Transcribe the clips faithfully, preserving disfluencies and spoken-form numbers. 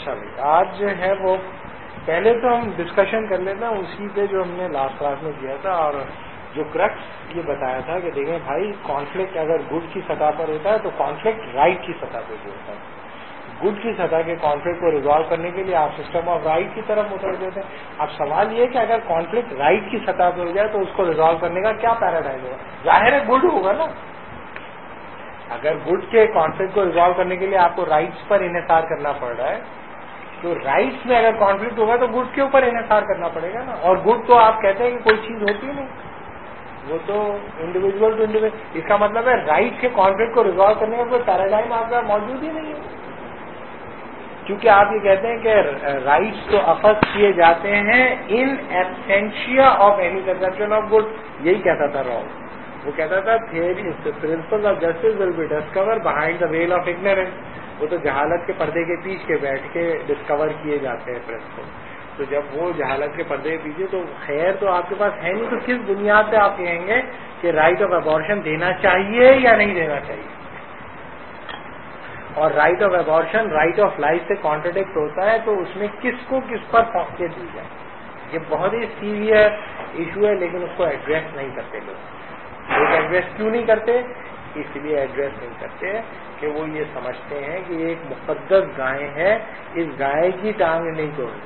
اچھا بھائی، آج جو ہے وہ پہلے تو ہم ڈسکشن کر لیتے ہیں اسی پہ جو ہم نے لاسٹ کلاس میں کیا تھا، اور جو کرکس یہ بتایا تھا کہ دیکھیں بھائی کانفلکٹ اگر گڈ کی سطح پر ہوتا ہے تو کانفلکٹ رائٹ کی سطح پہ بھی ہوتا ہے. گڈ کی سطح کے کانفلکٹ کو ریزالو کرنے کے لیے آپ سسٹم آف رائٹ کی طرف متوجہ ہوتے ہیں. اب سوال یہ ہے کہ اگر کانفلکٹ رائٹ کی سطح پہ ہو جائے تو اس کو ریزالو کرنے کا کیا پیراڈائم ہوگا؟ ظاہر ہے گڈ ہوگا نا. اگر گڈ کے کانفلکٹ کو ریزالو کرنے کے لیے آپ کو رائٹس پر انحصار کرنا پڑ رہا ہے تو رائٹس میں اگر کانفلکٹ ہوگا تو گڈ کے اوپر انحصار کرنا پڑے گا نا. اور گڈ تو آپ کہتے ہیں کہ کوئی چیز ہوتی نہیں، وہ تو انڈیویجول ٹو انڈیویجول. اس کا مطلب ہے رائٹ کے کانفلکٹ کو ریزالو کرنے کا کوئی پیراڈائم آپ کا موجود ہی نہیں ہے، کیونکہ آپ یہ کہتے ہیں کہ رائٹس تو اخذ کیے جاتے ہیں in absentia of any conception of good. یہی کہتا تھا راؤ. وہ کہتا تھا theory principle of justice will be discover behind the veil of ignorance. وہ تو جہالت کے پردے کے پیچھے بیٹھ کے ڈسکور کیے جاتے ہیں پرنسپل. تو جب وہ جہالت کے پردے کے پیچھے تو خیر تو آپ کے پاس ہے نہیں، تو کس بنیاد پہ آپ کہیں گے کہ رائٹ آف ابارشن دینا چاہیے یا نہیں دینا چاہیے؟ اور right of abortion right of life سے کانٹرڈکٹ ہوتا ہے تو اس میں کس کو کس پر فوقیت دی جائے؟ یہ بہت ہی سیویئر ایشو ہے، لیکن اس کو ایڈریس نہیں کرتے لوگ. لوگ ایڈریس کیوں نہیں کرتے؟ اس لیے ایڈریس نہیں کرتے کہ وہ یہ سمجھتے ہیں کہ یہ ایک مقدس گائے ہے، اس گائے کی ٹانگ نہیں توڑنی.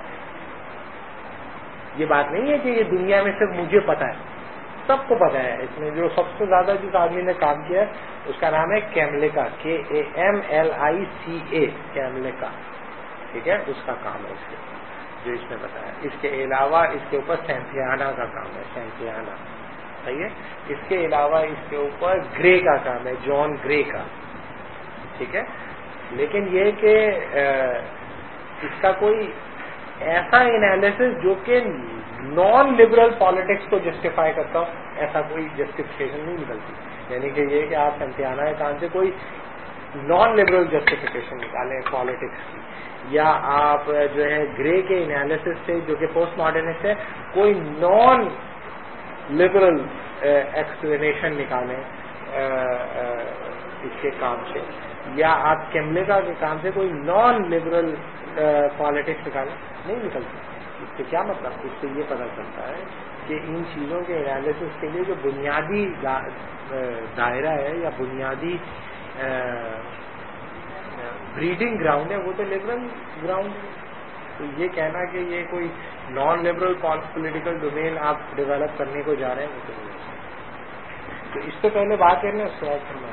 یہ بات نہیں ہے کہ یہ دنیا میں صرف مجھے پتا ہے، سب کو پتا ہے. اس میں جو سب سے زیادہ جس آدمی نے کام کیا ہے اس کا نام ہے کیملکا، کے اے ایم ایل آئی سی اے، کیملکا. ٹھیک ہے، اس کا کام ہے اس کے جو اس نے بتایا. اس کے علاوہ اس کے اوپر سینتھیانا کا کام ہے، سینتھیانا. صحیح ہے. اس کے علاوہ اس کے اوپر گرے کا کام ہے، جان گرے کا. ٹھیک ہے. لیکن یہ کہ اس کا کوئی ایسا انالیسس جو کہ نان لبرل پالیٹکس کو جسٹیفائی کرتا ہو، ایسا کوئی جسٹیفیکیشن نہیں نکلتی. یعنی کہ یہ کہ آپ سنتیانہ کے کام سے کوئی نان لبرل جسٹیفیکیشن نکالیں پالیٹکس کی، یا آپ جو ہے گرے کے انالیسس سے جو کہ پوسٹ ماڈرنسٹ ہے کوئی نان لبرل ایکسپلینیشن نکالیں اس کے کام سے، یا آپ کیملکا کے کام سے کوئی نان لبرل پالیٹکس نکالیں، نہیں نکلتی. اس سے کیا مطلب؟ اس سے یہ پتہ چلتا ہے کہ ان چیزوں کے انالیسس کے لیے جو بنیادی دائرہ ہے یا بنیادی بریڈنگ گراؤنڈ ہے وہ تو لبرل گراؤنڈ ہے. تو یہ کہنا کہ یہ کوئی نان لبرل پولیٹیکل ڈومین آپ ڈیولپ کرنے کو جا رہے ہیں وہ تو نہیں. تو اس سے پہلے بات کریں اس کے بعد میں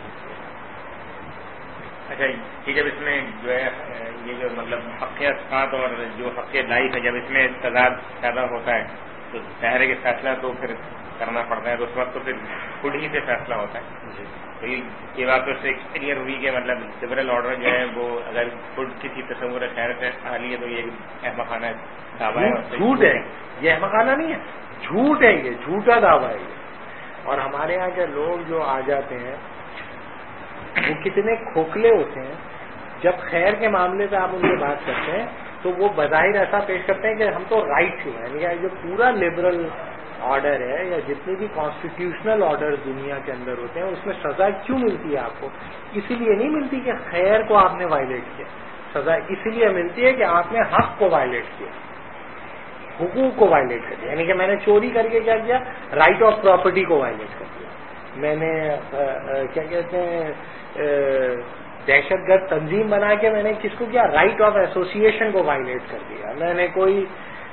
اچھا یہ جب اس میں جو ہے یہ جو مطلب حق اسقاط اور جو حق لائف ہے، جب اس میں تضاد پیدا ہوتا ہے تو ظاہر کے فیصلہ تو پھر کرنا پڑتا ہے، تو اس وقت تو پھر خود ہی سے فیصلہ ہوتا ہے. تو یہ بات تو اس سے کلیئر ہوئی کہ مطلب لبرل آرڈر جو ہے وہ اگر خود کسی تصور خیر سے آ لیے تو یہ احمقانہ دعویٰ ہے، جھوٹ ہے. یہ احمقانہ نہیں ہے، جھوٹ ہے، یہ جھوٹا دعویٰ ہے. اور ہمارے یہاں کے لوگ جو آ جاتے ہیں وہ کتنے کھوکھلے ہوتے ہیں. جب خیر کے معاملے پہ آپ ان سے بات کرتے ہیں تو وہ بظاہر ایسا پیش کرتے ہیں کہ ہم تو رائٹ کیوں ہیں. یعنی جو پورا لبرل آرڈر ہے یا جتنے بھی کانسٹیٹیوشنل آرڈر دنیا کے اندر ہوتے ہیں اس میں سزا کیوں ملتی ہے آپ کو؟ اسی لیے نہیں ملتی کہ خیر کو آپ نے وائلیٹ کیا. سزا اسی لیے ملتی ہے کہ آپ نے حق کو وائلیٹ کیا، حقوق کو وائلیٹ کر دیا. یعنی کہ میں نے چوری کر کے کیا کیا؟ رائٹ آف پراپرٹی کو وائلیٹ کر دیا. میں نے کیا کہتے ہیں دہشت گرد تنظیم بنا کے میں نے کس کو کیا؟ رائٹ آف ایسوسیشن کو وائلیٹ کر دیا. میں نے کوئی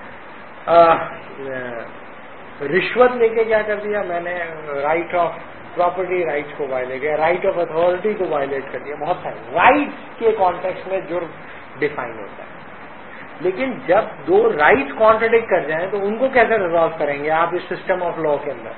رشوت لے کے کیا کر دیا؟ میں نے رائٹ آف پراپرٹی رائٹس کو وائلیٹ کیا، رائٹ آف اتھارٹی کو وائلیٹ کر دیا. بہت سارے رائٹس کے کانٹیکسٹ میں جرم ڈیفائن ہوتا ہے. لیکن جب دو رائٹ کانٹرڈکٹ کر جائیں تو ان کو کیسے ریزالو کریں گے آپ اس سسٹم آف لا کے اندر؟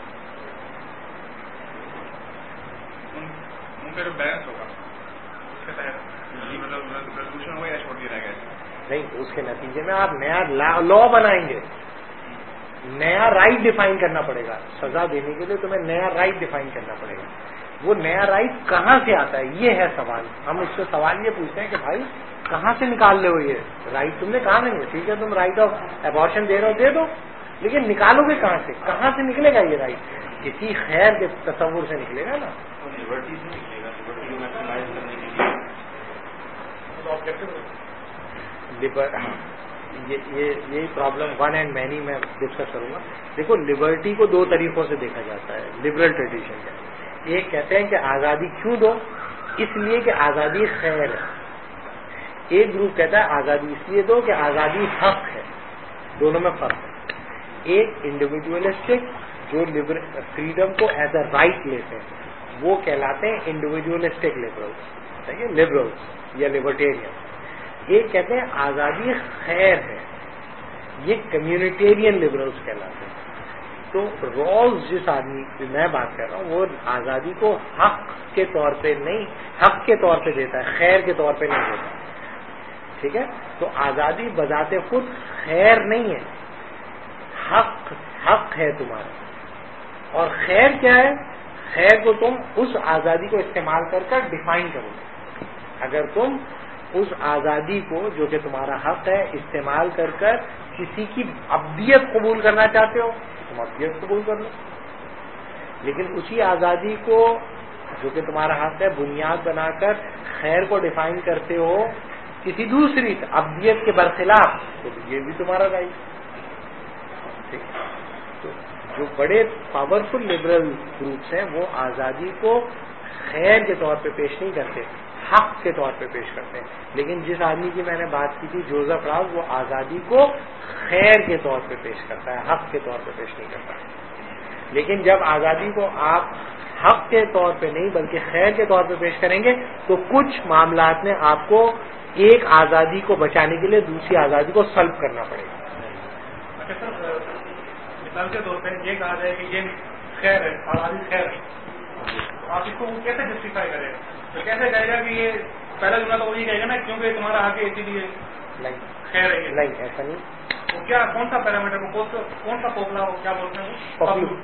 ان کا جو بیلنس ہوگا اس کے تحت مطلب ریزولوشن ہو یا چھوڑ دیا جائے گا؟ نہیں، اس کے نتیجے میں آپ نیا لا بنائیں گے، نیا رائٹ ڈیفائن کرنا پڑے گا. سزا دینے کے لیے تمہیں نیا رائٹ ڈیفائن کرنا پڑے گا. وہ نیا رائٹ کہاں سے آتا ہے؟ یہ ہے سوال. ہم اس سے سوال یہ پوچھتے ہیں کہ بھائی کہاں سے نکال لے ہو یہ رائٹ؟ تم نے کہا نہیں. ٹھیک ہے، تم رائٹ آف ابارشن دے رہے ہو، دے دو، لیکن نکالو گے کہاں سے؟ کہاں سے نکلے گا یہ رائٹ؟ کسی خیر کے تصور سے نکلے گا نا. لبرٹی سے نکلے گا، لبرٹی کو میکسیمائز کرنے کے لیے لبر ہاں یہ یہی پرابلم ون اینڈ مینی میں ڈسکس کروں گا. دیکھو لبرٹی کو دو طریقوں سے دیکھا جاتا ہے لبرل ٹریڈیشن میں. ایک کہتے ہیں کہ آزادی کیوں دو؟ اس لیے کہ آزادی خیر ہے. ایک گروپ کہتا ہے آزادی اس لیے دو کہ آزادی حق ہے. دونوں میں فرق ہے. ایک انڈیویجولسٹک جو فریڈم کو ایز اے رائٹ لیتے ہیں وہ کہلاتے ہیں انڈیویجولسٹک لبرلس, ٹھیک ہے, لبرلس یا لبرٹیرین. ایک کہتے ہیں آزادی خیر ہے, یہ کمیونٹیرین لبرلس کہلاتے ہیں. تو رولز جس آدمی کی میں بات کر رہا ہوں وہ آزادی کو حق کے طور پہ نہیں, حق کے طور پہ دیتا ہے, خیر کے طور پہ نہیں دیتا. ٹھیک ہے, تو آزادی بذات خود خیر نہیں ہے, حق حق ہے تمہارا. اور خیر کیا ہے؟ خیر کو تم اس آزادی کو استعمال کر کر ڈیفائن کرو. اگر تم اس آزادی کو جو کہ تمہارا حق ہے استعمال کر کر کسی کی ابدیت قبول کرنا چاہتے ہو تم ابدیت قبول کر لو. لیکن اسی آزادی کو جو کہ تمہارا حق ہے بنیاد بنا کر خیر کو ڈیفائن کرتے ہو کسی دوسری ابدیت کے برخلاف تو یہ بھی تمہارا رائٹ. ٹھیک ہے, تو جو بڑے پاورفل لبرل گروپس ہیں وہ آزادی کو خیر کے طور پہ پیش نہیں کرتے, حق کے طور پہ پیش کرتے ہیں. لیکن جس آدمی کی میں نے بات کی تھی جوزف راؤز, وہ آزادی کو خیر کے طور پہ پیش کرتا ہے, حق کے طور پہ پیش نہیں کرتا. لیکن جب آزادی کو آپ حق کے طور پہ نہیں بلکہ خیر کے طور پہ پیش کریں گے تو کچھ معاملات میں آپ کو ایک آزادی کو بچانے کے لیے دوسری آزادی کو سلب کرنا پڑے گا. اچھا سر, مثال کے طور پہ یہ کہا جائے کہ یہ خیر ہے, آزادی خیر ہے, آپ اس کو وہ کیسے جسٹیفائی کریں گے؟ تو کیسے کہے گا کہ یہ پہلا جملہ تو وہی کہے گا نا کیونکہ تمہارا حق ہے اسی لیے خیر ہے. نہیں, ایسا نہیں. وہ کیا کون سا پیرامیٹر کون سا پوپلا ہو کیا بولتے ہیں وہ؟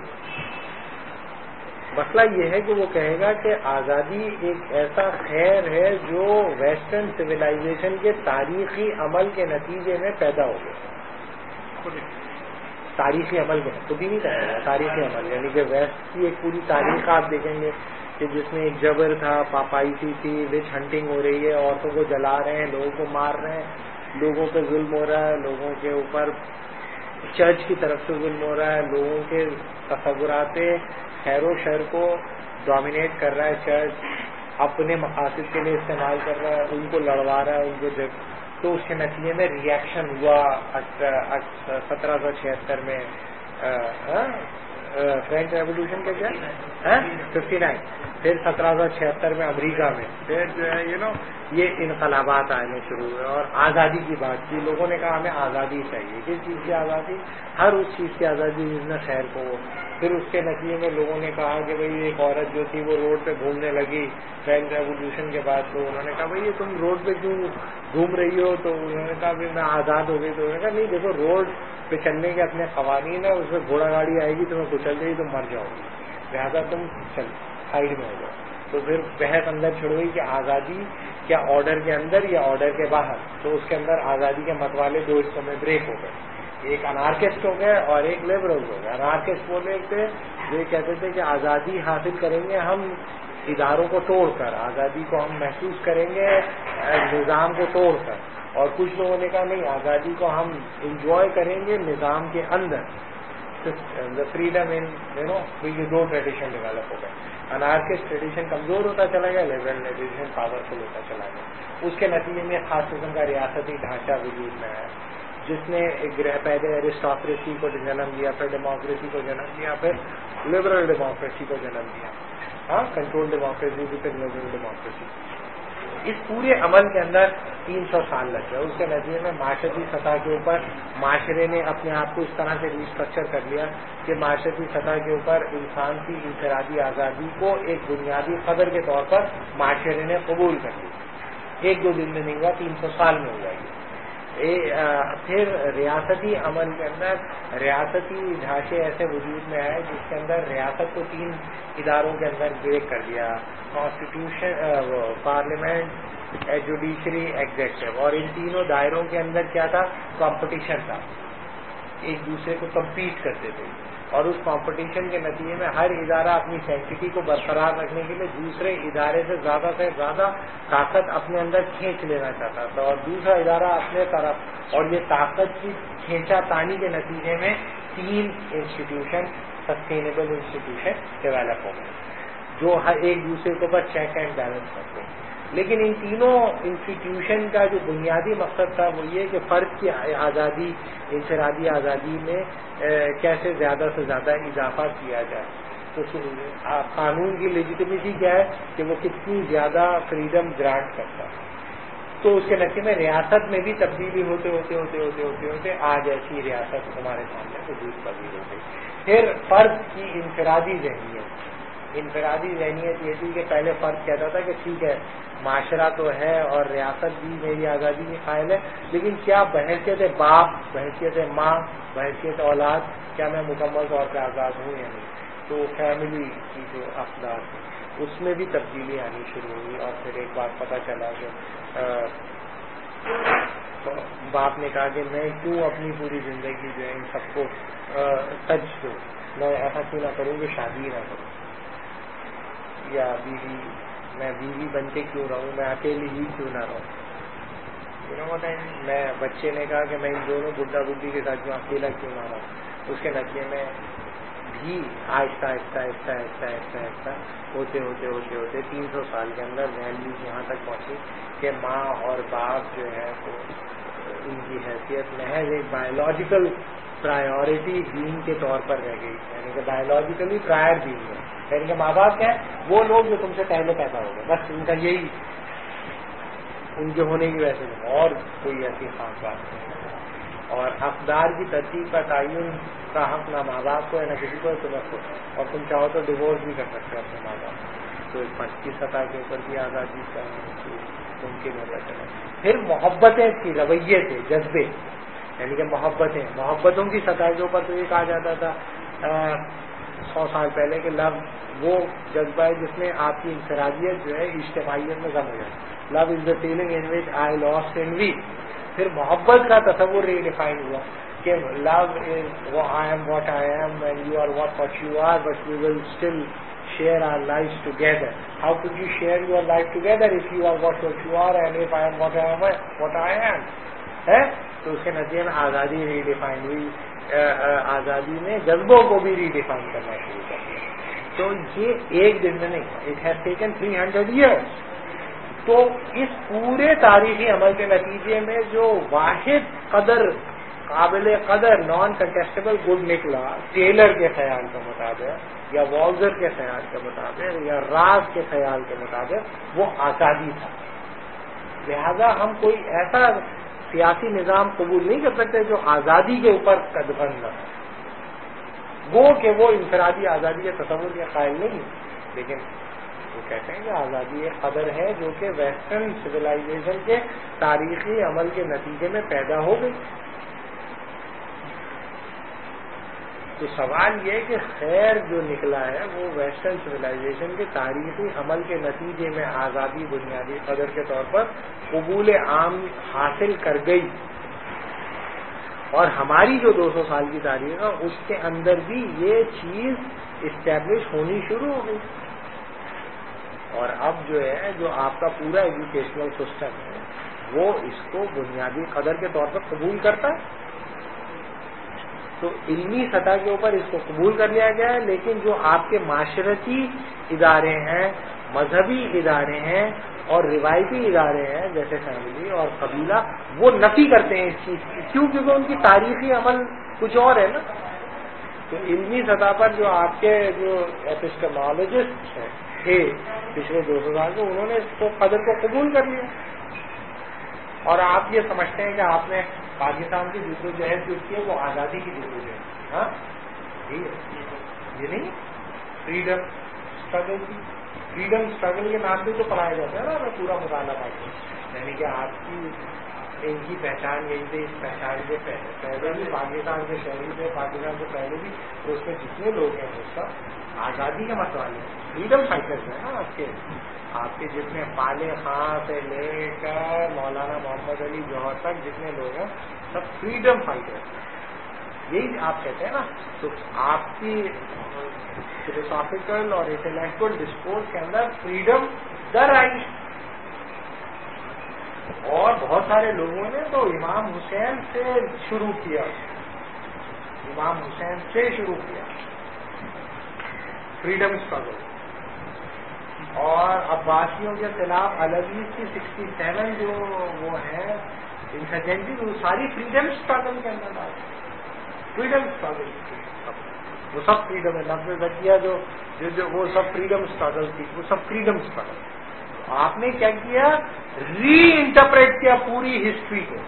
مسئلہ یہ ہے کہ وہ کہے گا کہ آزادی ایک ایسا خیر ہے جو ویسٹرن سویلائزیشن کے تاریخی عمل کے نتیجے میں پیدا ہو گیا. تاریخی عمل میں خود ہی نہیں کہا, تاریخی عمل یعنی کہ ویسٹ کی ایک پوری تاریخ آپ دیکھیں گے کہ جس میں ایک جبر تھا, پاپائسی تھی, وچ ہنٹنگ ہو رہی ہے, عورتوں کو جلا رہے ہیں, لوگوں کو مار رہے ہیں, لوگوں پہ ظلم ہو رہا ہے, لوگوں کے اوپر چرچ کی طرف سے ظلم ہو رہا ہے, لوگوں کے تصورات خیر و شر کو ڈومینیٹ کر رہا ہے چرچ, اپنے مقاصد کے لیے استعمال کر رہا ہے, ان کو لڑوا رہا ہے, ان کو جب تو اس کے نتیجے میں ریئیکشن ہوا سترہ سو چھہتر میں فرینچ ریولیوشن کے کیا ففٹی نائن پھر سترہ سو چھہتر میں امریکہ میں پھر جو ہے یو نو یہ انقلابات آنے شروع ہوئے اور آزادی کی بات کی. لوگوں نے کہا ہمیں آزادی چاہیے. کس چیز کی آزادی؟ ہر اس چیز کی آزادی جس میں خیر کو ہو. پھر اس کے نتیجے میں لوگوں نے کہا کہ بھئی ایک عورت جو تھی وہ روڈ پہ گھومنے لگی فرینچ ریولیوشن کے بعد, تو انہوں نے کہا بھئی یہ تم روڈ پہ کیوں گھوم رہی ہو؟ تو انہوں نے کہا میں آزاد ہو گئی. تو انہوں نے کہا نہیں دیکھو روڈ پہ چلنے کے اپنے قوانین ہے, اس میں گھوڑا گاڑی آئے گی تمہیں کچل گئی تم مر جاؤ گی, لہٰذا تم چل سائڈ میں ہو جاؤ. تو پھر بحث اندر چھڑ گئی کہ آزادی کیا آرڈر کے اندر یا آرڈر کے باہر. تو اس کے اندر آزادی کے متوالے دو حصوں میں بریک ہو گئے, ایک انارکسٹ ہو گئے اور ایک لیبرل ہو گئے. انارکسٹ بولے تھے یہ کہتے تھے کہ آزادی حاصل کریں گے ہم اداروں کو توڑ کر, آزادی کو ہم محسوس کریں گے نظام کو توڑ کر. اور کچھ لوگوں نے کہا نہیں, آزادی کو ہم انجوائے کریں گے نظام کے اندر, فریڈم ان یو نو. یہ دو ٹریڈیشن ڈیولپ ہو گئے. انارکسٹ ٹریڈیشن کمزور ہوتا چلا گیا, لیبرل ٹریڈیشن پاورفل ہوتا چلا گیا. اس کے نتیجے میں خاص قسم کا ریاستی ڈھانچہ وجود میں آیا جس نے پہلے ایرسٹوکریسی کو جنم دیا, پھر ڈیموکریسی کو جنم دیا, پھر لبرل ڈیموکریسی کو جنم دیا. ہاں, کنٹرول ڈیموکریسی بھی, پھر لبرل ڈیموکریسی. اس پورے عمل کے اندر تین سو سال لگ گئے. اس کے نتیجے میں معاشرتی سطح کے اوپر معاشرے نے اپنے آپ کو اس طرح سے ریسٹرکچر کر لیا کہ معاشرتی سطح کے اوپر انسان کی انفرادی آزادی کو ایک بنیادی قدر کے طور پر معاشرے نے قبول کر لی. ایک دو دن میں نہیں ہوا, تین سو سال میں ہو جائے گی. پھر ریاستی عمل کے اندر ریاستی ڈھانچے ایسے وجود میں آئے جس کے اندر ریاست کو تین اداروں کے اندر بریک کر دیا, کانسٹیٹیوشن, پارلیمنٹ, جوڈیشری, ایگزیکٹو. اور ان تینوں دائروں کے اندر کیا تھا؟ کمپٹیشن تھا, ایک دوسرے کو کمپیٹ کرتے تھے. اور اس کمپٹیشن کے نتیجے میں ہر ادارہ اپنی سینٹیٹی کو برقرار رکھنے کے لیے دوسرے ادارے سے زیادہ سے زیادہ طاقت اپنے اندر کھینچ لینا چاہتا تھا، اور دوسرا ادارہ اپنے طرف، اور یہ طاقت کی کھینچا تانی کے نتیجے میں تین انسٹیٹیوشن سسٹینیبل انسٹیٹیوشن ڈیولپ ہو گئے جو ہر ایک دوسرے کے اوپر چیک اینڈ بیلنس کرتے ہیں۔ لیکن ان تینوں انسٹیٹیوشن کا جو بنیادی مقصد تھا وہ یہ کہ فرد کی آزادی، انفرادی آزادی میں کیسے زیادہ سے زیادہ اضافہ کیا جائے۔ تو قانون کی لیجیٹمیسی کیا ہے کہ وہ کتنی زیادہ فریڈم گرانٹ کرتا ہے۔ تو اس کے نتیجے میں ریاست میں بھی تبدیلی ہوتے ہوتے ہوتے ہوتے ہوتے ہوتے آج ایسی ریاست ہمارے سامنے وجود پذیر ہو گئی۔ پھر فرد کی انفرادی ذہنیت، انفرادی ذہنیت یہ تھی کہ پہلے فرد کہتا تھا کہ ٹھیک ہے معاشرہ تو ہے اور ریاست بھی میری آزادی کی قائل ہے، لیکن کیا بحیثیت باپ، بحیثیت ماں، بحیثیت اولاد کیا میں مکمل طور پہ آزاد ہوں یا نہیں؟ تو فیملی کی جو اقدار تھی اس میں بھی تبدیلی آنی شروع ہوئی، اور پھر ایک بات پتہ چلا کہ باپ نے کہا کہ میں کیوں اپنی پوری زندگی جو ہے ان سب کو تج دوں، میں ایسا کیوں نہ کروں کہ شادی نہ کروں، یا بیوی میں بیوی بن کے کیوں رہوں، میں اکیلی ہی کیوں نہ رہوں۔ میں بچے نے کہا کہ میں ان دونوں بڈھا بڈھی کے ساتھ جو اکیلا کیوں نہ رہوں۔ اس کے نتیجے میں بھی آہستہ آہستہ آہستہ آہستہ آہستہ آہستہ ہوتے ہوتے ہوتے ہوتے تین سو سال کے اندر ویلیوز یہاں تک پہنچی کہ ماں اور باپ جو ہے وہ ان کی حیثیت محض ایک بایولوجیکل پرائیورٹی بینگ کے طور پر رہ گئی، یعنی کہ بایولوجیکلی پرائر بینگ ہے، یعنی کہ ماں باپ کیا ہے وہ لوگ جو تم سے پہلے پیدا ہو گئے، بس ان کا یہی ان کے ہونے کی وجہ سے، اور کوئی ایسی خاص بات نہیں۔ اور حقدار کی ترتیب کا تعین کا حق نہ ماں باپ کو ہے نہ کسی کو، تمہیں کو، اور تم چاہو تو ڈیورس بھی کر سکتے ہو اپنے ماں باپ، تو ایک فرد کی سطح کے اوپر بھی آزادی کا ممکن ہوتا چلا۔ پھر محبتیں تھی، رویے تھے، جذبے، یعنی کہ محبتیں محبتوں کی سطح کے اوپر تو یہ کہا جاتا تھا سو سال پہلے کہ لو وہ جذبہ ہے جس میں آپ کی انفرادیت جو ہے اجتماعیت میں ضم ہو جائے، لو از the feeling in which I last ان وی۔ پھر محبت کا تصور ری ڈیفائن ہوا کہ love is I am what I am and you are what what you are but we will still share our lives together. How could you share your life together if you are what what you are and if I am what I am what I am ہے؟ تو اس کے نتیجے میں آزادی ری define ہوئی، آزادی نے جذبوں کو بھی ری ڈیفائن کرنا شروع کر دیا۔ تو یہ ایک دن میں نہیں، it has taken three hundred years. تو اس پورے تاریخی عمل کے نتیجے میں جو واحد قدر قابل قدر نان کنٹیسٹیبل گڈ نکلا ٹیلر کے خیال کے مطابق یا والزر کے خیال کے مطابق یا راز کے خیال کے مطابق وہ آزادی تھا۔ لہذا ہم کوئی ایسا سیاسی نظام قبول نہیں کر سکتے جو آزادی کے اوپر قدغن نہ وہ کہ وہ انفرادی آزادی کے تصور کے قائل نہیں، لیکن وہ کہتے ہیں کہ آزادی ایک قدر ہے جو کہ ویسٹرن سویلائزیشن کے تاریخی عمل کے نتیجے میں پیدا ہو گئی۔ تو سوال یہ کہ خیر جو نکلا ہے وہ ویسٹرن سویلائزیشن کے تاریخی عمل کے نتیجے میں آزادی بنیادی قدر کے طور پر قبول عام حاصل کر گئی، اور ہماری جو دو سو سال کی تاریخ ہے اس کے اندر بھی یہ چیز اسٹیبلش ہونی شروع ہو گئی۔ اور اب جو ہے جو آپ کا پورا ایجوکیشنل سسٹم ہے وہ اس کو بنیادی قدر کے طور پر قبول کرتا ہے۔ تو علمی سطح کے اوپر اس کو قبول کر لیا گیا ہے، لیکن جو آپ کے معاشرتی ادارے ہیں، مذہبی ادارے ہیں اور روایتی ادارے ہیں جیسے فیملی اور قبیلہ، وہ نفی کرتے ہیں اس چیز کی، کیوں؟ کیونکہ ان کی تاریخی عمل کچھ اور ہے نا۔ تو علمی سطح پر جو آپ کے جو ایپسٹمالوجسٹ ہیں تھے پچھلے دو سو سال کے، انہوں نے اس کو قدر کو قبول کر لیا، اور آپ یہ سمجھتے ہیں کہ آپ نے پاکستان کی جدوجہد جو کی ہے وہ آزادی کی جدوجہد، ہاں ٹھیک ہے، یہ نہیں فریڈم اسٹرگل کی، فریڈم اسٹرگل کے نام سے تو پڑھایا جاتا ہے نا، میں پورا مطالعہ پاتا ہوں، یعنی کہ آپ کی ان کی پہچان یہی تھی، اس پہچان کے پہلے پہلے بھی پاکستان کے شہری تھے، پاکستان سے پہلے بھی، تو اس میں جتنے لوگ ہیں اس کا آزادی کا مسئلہ ہے، فریڈم فائٹرز ہیں نا آپ کے آپ کے جتنے فالح خان سے لے کر مولانا محمد علی جوہر تک جتنے لوگ ہیں سب فریڈم فائٹرز ہیں۔ یہی آپ کہتے ہیں نا. تو آپ کی فلوسافیکل اور انٹلیکچوئل ڈسکورس کے اندر فریڈم دا رائٹ. اور بہت سارے لوگوں نے تو امام حسین سے شروع کیا, امام حسین سے شروع کیا فریڈم اسٹرگل. اور عباسیوں کے خلاف الویز کی سکسٹی سیون جو وہ ہے انسرجنسی, وہ ساری فریڈم اسٹرگل کے اندر آتی ہے. فریڈم اسٹرگل وہ سب فریڈم ہے. لفظ ذکیہ جو جو وہ سب فریڈم اسٹرگل تھی, وہ سب فریڈم اسٹرگل. آپ نے کیا کیا, ری انٹرپریٹ کیا پوری ہسٹری کو,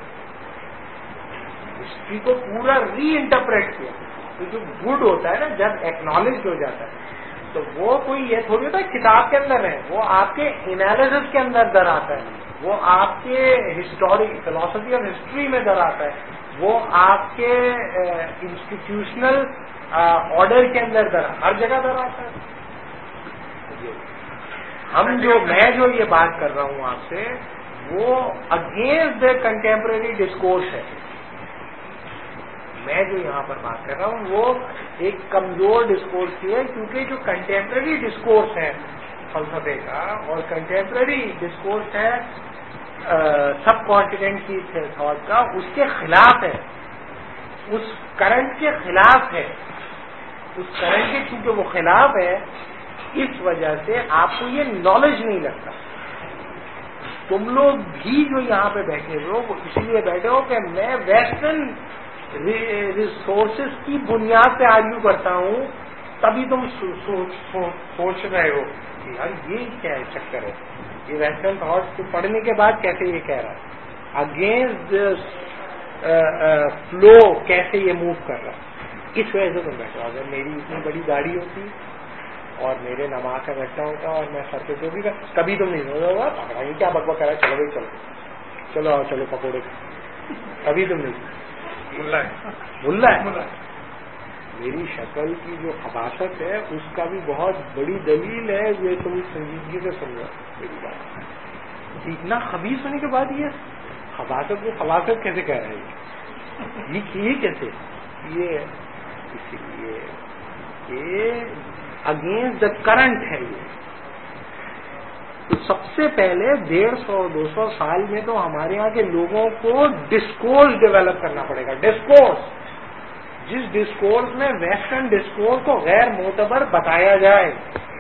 ہسٹری کو پورا ری انٹرپریٹ کیا. تو جو گڈ ہوتا ہے نا جب ایکنالج ہو جاتا ہے تو وہ کوئی یہ تھوڑی ہوتا ہے کتاب کے اندر ہے, وہ آپ کے انالیسس کے اندر در آتا ہے, وہ آپ کے ہسٹوری فلاسفی اور ہسٹری میں در آتا ہے, وہ آپ کے انسٹیٹیوشنل آرڈر کے اندر در ہر جگہ در آتا ہے. ہم جو میں جو یہ بات کر رہا ہوں آپ سے وہ اگینسٹ دا کنٹمپرری ڈسکورس ہے. میں جو یہاں پر بات کر رہا ہوں وہ ایک کمزور ڈسکورس کی ہے, کیونکہ جو کنٹمپرری ڈسکورس ہے فلسفے کا اور کنٹمپرری ڈسکورس ہے سب کانٹیننٹ کی تھاٹ کا, اس کے خلاف ہے, اس کرنٹ کے خلاف ہے. اس کرنٹ کے چونکہ وہ خلاف ہے, اس وجہ سے آپ کو یہ نالج نہیں لگتا. تم لوگ بھی جو یہاں پہ بیٹھے ہو وہ اس لیے بیٹھے ہو کہ میں ویسٹرن ریسورسز کی بنیاد پہ آرگیو کرتا ہوں, تبھی تم سوچ رہے ہو کہ یار یہ کیا ہے چکر ہے, یہ ویسٹرن تھاٹس کو پڑھنے کے بعد کیسے یہ کہہ رہا ہے, اگینسٹ فلو کیسے یہ موو کر رہا ہے. اس وجہ سے تم بیٹھو. اگر میری اتنی بڑی گاڑی ہوتی اور میرے نماز کا بیٹھا ہوتا اور میں سر پہ چوبی کا, کبھی تم نہیں سوچا ہوگا پکڑا یہ کیا بکوا کرا, چلو بھائی چلو چلو آؤ چلو پکوڑے, کبھی تم نہیں. ملا ہے میری شکل کی جو خباثت ہے اس کا بھی بہت بڑی دلیل ہے, یہ تم سنجیدگی سے سمجھو میری بات. اتنا خبیث ہونے کے بعد یہ خباثت کو خباثت کیسے کہہ رہے ہیں, یہ کیسے, یہ اسی لیے کہ اگینسٹ دا کرنٹ ہے. یہ تو سب سے پہلے ڈیڑھ سو دو سو سال میں تو ہمارے یہاں کے لوگوں کو ڈسکورس ڈیولپ کرنا پڑے گا. ڈسکورس, جس ڈسکورس میں ویسٹرن ڈسکورس کو غیر معتبر بتایا جائے,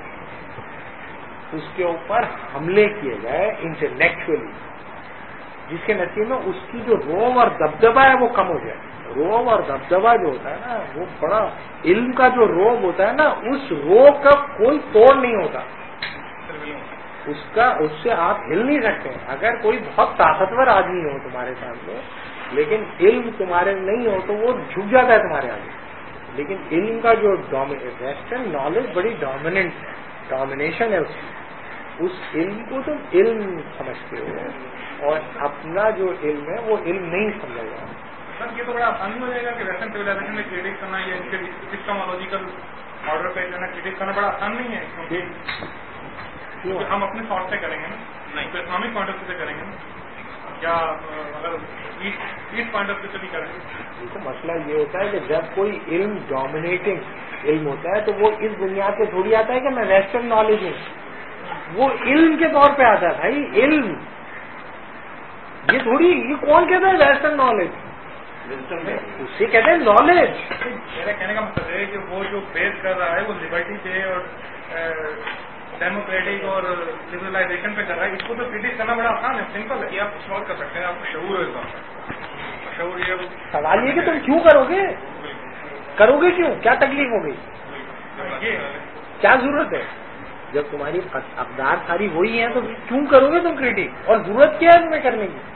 اس کے اوپر حملے کیے جائے انٹلیکچولی, جس کے نتیجے میں اس کی جو روب اور دبدبا ہے وہ کم ہو جائے. روب اور دبدبا جو ہوتا ہے نا وہ بڑا, علم کا جو روب ہوتا ہے نا اس روب کا کوئی توڑ نہیں ہوتا, اس کا اس سے آپ ہل نہیں سکتے. اگر کوئی بہت طاقتور آدمی ہو تمہارے سامنے لیکن علم تمہارے نہیں ہو تو وہ جھک جاتا ہے تمہارے آگے. لیکن علم کا جو ویسٹرن نالج بڑی ڈومیننٹ ہے, ڈومینیشن ہے اس کی. اس علم کو تم علم سمجھتے ہو اور اپنا جو علم ہے وہ علم نہیں سمجھا جائے. سر یہ تو بڑا آسان ہو جائے گا کہ ویسٹرن سویلائزیشن میں کریٹک کرنا یا اسٹمالوجیکل آرڈر پہ لینا کریٹک کرنا بڑا آسان نہیں ہے, کیونکہ ہم اپنے تھاٹ سے کریں گے نا, نہیں تو اکنامک پوائنٹ آف ویو سے کریں گے نا, یا اگر ایسٹ پوائنٹ آف ویو سے بھی کریں گے. تو مسئلہ یہ ہوتا ہے کہ جب کوئی علم ڈومینیٹنگ علم ہوتا ہے تو وہ اس بنیاد پہ تھوڑی آتا ہے کہ میں ویسٹرن نالج ہوں, وہ علم کے طور پہ آتا ہے. بھائی علم یہ تھوڑی, یہ کون کہتا ہے ویسٹرن نالج, اسے کہتے ہیں نالج. میرا کہنے کا مطلب ہے کہ وہ جو بیس کر رہا ہے وہ لبرٹی پہ اور ڈیموکریٹک اور لبرلائزیشن پہ کر رہا ہے, اس کو تو کریٹک کرنا بڑا آسان ہے, سمپل ہے. یہ آپ سوال کر سکتے ہیں, آپ کو شعور ہے. شعور یہ سوال یہ کہ تم کیوں کرو گے, کرو گے کیوں, کیا تکلیف ہوگی, کیا ضرورت ہے. جب تمہاری اقدار ساری وہی ہیں تو کیوں کرو گے تم کریٹک, اور ضرورت کیا ہے تمہیں کرنے کی.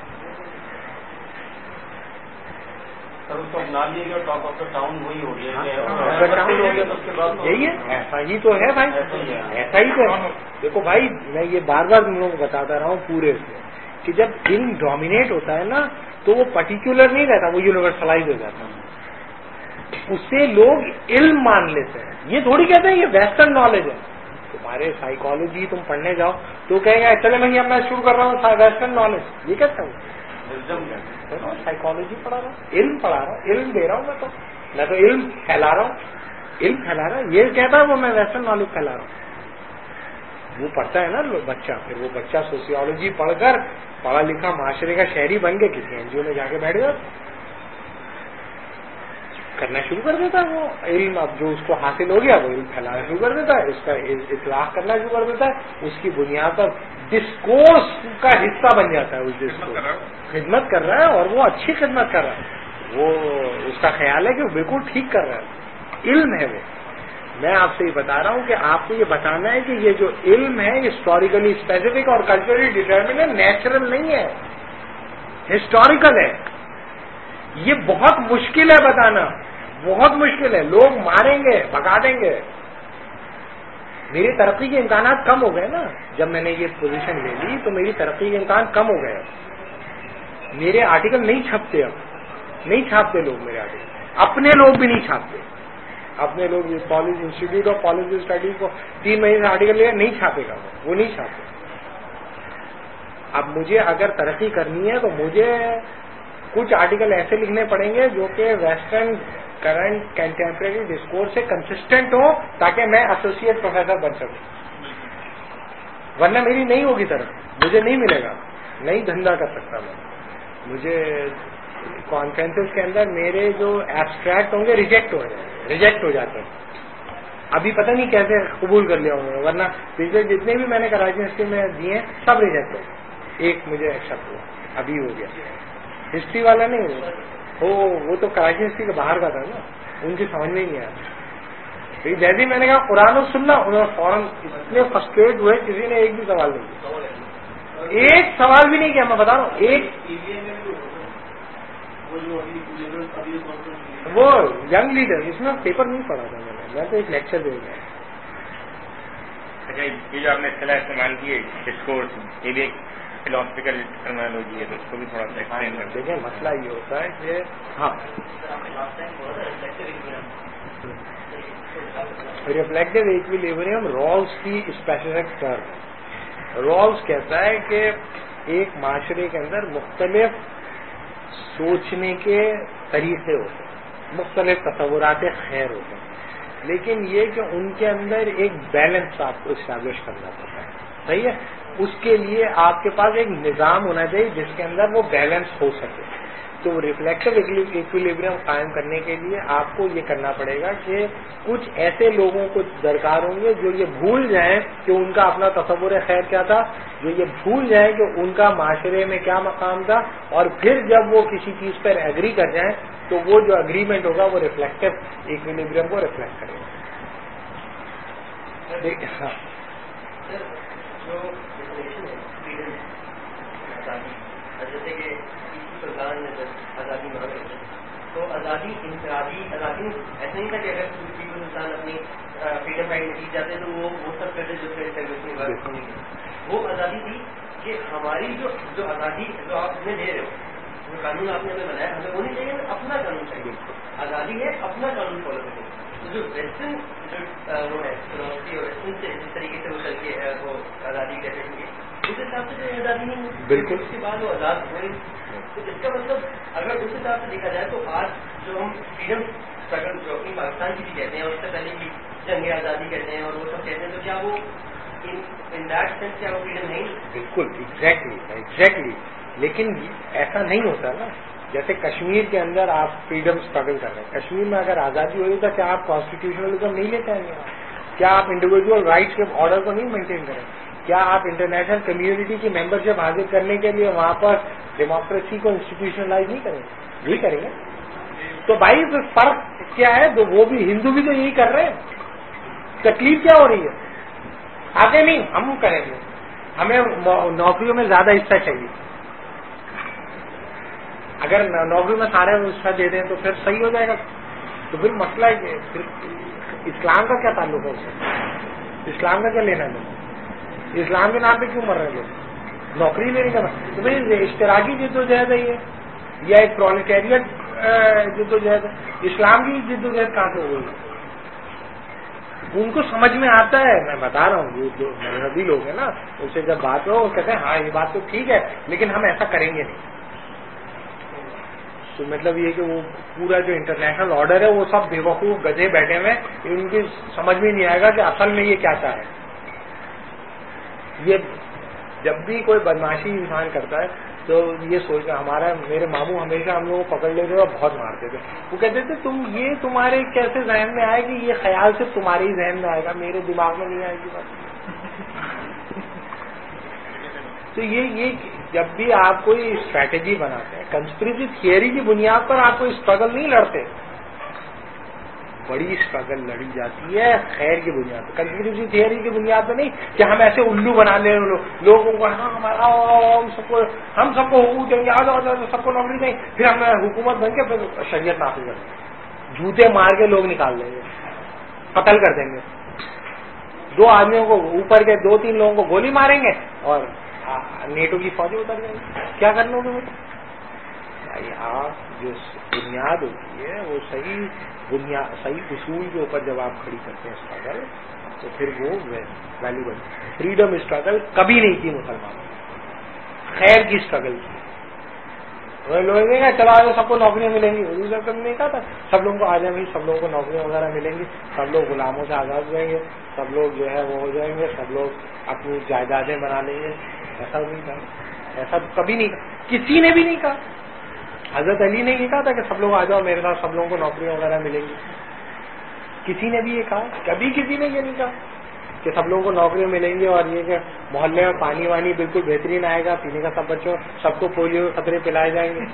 یہی ہے, ایسا ہی تو ہے بھائی, ایسا ہی تو ہے. دیکھو بھائی میں یہ بار بار تم لوگوں کو بتاتا رہا ہوں پورے سے کہ جب علم ڈومینیٹ ہوتا ہے نا تو وہ پرٹیکولر نہیں رہتا, وہ یونیورسلائز ہو جاتا ہے. اسے لوگ علم مان لیتے ہیں. یہ تھوڑی کہتے ہیں یہ ویسٹرن نالج ہے. تمہارے سائیکالوجی تم پڑھنے جاؤ تو کہیں گے چلے میں اب میں شروع کر رہا ہوں ویسٹرن نالج, یہ کہتا ہوں سائیکالوجی پڑھا رہا ہوں, علم پڑھا رہا ہوں, علم دے رہا ہوں. میں تو میں تو علم پھیلا رہا ہوں, علم پھیلا رہا ہے. یہ کہتا ہے وہ میں ویسٹرن نالج پھیلا رہا ہوں. وہ پڑھتا ہے نا بچہ, پھر وہ بچہ سوسیولوجی پڑھ کر پڑھا لکھا معاشرے کا شہری بن کے کسی این جی او میں جا کے بیٹھ گیا, کرنا شروع کر دیتا ہے. وہ علم اب جو اس کو حاصل ہو گیا وہ علم پھیلانا شروع کر دیتا ہے, اس کا اطلاق کرنا شروع کر دیتا ہے. اس کی بنیاد پر ڈسکورس کا حصہ بن جاتا ہے. اس ڈسکورس خدمت کر رہا ہے, اور وہ اچھی خدمت کر رہا ہے. وہ اس کا خیال ہے کہ وہ بالکل ٹھیک کر رہا ہے. علم ہے وہ. میں آپ سے یہ بتا رہا ہوں کہ آپ کو یہ بتانا ہے کہ یہ جو علم ہے ہسٹوریکلی اسپیسیفک اور کلچرلی ڈیٹرمنڈ ہے, نیچرل نہیں ہے, ہسٹوریکل ہے. یہ بہت مشکل ہے بتانا, بہت مشکل ہے. لوگ ماریں گے, بھگا دیں گے. میری ترقی کے امکانات کم ہو گئے نا جب میں نے یہ پوزیشن لے لی, تو میری ترقی کے امکان کم ہو گئے. میرے آرٹیکل نہیں چھپتے, اب نہیں چھاپتے لوگ میرے آرٹیکل, اپنے لوگ بھی نہیں چھاپتے. اپنے لوگ policy institute of policy studies کو تین مہینے سے آرٹیکل لے نہیں چھاپے گا, وہ نہیں چھاپے. اب مجھے اگر ترقی کرنی ہے تو مجھے کچھ آرٹیکل ایسے لکھنے پڑیں گے جو کہ ویسٹرن کرنٹ کنٹمپریری ڈسکورس سے کنسسٹنٹ ہو, تاکہ میں ایسوسیٹ پروفیسر بن سکوں. ورنہ میری نہیں ہوگی ترقی, مجھے نہیں ملے گا, نہیں دھندا کر سکتا میں. مجھے کانفرنسز کے اندر میرے جو ایبسٹریکٹ ہوں گے ریجیکٹ ہو جائیں گے, ریجیکٹ ہو جاتے ہیں. ابھی پتہ نہیں کیسے قبول کر لیا ہوں گے, ورنہ پچھلے جتنے بھی میں نے کراچی یونیورسٹی میں دیے ہیں سب ریجیکٹ ہو گئے. ایک مجھے ایکسپٹ ہوا, ابھی ہو گیا. ہسٹری والا نہیں ہوا, وہ وہ تو کراچی یونیورسٹی کے باہر کا تھا نا, ان کی سمجھ میں ہی نہیں آیا. جیسے ہی میں نے کہا قرآن و سننا, انہوں نے فوراً اتنے فرسٹریٹ ہوئے, کسی نے ایک بھی سوال نہیں کیا, ایک سوال بھی نہیں کیا. میں بتا رہا ہوں, ایک وہ ینگ لیڈر, اس میں پیپر نہیں پڑھا تھا میں نے, میں تو ایک لیکچر دے گیا. اچھا, یہ جو آپ نے اصطلاح استعمال کی ہے ڈسکورس, یہ بھی ایک فلاسفیکل ٹرمینالوجی ہے, تو اس کو بھی تھوڑا سا ایکسپلین کر. دیکھیں مسئلہ یہ ہوتا ہے کہ ہاں ریفلیکٹیو ایکویلیبریم رالز کی اسپیسیفک ٹرم. رالز کہتا ہے کہ ایک معاشرے کے اندر مختلف سوچنے کے طریقے ہوتے ہیں, مختلف تصورات خیر ہوتے ہیں, لیکن یہ کہ ان کے اندر ایک بیلنس آپ کو اسٹیبلش کرنا پڑتا ہے. صحیح ہے, اس کے لیے آپ کے پاس ایک نظام ہونا چاہیے جس کے اندر وہ بیلنس ہو سکے. تو ریفلیکٹیو ایکویلیبریم قائم کرنے کے لیے آپ کو یہ کرنا پڑے گا کہ کچھ ایسے لوگوں کو درکار ہوں گے جو یہ بھول جائیں کہ ان کا اپنا تصور خیر کیا تھا, جو یہ بھول جائیں کہ ان کا معاشرے میں کیا مقام تھا, اور پھر جب وہ کسی چیز پر ایگری کر جائیں تو وہ جو اگریمنٹ ہوگا وہ ریفلیکٹیو ایکویلیبریم کو ریفلیکٹ کرے گا. ہاں جیسے کہ سلطان نے آزادی مانگی تو آزادی انفرادی آزادی ایسا نہیں تھا کہ اگر ٹیپو سلطان اپنی فریڈم فائٹ میں جیت جاتے تو وہ وہ سب کرتے جو بات ہوئی. وہ آزادی تھی کہ ہماری جو جو آزادی جو آپ ہمیں دے رہے ہو, جو قانون آپ نے ہمیں بنایا, ہمیں وہ نہیں چاہیے, اپنا قانون چاہیے. آزادی ہے اپنا قانون فالو کرنے. تو جو ویسٹرن جو وہ ہے فلاسفی اور ویسٹرن سے جس طریقے سے وہ چل کے وہ آزادی کہتے ہیں اس حساب سے جو آزادی نہیں ہوئی, بالکل اس کے بعد وہ آزاد ہوئی. تو اس کا مطلب اگر اس حساب سے دیکھا جائے تو آج جو ہم فریڈم اسٹرگل جو اپنی پاکستان کی بھی کہتے ہیں اور اس سے پہلے کی جنگ آزادی کہتے ہیں اور وہ سب کہتے ہیں, تو کیا وہ ان دیٹ سینس کیا وہ فریڈم نہیں؟ بالکل ایگزیکٹلی ایگزیکٹلی لیکن ایسا نہیں ہوتا نا. جیسے کشمیر کے اندر آپ فریڈم اسٹرگل کر رہے ہیں, کشمیر میں اگر آزادی ہوئی تو کیا آپ کانسٹیٹیوشنلزم نہیں لے کے آئیں گے؟ کیا آپ انڈیویجول رائٹس کے آرڈر کو نہیں مینٹین کریں؟ کیا آپ انٹرنیشنل کمیونٹی کی ممبرشپ حاصل کرنے کے لیے وہاں پر ڈیموکریسی کو انسٹیٹیوشنلائز نہیں کریں گے؟ یہی کریں گے. تو بھائی فرق کیا ہے؟ تو وہ بھی ہندو بھی تو یہی کر رہے ہیں. تکلیف کیا ہو رہی ہے؟ آگے نہیں ہم کریں گے, ہمیں نوکریوں میں زیادہ حصہ چاہیے. اگر نوکری میں سارے حصہ دے دیں تو پھر صحیح ہو جائے گا. تو پھر مسئلہ ہے کہ پھر اسلام کا کیا تعلق ہے اس سے؟ اسلام کا کیا لینا ہے؟ اسلام کے نام پہ کیوں مر رہے ہیں لوگ؟ نوکری لینے کا تو بھائی اشتراکی جدوجہد ہے یہ, یا ایک پرولٹیریٹ جدوجہد ہے. اسلام کی جدوجہد کہاں سے ہو گئی؟ ان کو سمجھ میں آتا ہے, میں بتا رہا ہوں, جو مذہبی لوگ ہیں نا, ان سے جب بات ہو وہ کہتے ہیں ہاں یہ بات تو ٹھیک ہے لیکن ہم ایسا کریں گے نہیں. تو مطلب یہ کہ وہ پورا جو انٹرنیشنل آرڈر ہے وہ سب بے وقوف گدھے بیٹھے ہوئے ان کی سمجھ میں نہیں آئے گا کہ اصل میں یہ کیا چاہ ہے. یہ جب بھی کوئی بدماشی انسان کرتا ہے تو یہ سوچنا, ہمارا میرے ماموں ہمیشہ ہم لوگوں کو پکڑ لیتے اور بہت مارتے تھے. وہ کہتے تھے تم یہ تمہارے کیسے ذہن میں آئے گی, یہ خیال صرف تمہارے ہی ذہن میں آئے گا, میرے دماغ میں نہیں آئے گی بات. تو یہ یہ جب بھی آپ کوئی اسٹریٹجی بناتے ہیں کنسپریسی تھیوری کی بنیاد پر آپ کوئی اسٹرگل نہیں لڑتے, بڑی اسٹرگل لڑی جاتی ہے خیر کی بنیاد پر, کنسپریسی تھیوری کی بنیاد پر نہیں کہ ہم ایسے الو بنا لیں لوگوں کو, ہاں ہمارا ہم سب کو ہم سب کو حقوق دیں گے, آ جاؤ جاؤ سب کو نوکری دیں, پھر ہم حکومت بن کے پھر شریعت نافذ کریں گے, جوتے مار کے لوگ نکال دیں گے, قتل کر دیں گے, دو آدمیوں کو اوپر کے دو تین لوگوں کو گولی ماریں گے اور نیٹو کی فوجیں اتر جائیں گی. کیا کرنا ہوگا بھائی؟ آپ جو بنیاد ہوتی ہے وہ صحیح بنیاد صحیح اصول کے اوپر جب آپ کھڑی کرتے ہیں اسٹرگل تو پھر وہ ویلیبل. فریڈم اسٹرگل کبھی نہیں کی مسلمانوں نے, خیر کی اسٹرگل کی. لوگ نے کہا چلا آ سب کو نوکریاں ملیں گی, حضور صاحب نے کہا تھا سب لوگوں کو آ جائیں گے, سب لوگوں کو نوکریاں وغیرہ ملیں گی, سب لوگ غلاموں سے آزاد ہوئیں گے, سب لوگ جو ہے وہ ہو جائیں گے, سب لوگ اپنی جائیدادیں بنا لیں گے. ایسا نہیں کہا, ایسا کبھی نہیں کہا, کسی نے بھی نہیں کہا. حضرت علی نے یہ کہا تھا کہ سب لوگ آ جاؤ میرے ساتھ, سب لوگوں کو نوکریاں وغیرہ ملیں گی. کسی نے بھی یہ کہا, کبھی کسی نے یہ نہیں کہا کہ سب لوگوں کو نوکریاں ملیں گی اور یہ کہ محلے میں پانی وانی بالکل بہترین آئے گا پینے کا, سب بچوں سب کو پولیو کے خطرے پلائے جائیں گے.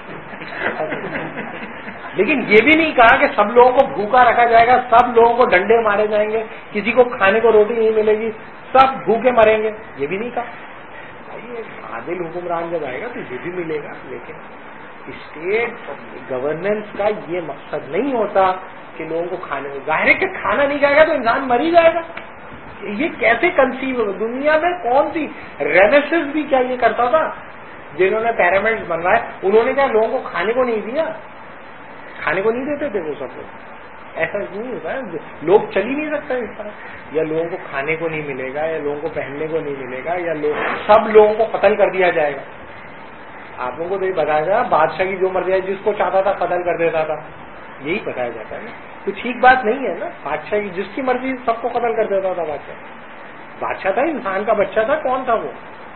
لیکن یہ بھی نہیں کہا کہ سب لوگوں کو بھوکا رکھا جائے گا, سب لوگوں کو ڈنڈے مارے جائیں گے, کسی کو کھانے کو روٹی نہیں ملے گی, سب بھوکے مریں گے. یہ بھی نہیں کہا. عادل حکمران جب آئے گا تو یہ بھی ملے گا, لیکن اسٹیٹ گورننس کا یہ مقصد نہیں ہوتا کہ لوگوں کو کھانے کو, ظاہر ہے کہ کھانا نہیں جائے گا تو انسان مر ہی جائے گا. یہ کیسے کنسیو ہوگا؟ دنیا میں کون سی رینیسنس بھی کیا یہ کرتا تھا؟ جنہوں نے پیرامڈس بنوائے انہوں نے کیا لوگوں کو کھانے کو نہیں دیا؟ کھانے کو نہیں دیتے تھے وہ سب لوگ. ایسا نہیں ہوتا ہے, لوگ چل ہی نہیں سکتے اس طرح. یا لوگوں کو کھانے کو نہیں ملے گا, یا لوگوں کو پہننے کو نہیں ملے گا, یا لوگ سب لوگوں کو قتل کر دیا جائے گا. آپ لوگوں کو تو یہ بتایا گا بادشاہ کی جو مرضی ہے جس کو چاہتا تھا قتل کر دیتا تھا, یہی بتایا جاتا ہے نا. تو ٹھیک بات نہیں ہے نا, بادشاہ کی جس کی مرضی سب کو قتل کر دیتا تھا. بادشاہ بادشاہ تھا, انسان کا بچہ تھا, کون تھا وہ؟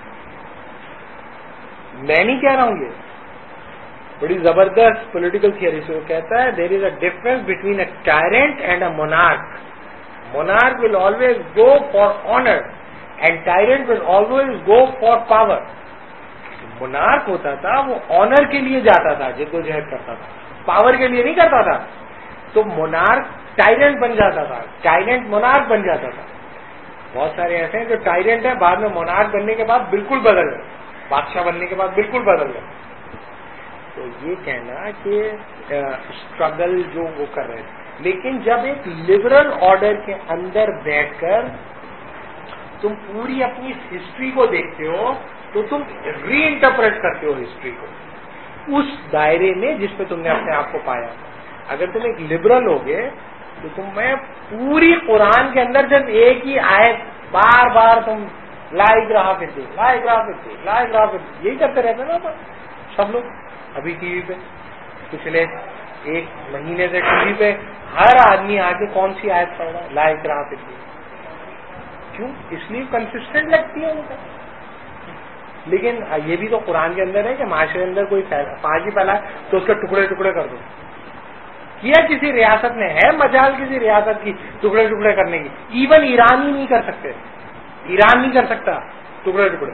میں نہیں کہہ رہا ہوں, یہ بڑی زبردست پولیٹیکل تھیوری سے وہ کہتا ہے there is a difference between a tyrant and a monarch. Monarch will always go for honour and tyrant will always go for power. Monarch ہوتا تھا وہ آنر کے لیے جاتا تھا, جد و جہد کرتا تھا, پاور کے لیے نہیں کرتا تھا. تو مونارک ٹائرنٹ بن جاتا تھا, ٹائرنٹ مونارک بن جاتا تھا. بہت سارے ایسے ہیں جو ٹائرنٹ ہیں بعد میں مونارک بننے کے بعد بالکل بدل گئے, بادشاہ بننے کے بعد بالکل بدل گئے. تو یہ کہنا کہ اسٹرگل جو وہ کر رہے تھے, لیکن جب ایک لبرل آرڈر کے اندر بیٹھ کر تم پوری اپنی ہسٹری کو دیکھتے ہو تو تم ری انٹرپریٹ کرتے ہو ہسٹری کو اس دائرے میں جس میں تم نے اپنے آپ کو پایا. اگر تم ایک لبرل ہوگے تو تم میں پوری قرآن کے اندر جب ایک ہی آیت بار بار تم لا اکراہ فی الدین, لا اکراہ فی الدین, لا اکراہ فی الدین, یہی کرتے رہتے نا سب لوگ. ابھی ٹی وی پہ پچھلے ایک مہینے سے ٹی وی پہ ہر آدمی آ کے کون سی آیت پڑھ رہا ہے؟ لا اکراہ فی الدین. کیوں؟ اس لیے کنسسٹنٹ لگتی ہے ان کو. لیکن یہ بھی تو قرآن کے اندر ہے کہ معاشرے کے اندر کوئی پانچ ہی پھیلا تو اس کے ٹکڑے ٹکڑے کر دو. کیا کسی ریاست نے ہے مجال کسی ریاست کی ٹکڑے ٹکڑے کرنے کی؟ ایون ایران ہی نہیں کر سکتے, ایران نہیں کر سکتا ٹکڑے ٹکڑے,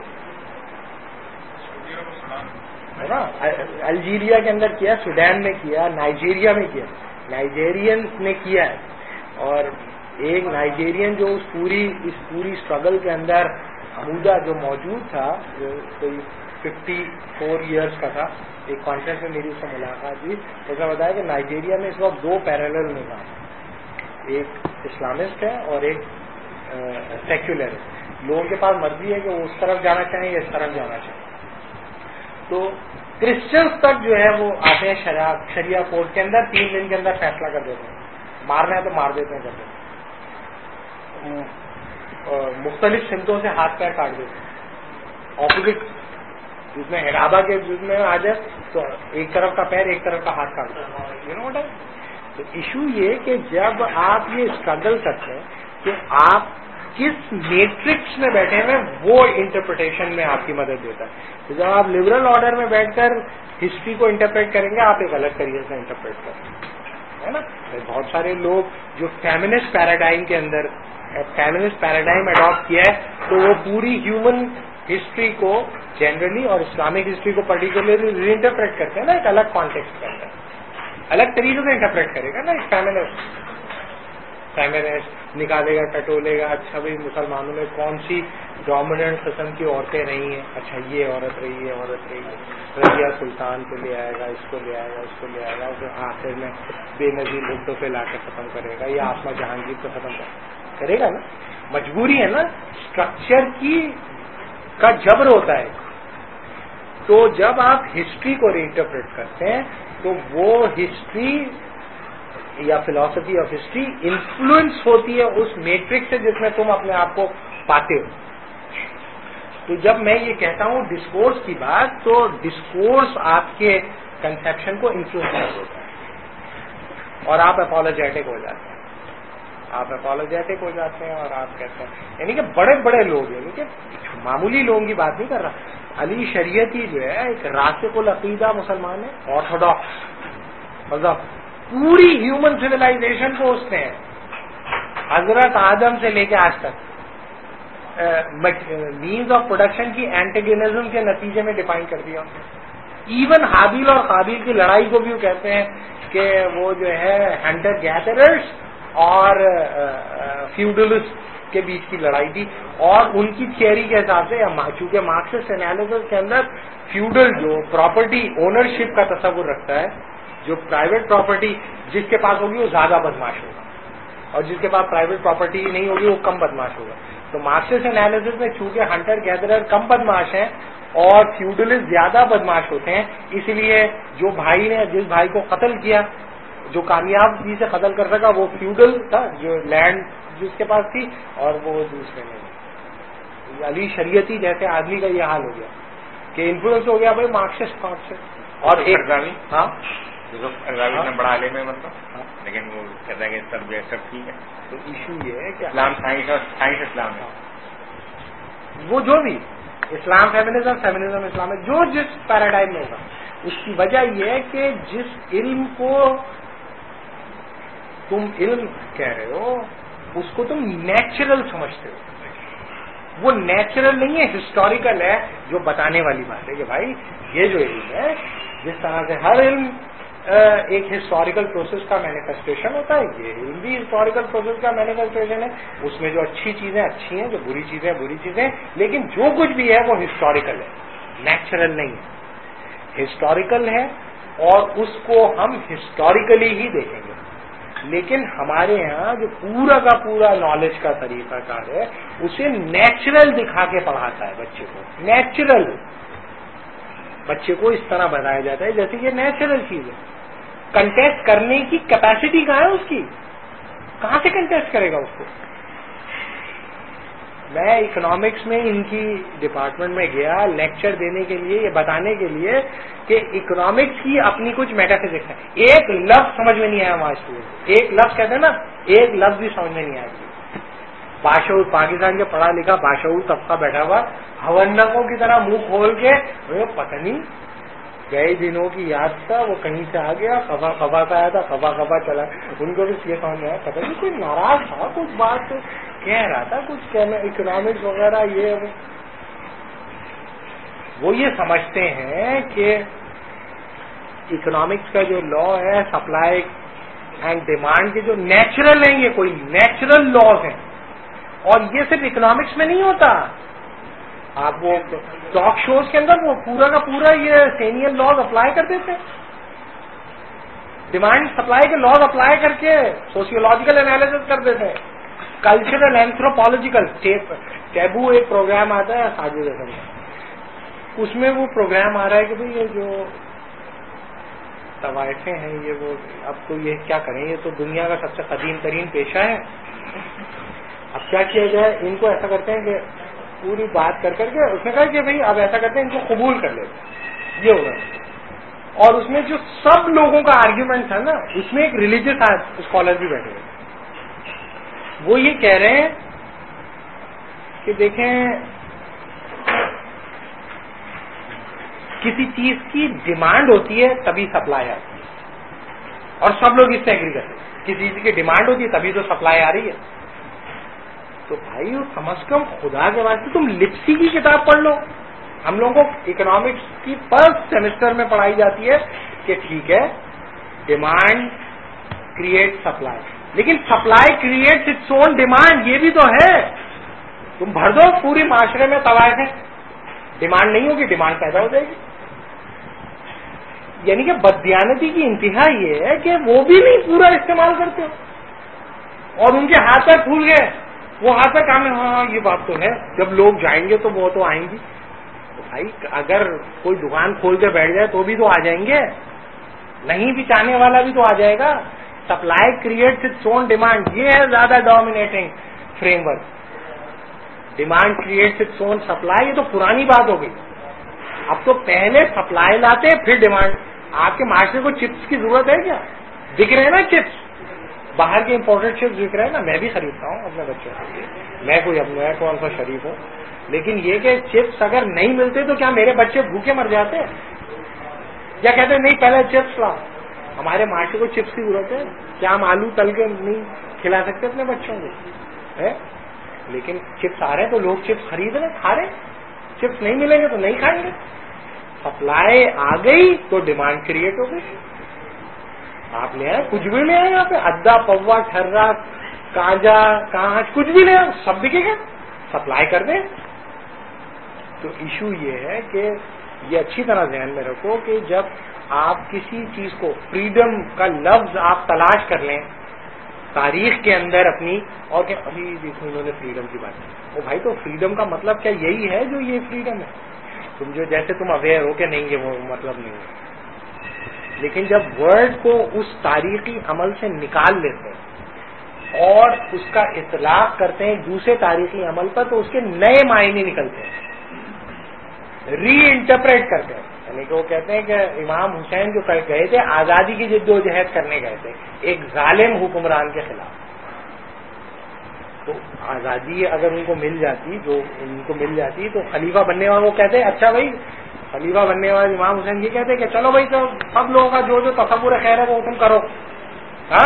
ہے نا. الجیریا کے اندر کیا, سوڈان میں کیا, نائجیریا میں کیا, نائجیرین نے کیا ہے. اور ایک نائجیرین جو اس پوری اس پوری اسٹرگل کے اندر عمودہ جو موجود تھا, جو کوئی ففٹی فور ایئرس کا تھا, ایک کانفرنس میں میری اس سے ملاقات ہوئی, اس نے بتایا کہ نائجیریا میں اس وقت دو پیرالل نظام, ایک اسلامسٹ ہے اور ایک سیکولر ہے. لوگوں کے پاس مرضی ہے کہ وہ اس طرف جانا چاہیں یا اس طرف جانا چاہیں. تو کرسچنس تک جو ہے وہ آتے ہیں شریعہ شریعہ کورٹ کے اندر, تین دن کے اندر فیصلہ کر دیتے ہیں, مارنا ہے تو مار دیتے ہیں, کر دیتے ہیں, مختلف سمتوں سے ہاتھ پیر کاٹ دیتے ہیں, اپوزٹ جس میں ہرابا کے جس میں آ جائے تو ایک طرف کا پیر ایک طرف کا ہاتھ کاٹ دیں، یو نو واٹ ہے. تو ایشو یہ کہ جب آپ یہ اسٹرگل کرتے ہیں کہ آپ کس میٹرکس میں بیٹھے ہیں وہ انٹرپریٹیشن میں آپ کی مدد دیتا ہے. تو جب آپ لبرل آرڈر میں بیٹھ کر ہسٹری کو انٹرپریٹ کریں گے آپ ایک الگ طریقے سے انٹرپریٹ کریں گے، ہے نا. بہت سارے لوگ جو فیمنسٹ پیراڈائم کے اندر فیمنسٹ پیراڈائم اڈاپٹ کیا ہے تو وہ پوری ہیومن ہسٹری کو جنرلی اور اسلامک ہسٹری کو پرٹیکولرلی ری انٹرپریٹ کرتے ہیں نا ایک الگ کانٹیکسٹ کے اندر، الگ طریقے سے انٹرپریٹ کرے گا نا. ایک فیمنسٹ فیمنسٹ نکالے گا ٹٹولے گا، اچھا بھائی مسلمانوں میں کون سی ڈومیننٹ قسم کی عورتیں رہی ہیں، اچھا یہ عورت رہی ہے عورت رہی ہے رضیہ سلطان کو لے آئے گا، اس کو لے آئے گا اس کو لے آئے گا، پھر آخر میں بے نظیر بھٹو پہ لا کے ختم کرے گا یا آسما جہانگیر کو ختم کرے گا نا. مجبوری ہے نا، اسٹرکچر کی کا جبر ہوتا ہے. تو جب آپ ہسٹری کو ری انٹرپریٹ کرتے ہیں تو وہ ہسٹری یا فلاسفی آف ہسٹری انفلوئنس ہوتی ہے اس میٹرک سے جس میں تم اپنے آپ کو پاتے ہو. تو جب میں یہ کہتا ہوں ڈسکورس کی بات تو ڈسکورس آپ کے کنسیپشن کو انفلوئنس ہوتا ہے اور آپ اپالوجیٹک ہو جاتے ہیں آپ اپالوجیٹک ہو جاتے ہیں اور آپ کہتے ہیں یعنی کہ بڑے بڑے لوگ یعنی کہ معمولی لوگوں کی بات نہیں کر رہا. علی شریعتی جو ہے ایک راسخ العقیدہ مسلمان ہے، آرتھوڈاکس، مطلب پوری ہیومن سویلائزیشن کو اس نے حضرت آدم سے لے کے آج تک مینز آف پروڈکشن کی اینٹیگنزم کے نتیجے میں ڈیفائن کر دیا. ایون حابیل اور قابیل کی لڑائی کو بھی وہ کہتے ہیں کہ وہ جو ہے ہنٹر گیدررز اور فیوڈلسٹ کے بیچ کی لڑائی تھی. اور ان کی تھیوری کے حساب سے چونکہ مارکسسٹ انالیسس کے اندر فیوڈل جو پراپرٹی اونرشپ کا تصور رکھتا ہے، جو پرائیویٹ پراپرٹی جس کے پاس ہوگی وہ زیادہ بدماش ہوگا اور جس کے پاس پرائیویٹ پراپرٹی نہیں ہوگی وہ کم بدماش ہوگا. تو مارکسسٹ انالیسس میں چونکہ ہنٹر گیدرر کم بدماش ہیں اور فیوڈلسٹ زیادہ بدماش ہوتے ہیں، اس لیے جو بھائی نے جس بھائی کو قتل کیا، جو کامیابی سے قتل کر سکا وہ فیوڈل تھا جو لینڈ جس کے پاس تھی، اور وہ دوسرے نے. علی شریعتی جیسے آدمی کا یہ حال ہو گیا کہ انفلوئنس ہو گیا بھائی مارکسسٹ تھاٹ سے. اور ایک ہاں بڑا عالم ہے مطلب، لیکن وہ کہتا ہے کہ سب جو ہے سب ٹھیک ہے. تو ایشو یہ ہے کہ اسلام سائنس اور سائنس اسلام ہے، وہ جو بھی اسلام فیمنزم فیمنزم اسلام ہے جو جس پیراڈائم میں ہوگا، اس کی وجہ یہ ہے کہ جس علم کو تم علم کہہ رہے ہو اس کو تم نیچرل سمجھتے ہو. وہ نیچرل نہیں ہے، ہسٹوریکل ہے، جو بتانے والی بات ہے کہ بھائی یہ جو علم ہے جس طرح سے ہر علم ایک ہسٹوریکل پروسیس کا مینیفیسٹیشن ہوتا ہے، یہ علم بھی ہسٹوریکل پروسیس کا مینیفیسٹیشن ہے. اس میں جو اچھی چیزیں اچھی ہیں، جو بری چیزیں بری چیزیں، لیکن جو کچھ بھی ہے وہ ہسٹوریکل ہے، نیچرل نہیں ہے، ہسٹوریکل ہے اور اس کو ہم ہسٹوریکلی ہی دیکھیں گے. لیکن ہمارے ہاں جو پورا کا پورا نالج کا طریقہ کار ہے اسے نیچرل دکھا کے پڑھاتا ہے بچے کو. نیچرل بچے کو اس طرح بتایا جاتا ہے جیسے کہ نیچرل چیز ہے. کنٹیسٹ کرنے کی کیپیسٹی کہاں ہے اس کی؟ کہاں سے کنٹیسٹ کرے گا اس کو؟ میں اکنامکس میں ان کی ڈپارٹمنٹ میں گیا لیکچر دینے کے لیے، یہ بتانے کے لیے کہ اکنامکس کی اپنی کچھ میٹا فزکس ہے. ایک لفظ سمجھ میں نہیں آیا وہاں اسٹوڈنٹ، ایک لفظ کہتے ہیں نا، ایک لفظ بھی سمجھ میں نہیں آیا. باشعور پاکستان کے پڑھا لکھا باشعور طبقہ بیٹھا ہوا ہونکوں کی طرح منہ کھول کے پتہ نہیں کئی دنوں کی یاد تھا، وہ کہیں سے آ گیا، خفا خفا سے آیا تھا، خفا خفا چلا. ان کو بھی یہ سمجھ میں آیا پتہ نہیں کوئی ناراض تھا، کچھ بات کہہ رہا تھا، کچھ کہنا اکنامکس وغیرہ. یہ وہ یہ سمجھتے ہیں کہ اکنامکس کا جو لا ہے سپلائی اینڈ ڈیمانڈ کے جو نیچرل ہیں، یہ کوئی نیچرل لاز ہیں. اور یہ صرف اکنامکس میں نہیں ہوتا، آپ وہ ٹاک شوز کے اندر وہ پورا کا پورا یہ سینئر لاز اپلائی کر دیتے ہیں، ڈیمانڈ سپلائی کے لاز اپلائی کر کے سوشیولوجیکل انالیسس کر دیتے ہیں. کلچرل اینتھروپولوجیکل ٹیبو ایک پروگرام آتا ہے ساجد احسن کا، اس میں وہ پروگرام آ رہا ہے کہ بھئی یہ جو طوائفیں ہیں یہ وہ اب تو یہ کیا کریں، یہ تو دنیا کا سب سے قدیم ترین پیشہ ہے. اب کیا کیا جائے، ان کو ایسا کرتے ہیں کہ پوری بات کر کر کے اس نے کہا کہ بھائی اب ایسا کرتے ہیں ان کو قبول کر لیتے ہیں. یہ ہوگا. اور اس میں جو سب لوگوں کا آرگیومنٹ تھا نا, اس میں ایک ریلیجیس اسکالر بھی بیٹھے ہوئے. وہ یہ کہہ رہے ہیں کہ دیکھیں کسی چیز کی ڈیمانڈ ہوتی ہے تبھی سپلائی آتی ہے, اور سب لوگ اس سے ایگری کرتے ہیں. کسی چیز کی ڈیمانڈ ہوتی ہے تبھی تو سپلائی آ رہی ہے. تو بھائی کم از کم خدا کے واسطے تم لپسی کی کتاب پڑھ لو. ہم لوگوں کو اکنامکس کی فرسٹ سیمسٹر میں پڑھائی جاتی ہے کہ ٹھیک ہے ڈیمانڈ کریٹ سپلائی, لیکن supply create its own demand, یہ بھی تو ہے. تم بھر دو پوری معاشرے میں طوائف ہے, ڈیمانڈ نہیں ہوگی, ڈیمانڈ پیدا ہو جائے گی. یعنی کہ بددیانتی کی انتہا یہ ہے کہ وہ بھی نہیں پورا استعمال کرتے ہو, اور ان کے ہاتھ پیر پھول گئے, وہ ہاتھ پیر کام ہے. ہاں یہ بات تو ہے, جب لوگ جائیں گے تو وہ تو آئیں گی. تو بھائی اگر کوئی دکان کھول کے بیٹھ جائے تو بھی تو آ جائیں گے, نہیں بھی چاہنے والا بھی تو آ جائے گا. Supply creates its own demand, یہ ہے زیادہ dominating framework. Demand creates its own supply, یہ تو پرانی بات ہو گئی. اب تو پہلے سپلائی لاتے پھر ڈیمانڈ. آپ کے معاشرے کو چپس کی ضرورت ہے کیا؟ دکھ رہے ہیں نا چپس, باہر کے امپورٹڈ چپس دکھ رہے ہیں نا, میں بھی خریدتا ہوں اپنے بچوں کے لیے, میں کوئی اب میں کون سا شریف ہوں. لیکن یہ کہ چپس اگر نہیں ملتے تو کیا میرے بچے بھوکے مر جاتے ہیں, یا کہتے ہیں نہیں پہلے چپس لاؤ؟ ہمارے معاشرے کو چپس کی ضرورت ہے. کیا ہم آلو تل کے نہیں کھلا سکتے اپنے بچوں کو؟ لیکن چپس آ رہے ہیں تو لوگ چپس خرید رہے کھا رہے, چپس نہیں ملیں گے تو نہیں کھائیں گے. سپلائی آ گئی تو ڈیمانڈ کریٹ ہو گئی. آپ لے آئے کچھ بھی لے آئے, یہاں پہ ادا پوا ٹھرا کانجا کانچ کچھ بھی لے آئے, سب بکے گا, سپلائی کر دیں. تو ایشو یہ ہے کہ یہ اچھی طرح ذہن میں رکھو کہ جب آپ کسی چیز کو, فریڈم کا لفظ آپ تلاش کر لیں تاریخ کے اندر اپنی, اور کہ ابھی دیکھو انہوں نے فریڈم کی بات کی, وہ بھائی تو فریڈم کا مطلب کیا یہی ہے جو یہ فریڈم ہے؟ تم جو جیسے تم اویئر ہو کہ نہیں یہ وہ مطلب نہیں ہے. لیکن جب ورڈ کو اس تاریخی عمل سے نکال لیتے ہیں اور اس کا اطلاق کرتے ہیں دوسرے تاریخی عمل پر, تو اس کے نئے معنی نکلتے ہیں, ری انٹرپریٹ کرتے ہیں. یعنی کہ وہ کہتے ہیں کہ امام حسین جو گئے تھے آزادی کی جد و جہد کرنے گئے تھے ایک ظالم حکمران کے خلاف, تو آزادی اگر ان کو مل جاتی, جو ان کو مل جاتی تو خلیفہ بننے والے وہ کہتے ہیں اچھا بھائی خلیفہ بننے والے امام حسین یہ کہتے ہیں کہ چلو بھائی تو سب لوگوں کا جو جو تصور خیر ہے وہ تم کرو. ہاں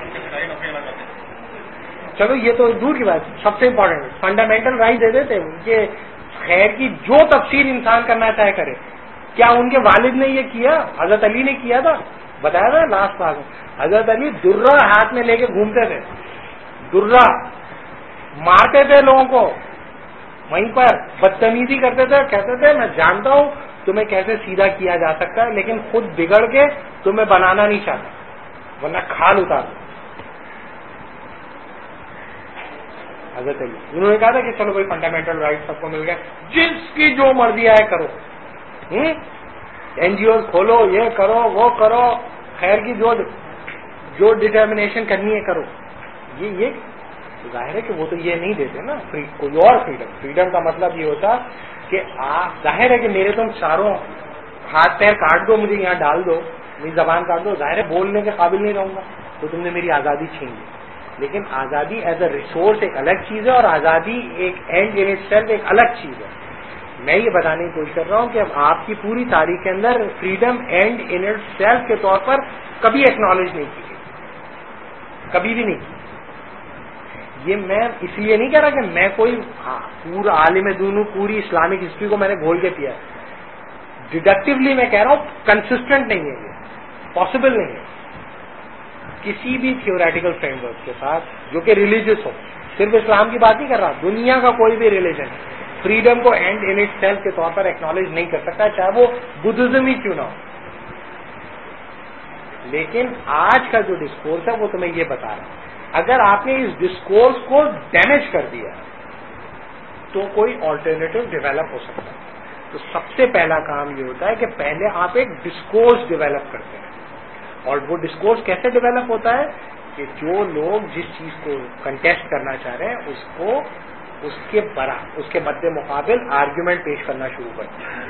چلو یہ تو دور کی بات, سب سے امپورٹنٹ فنڈامنٹل رائٹ دے دیتے کہ خیر کی جو تفسیر انسان کرنا چاہے کرے. کیا ان کے والد نے یہ کیا؟ حضرت علی نے کیا تھا, بتایا تھا لاسٹ بات میں. حضرت علی درہ ہاتھ میں لے کے گھومتے تھے, درہ مارتے تھے لوگوں کو, وہیں پر بدتمیزی کرتے تھے, کہتے تھے میں جانتا ہوں تمہیں کیسے سیدھا کیا جا سکتا ہے, لیکن خود بگڑ کے تمہیں بنانا نہیں چاہتا ورنہ کھال اتار دو. حضرت علی انہوں نے کہا تھا کہ چلو بھائی فنڈامنٹل رائٹ سب کو مل گئے, جس کی جو مرضی آئے کرو, این جی اوز کھولو, یہ کرو وہ کرو, خیر کی جو جو ڈٹرمنیشن کرنی ہے کرو. یہ یہ ظاہر ہے کہ وہ تو یہ نہیں دیتے نا کوئی اور فریڈم. فریڈم کا مطلب یہ ہوتا کہ ظاہر ہے کہ میرے تم چاروں ہاتھ پیر کاٹ دو, مجھے یہاں ڈال دو, میری زبان کاٹ دو, ظاہر ہے بولنے کے قابل نہیں رہوں گا, تو تم نے میری آزادی چھین لی. لیکن آزادی ایز اے ریسورس ایک الگ چیز ہے, اور آزادی ایک اینڈ ان اٹ سیلف ایک الگ چیز ہے. میں یہ بتانے کی کوشش کر رہا ہوں کہ اب آپ کی پوری تاریخ کے اندر freedom and in itself کے طور پر کبھی ایکنالج نہیں کی گئی, کبھی بھی نہیں کی. یہ میں اس لیے نہیں کہہ رہا کہ میں کوئی پورا عالم دونوں پوری اسلامک ہسٹری کو میں نے گھول کے پیا ہے. ڈیڈکٹیولی میں کہہ رہا ہوں کنسسٹنٹ نہیں ہے, یہ پاسبل نہیں ہے کسی بھی تھیوریٹیکل فریم ورک کے ساتھ جو کہ ریلیجیس ہو. صرف اسلام کی بات نہیں کر رہا, دنیا کا کوئی بھی ریلیجن فریڈم کو اینڈ ان اٹ سیلف کے طور پر ایکنالج نہیں کر سکتا, چاہے وہ بدھزم ہی کیوں نہ ہو. لیکن آج کا جو ڈسکورس ہے وہ تمہیں یہ بتا رہا ہے, اگر آپ نے اس ڈسکورس کو ڈیمیج کر دیا تو کوئی آلٹرنیٹو ڈیولپ ہو سکتا ہے. تو سب سے پہلا کام یہ ہوتا ہے کہ پہلے آپ ایک ڈسکورس ڈیولپ کرتے ہیں, اور وہ ڈسکورس کیسے ڈیولپ ہوتا ہے کہ جو لوگ جس چیز کو کنٹیسٹ کرنا چاہ رہے ہیں اس کو اس کے برا اس کے مد مقابل آرگیومنٹ پیش کرنا شروع کرتے ہیں.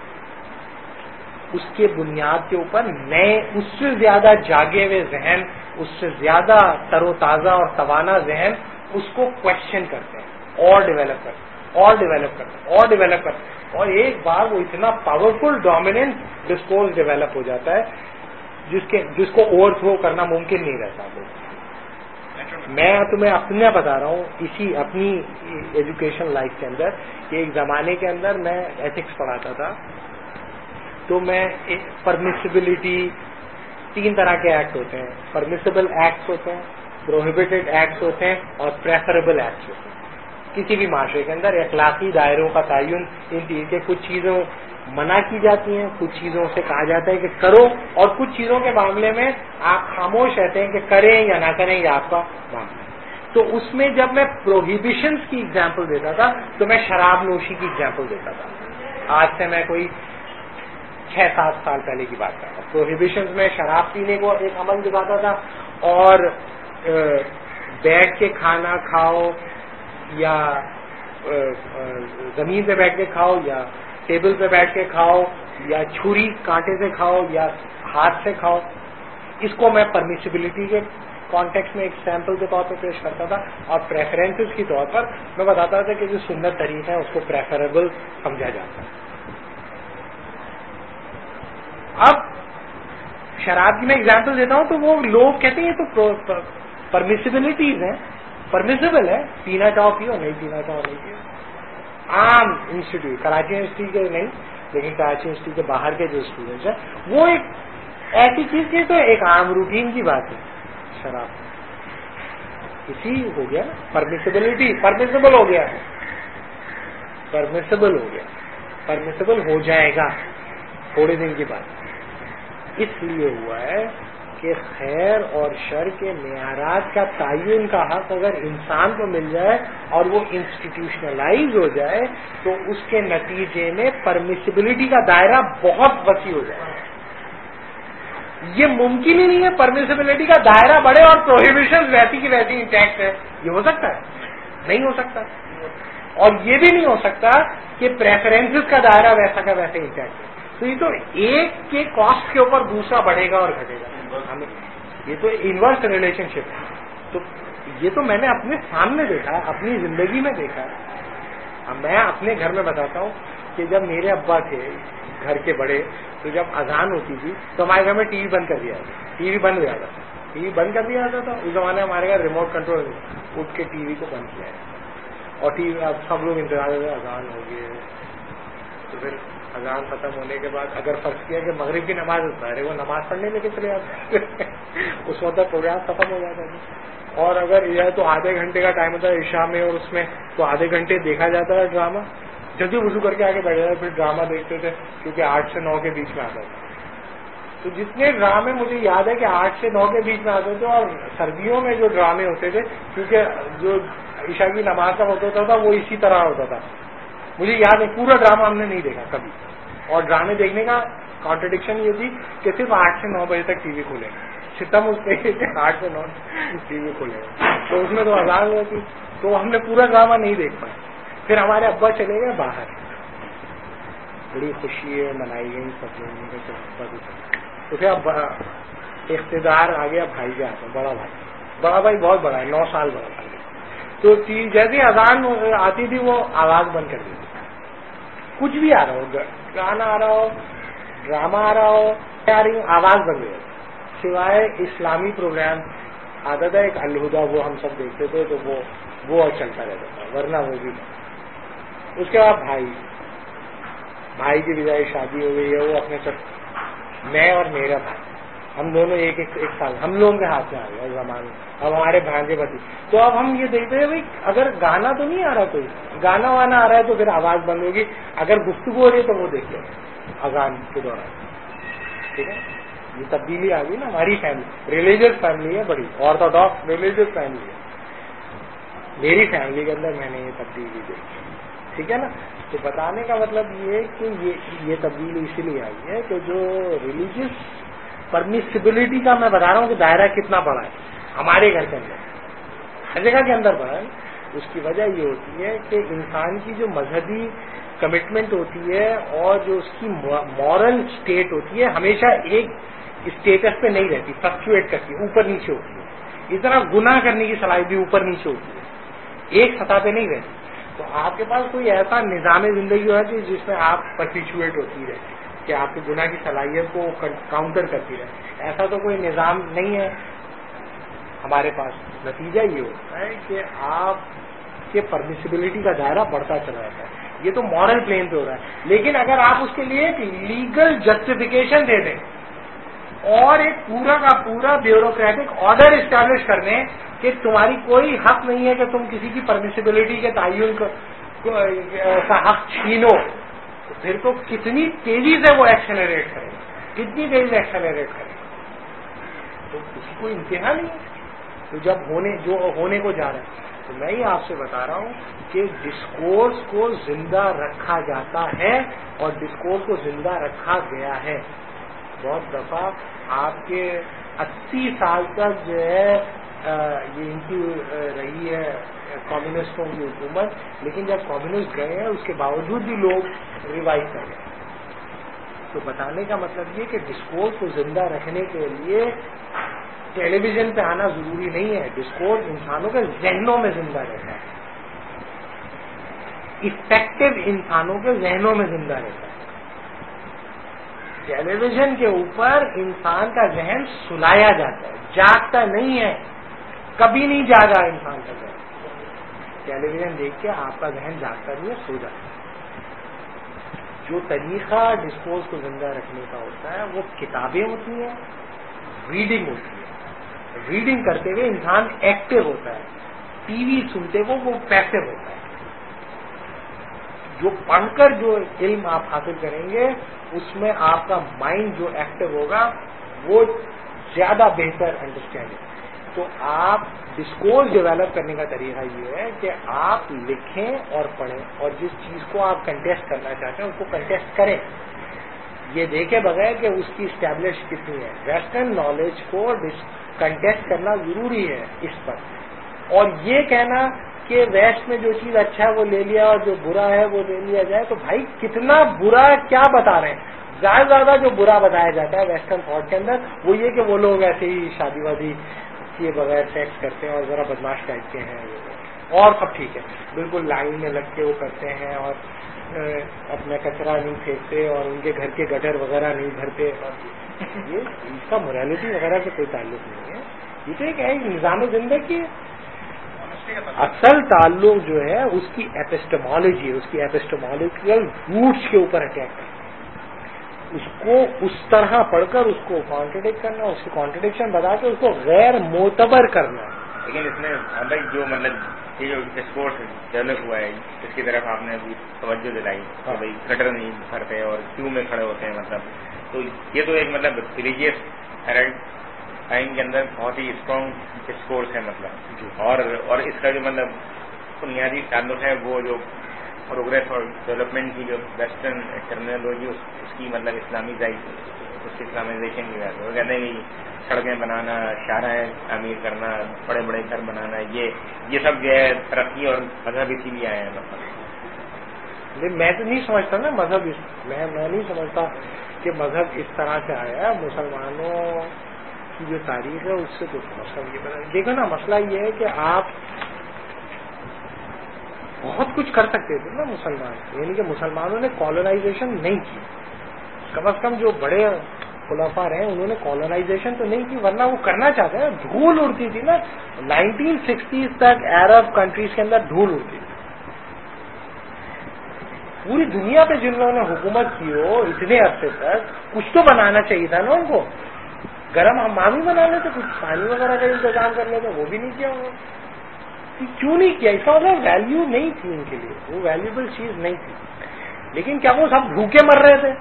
اس کے بنیاد کے اوپر نئے اس سے زیادہ جاگے ہوئے ذہن، اس سے زیادہ تر و تازہ اور توانا ذہن اس کو کوشچن کرتے ہیں اور ڈیولپ کرتے ہیں اور ڈیولپ کرتے ہیں اور ڈیولپ کرتے ہیں اور ایک بار وہ اتنا پاورفل ڈومیننٹ ڈسکورس ڈیولپ ہو جاتا ہے جس کے جس کو اوور تھرو کرنا ممکن نہیں رہتا. میں تمہیں اپنا بتا رہا ہوں اسی اپنی ایجوکیشن لائف کے اندر کہ ایک زمانے کے اندر میں ایتھکس پڑھاتا تھا تو میں پرمیسیبلٹی تین طرح کے ایکٹ ہوتے ہیں. پرمیسیبل ایکٹس ہوتے ہیں، پروہیبٹڈ ایکٹس ہوتے ہیں اور پریفریبل ایکٹس ہوتے ہیں. کسی بھی معاشرے کے اندر اخلاقی دائروں کا تعین ان تین کے کچھ چیزوں منع کی جاتی ہیں، کچھ چیزوں سے کہا جاتا ہے کہ کرو، اور کچھ چیزوں کے معاملے میں آپ خاموش رہتے ہیں کہ کریں یا نہ کریں یہ آپ کا معاملہ ہے. تو اس میں جب میں پروہیبیشنز کی ایگزامپل دیتا تھا تو میں شراب نوشی کی ایگزامپل دیتا تھا. آج سے میں کوئی چھ سات سال پہلے کی بات کرتا ہوں. پروہیبیشنز میں شراب پینے کو ایک عمل دکھاتا تھا اور بیٹھ کے کھانا کھاؤ یا زمین پہ بیٹھ کے کھاؤ یا ٹیبل پہ بیٹھ کے کھاؤ یا چھری کانٹے سے کھاؤ یا ہاتھ سے کھاؤ، اس کو میں پرمیسیبلٹی کے کانٹیکس میں ایک سیمپل کے طور پر پیش کرتا تھا اور پریفرنسز کے طور پر میں بتاتا تھا کہ جو سنت طریقہ ہے اس کو پریفریبل سمجھا جاتا ہے. اب شراب کی میں ایگزامپل دیتا ہوں تو وہ لوگ کہتے ہیں یہ تو پرمیسیبلٹیز ہیں، پرمیسیبل ہے، پینا چاہو پیو، نہیں پینا چاہو نہیں پیو. عام انسٹیٹیوٹ کراچی یونیورسٹی کے نہیں لیکن کراچی یونیورسٹی کے باہر کے جو اسٹوڈنٹس ہیں وہ ایک ایسی چیز کی تو ایک عام روٹین کی بات ہے شراب. اسی ہو گیا پرمیسیبلٹی، پرمیسیبل ہو گیا پرمیسیبل ہو گیا پرمیسیبل ہو جائے گا تھوڑے دن کی بات. اس لیے ہوا ہے کہ خیر اور شر کے معیارات کا تعین کا حق اگر انسان کو مل جائے اور وہ انسٹیٹیوشنلائز ہو جائے تو اس کے نتیجے میں پرمیسیبلٹی کا دائرہ بہت وسیع ہو جائے. یہ ممکن ہی نہیں ہے پرمیسیبلٹی کا دائرہ بڑھے اور پروہیبیشن ویسی کی ویسی انٹیکٹ ہے. یہ ہو سکتا ہے؟ نہیں ہو سکتا. اور یہ بھی نہیں ہو سکتا کہ پریفرنسز کا دائرہ ویسا کا ویسے انٹیکٹ ہے. تو یہ تو ایک کے کاسٹ کے اوپر دوسرا بڑھے گا اور گھٹے گا. ہمیں یہ تو انورس ریلیشن شپ ہے. تو یہ تو میں نے اپنے سامنے دیکھا ہے، اپنی زندگی میں دیکھا ہے. میں اپنے گھر میں بتاتا ہوں کہ جب میرے ابا تھے گھر کے بڑے تو جب اذان ہوتی تھی تو ہمارے گھر میں ٹی وی بند کر دیا جاتا ٹی وی بند ہو جاتا تھا ٹی وی بند کر دیا جاتا تھا. اس زمانے میں ہمارے گھر ریموٹ کنٹرول اٹھ کے ٹی وی کو بند کیا ہے اور ٹی وی اب سب لوگ انتظار کرتے اذان ہو گئی ہے. تو پھر اذان ختم ہونے کے بعد اگر فرض کیا کہ مغرب کی نماز ظاہر ہے وہ نماز پڑھنے لے کے چلے جاتے اس وقت پروگرام ختم ہو جاتا تھا. اور اگر یہ تو آدھے گھنٹے کا ٹائم ہوتا ہے عشاء میں اور اس میں تو آدھے گھنٹے دیکھا جاتا ہے ڈرامہ. جلدی وضو کر کے آگے بیٹھ جاتا پھر ڈرامہ دیکھتے تھے کیونکہ آٹھ سے نو کے بیچ میں آتا تھا. تو جتنے ڈرامے مجھے یاد ہے کہ آٹھ سے نو کے بیچ میں آتے تھے اور سردیوں میں جو ڈرامے ہوتے تھے کیونکہ جو عشاء کی نماز کا وقت ہوتا تھا وہ اسی طرح ہوتا تھا. مجھے یاد ہے پورا ڈرامہ ہم نے نہیں دیکھا کبھی. اور ڈرامے دیکھنے کا کانٹرڈکشن یہ تھی کہ صرف آٹھ سے نو بجے تک ٹی وی کھولے ستم اس پہ آٹھ سے نو ٹی وی کھولے تو اس میں تو آزاد ہوتی تو ہم نے پورا ڈرامہ نہیں دیکھ پائے. پھر ہمارے ابا چلے گئے باہر، بڑی خوشی ہے منائی گئی سب لوگوں. تو پھر اب اقتدار آ گیا بھائی کے ہاتھ میں. بڑا بھائی بڑا بھائی بہت بڑا ہے، نو سال بڑا بھائی. تو جیسے اذان آتی تھی وہ آواز بند کر دیتی. کچھ بھی آ رہا ہو، گانا آ رہا ہو، ڈرامہ آ رہا ہو، آ رہی آواز بند ہو جاتی. سوائے اسلامی پروگرام آتا تھا ایک الہدا وہ ہم سب دیکھتے تھے تو وہ وہ چلتا رہتا تھا ورنہ وہ بھی. اس کے بعد بھائی بھائی کی بجائے شادی ہو گئی ہے. وہ اپنے سب میں اور میرا بھائی ہم دونوں ایک ایک ایک سال ہم لوگوں کے ہاتھ میں آ گیا زمانے. اب ہمارے بھانجے بتی تو اب ہم یہ دیکھتے ہیں بھائی اگر گانا تو نہیں آ رہا کوئی گانا وانا آ رہا ہے تو پھر آواز بند ہوگی. اگر گفتگو ہو رہی ہے تو وہ دیکھتے ہیں اذان کے دوران. ٹھیک ہے یہ تبدیلی آ گئی نا. ہماری فیملی ریلیجیس فیملی ہے، بڑی آرتھوڈاکس ریلیجیس فیملی ہے. میری فیملی کے اندر میں نے یہ تبدیلی دیکھی. ٹھیک ہے نا. تو بتانے کا مطلب یہ ہے کہ یہ یہ تبدیلی اسی لیے آئی ہے کہ جو ریلیجیس پرمیسیبلٹی کا میں بتا رہا ہوں کہ دائرہ کتنا بڑا ہے ہمارے گھر کے اندر، ہر جگہ کے اندر بڑا ہے. اس کی وجہ یہ ہوتی ہے کہ انسان کی جو مذہبی کمٹمنٹ ہوتی ہے اور جو اس کی مورل اسٹیٹ ہوتی ہے ہمیشہ ایک اسٹیٹس پہ نہیں رہتی، فلکچویٹ کرتی ہے، اوپر نیچے ہوتی ہے. اس طرح گناہ کرنے کی صلاحیت بھی اوپر نیچے ہوتی ہے، ایک سطح پہ نہیں رہتی. تو آپ کے پاس کوئی ایسا نظام زندگی ہوا کہ جس میں آپ پرپیچویٹ ہوتی رہتی کہ آپ کی گناہ کی صلاحیت کو کاؤنٹر کرتی رہے، ایسا تو کوئی نظام نہیں ہے ہمارے پاس. نتیجہ یہ ہوتا ہے کہ آپ کے پرمیسیبلٹی کا دائرہ بڑھتا چلا جاتا ہے. یہ تو مورل پلین پہ ہو رہا ہے، لیکن اگر آپ اس کے لیے ایک لیگل جسٹیفیکیشن دے دیں اور ایک پورا کا پورا بیوروکریٹک آرڈر اسٹیبلش کر دیں کہ تمہاری کوئی حق نہیں ہے کہ تم کسی کی پرمیسیبلٹی کے تعین کا حق چھینو، تو پھر تو کتنی تیزی سے وہ ایکسلریٹ کرے گا، کتنی تیزی سے ایکسلریٹ کرے گا، تو اس کی کوئی انتہا نہیں ہے. تو جب ہونے جو ہونے کو جا رہا ہے، تو میں ہی آپ سے بتا رہا ہوں کہ ڈسکورس کو زندہ رکھا جاتا ہے اور ڈسکورس کو زندہ رکھا گیا ہے. بہت دفعہ آپ کے اسی سال تک جو ہے یہ ان کی رہی ہے کمیونسٹوں کی حکومت، لیکن جب کمیونسٹ گئے ہیں اس کے باوجود بھی لوگ ریوائو کر گئے. تو بتانے کا مطلب یہ کہ ڈسکورس کو زندہ رکھنے کے لیے ٹیلی ویژن پہ آنا ضروری نہیں ہے. ڈسکورس انسانوں کے ذہنوں میں زندہ رہتا ہے، افیکٹو انسانوں کے ذہنوں میں زندہ رہتا ہے. ٹیلی ویژن کے اوپر انسان کا ذہن سلایا جاتا ہے، جاگتا نہیں ہے، کبھی نہیں جاگا انسان کا ذہن. ٹیلی ویژن دیکھ کے آپ کا ذہن جاگتا نہیں ہے، سو جاتا ہے. جو طریقہ ڈسکورس کو زندہ رکھنے کا ہوتا ہے وہ کتابیں ہوتی ہیں، ریڈنگ ہوتی ہے. ریڈنگ کرتے ہوئے انسان ایکٹیو ہوتا ہے، ٹی وی سنتے ہوئے وہ پیسو ہوتا ہے. جو پڑھ کر جو علم آپ حاصل کریں گے اس میں آپ کا مائنڈ جو ایکٹیو ہوگا وہ زیادہ بہتر انڈرسٹینڈنگ. تو آپ ڈسکورس ڈیولپ کرنے کا طریقہ یہ ہے کہ آپ لکھیں اور پڑھیں، اور جس چیز کو آپ کنٹیسٹ کرنا چاہتے ہیں اس کو کنٹیسٹ کریں، یہ دیکھے بغیر کہ اس کی اسٹیبلش کتنی ہے. ویسٹرن نالج کو کنٹیسٹ کرنا ضروری ہے اس پر، اور یہ کہنا کہ ویسٹ میں جو چیز اچھا ہے وہ لے لیا اور جو برا ہے وہ لے لیا جائے، تو بھائی کتنا برا کیا بتا رہے ہیں؟ زیادہ زیادہ جو برا بتایا جاتا ہے ویسٹرن تھاٹ کے اندر وہ یہ کہ وہ لوگ ایسے ہی شادی وادی کیے بغیر سیکس کرتے ہیں اور ذرا بدماش ٹائپ کے ہیں، اور سب ٹھیک ہے، بالکل لائن میں لگ کے وہ کرتے ہیں اور اپنا کچرا نہیں پھینکتے اور ان کے گھر کے گٹر وغیرہ نہیں بھرتے. یہ اس کا موریلٹی وغیرہ سے کوئی تعلق نہیں ہے، یہ تو ایک ہے نظام زندگی ہے. اصل تعلق جو ہے اس کی ایپسٹمالوجی، اس کی ایپسٹمالوجیکل روٹس کے اوپر اٹیک کرنا، اس کو اس طرح پڑھ کر اس کو کانٹرڈکٹ کرنا، اس کی کانٹرڈکشن بتا کے اس کو غیر معتبر کرنا. لیکن اس میں بھائی جو مطلب یہ جو ڈسکورس ڈیولپ ہوا ہے اس کی طرف آپ نے ابھی توجہ دلائی کہ بھائی گٹر نہیں بھرتے اور کیوں میں کھڑے ہوتے ہیں، مطلب تو یہ تو ایک مطلب ریلیجیس ٹائم کے اندر بہت ہی اسٹرانگ ڈسکورس ہے مطلب، اور اور اس کا جو مطلب بنیادی تعلق ہے وہ جو پروگریس اور ڈیولپمنٹ کی جو ویسٹرن ٹرمینالوجی اس کی مطلب اسلامی اس کی اسلامائزیشن کی بات ہے. وہ کہتے ہیں کہ سڑکیں بنانا، شاہراہیں تعمیر کرنا، بڑے بڑے گھر بنانا، یہ یہ سب جو ہے ترقی اور مذہب اسی لیے آئے ہیں. مطلب میں تو نہیں سمجھتا نا مذہب اس میں میں نہیں سمجھتا کہ مذہب اس طرح سے آیا ہے. مسلمانوں کی جو تاریخ ہے اس سے تو مطلب یہ پتا دیکھو نا، مسئلہ یہ ہے کہ آپ بہت کچھ کر سکتے تھے نا مسلمان، یعنی کہ مسلمانوں نے کالونائزیشن نہیں کی، کم از کم جو بڑے خلفاء رہے انہوں نے کالونائزیشن تو نہیں کی، ورنہ وہ کرنا چاہتے ہیں. دھول اڑتی تھی نا نائنٹین سکسٹیز تک عرب کنٹریز کے اندر، دھول اڑتی تھی پوری دنیا پہ. جن لوگوں نے حکومت کی ہو اتنے عرصے تک کچھ تو بنانا چاہیے تھا نا ان کو. گرم حمام ہی بنا لیتے، کچھ پانی وغیرہ کا انتظام کر لیتے، وہ بھی نہیں کیا انہوں نے. کیوں نہیں کیا؟ اس کا مطلب ویلیو نہیں تھی ان کے لیے، وہ ویلیوبل چیز نہیں تھی. لیکن کیا وہ سب بھوکے مر رہے تھے؟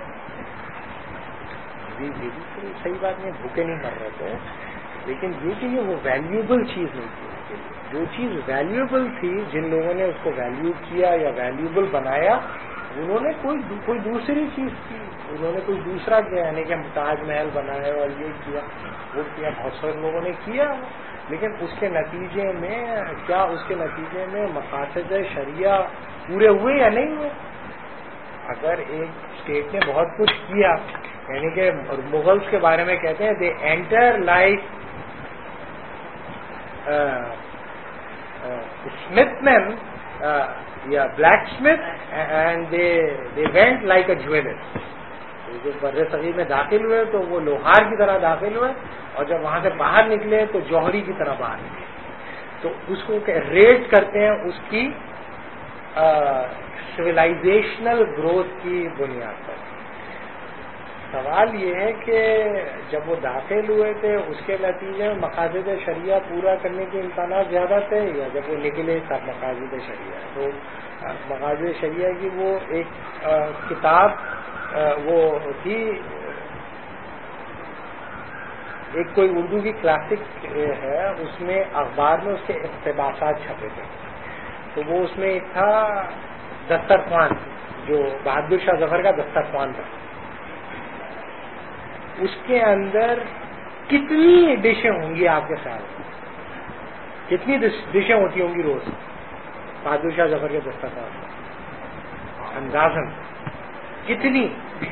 یہ بھی صحیح بات نہیں، بھوکے نہیں مر رہے تھے، لیکن یہ کہ یہ وہ ویلیوبل چیز نہیں تھی ان کے لیے. جو چیز ویلیوبل تھی، جن لوگوں نے اس کو ویلیو کیا یا ویلیوبل بنایا، انہوں نے کوئی کوئی دوسری چیز کی, انہوں نے کوئی دوسرا کیا, یعنی کہ تاج محل بنائے اور یہ کیا وہ کیا, بہت سارے لوگوں نے کیا, لیکن اس کے نتیجے میں کیا اس کے نتیجے میں مقاصد شریعہ پورے ہوئے یا نہیں ہوئے؟ اگر ایک اسٹیٹ نے بہت کچھ کیا, یعنی کہ مغلس کے بارے میں کہتے ہیں they enter like smith man یا blacksmith and they they went like a jeweller. جو بر صغیر میں داخل ہوئے تو وہ لوہار کی طرح داخل ہوئے, اور جب وہاں سے باہر نکلے تو جوہری کی طرح باہر نکلے. تو اس کو ریٹ کرتے ہیں اس کی سویلائزیشنل گروتھ کی بنیاد پر. سوال یہ ہے کہ جب وہ داخل ہوئے تھے اس کے نتیجے میں مقاصد شریعہ پورا کرنے کے امکانات زیادہ تھے, یا جب وہ نکلے تب مقاصد شریعہ؟ تو مقاصد شریعہ کی وہ ایک کتاب وہ تھی, ایک کوئی اردو کی کلاسک ہے, اس میں اخبار میں اس کے اقتباسات چھپے تھے. تو وہ اس میں ایک تھا دسترخوان, جو بہادر شاہ ظفر کا دسترخوان تھا. اس کے اندر کتنی ڈشیں ہوں گی آپ کے ساتھ؟ کتنی ڈشیں ہوتی ہوں گی روز بہادر شاہ ظفر کے دسترخوان میں؟ اندازن کتنی؟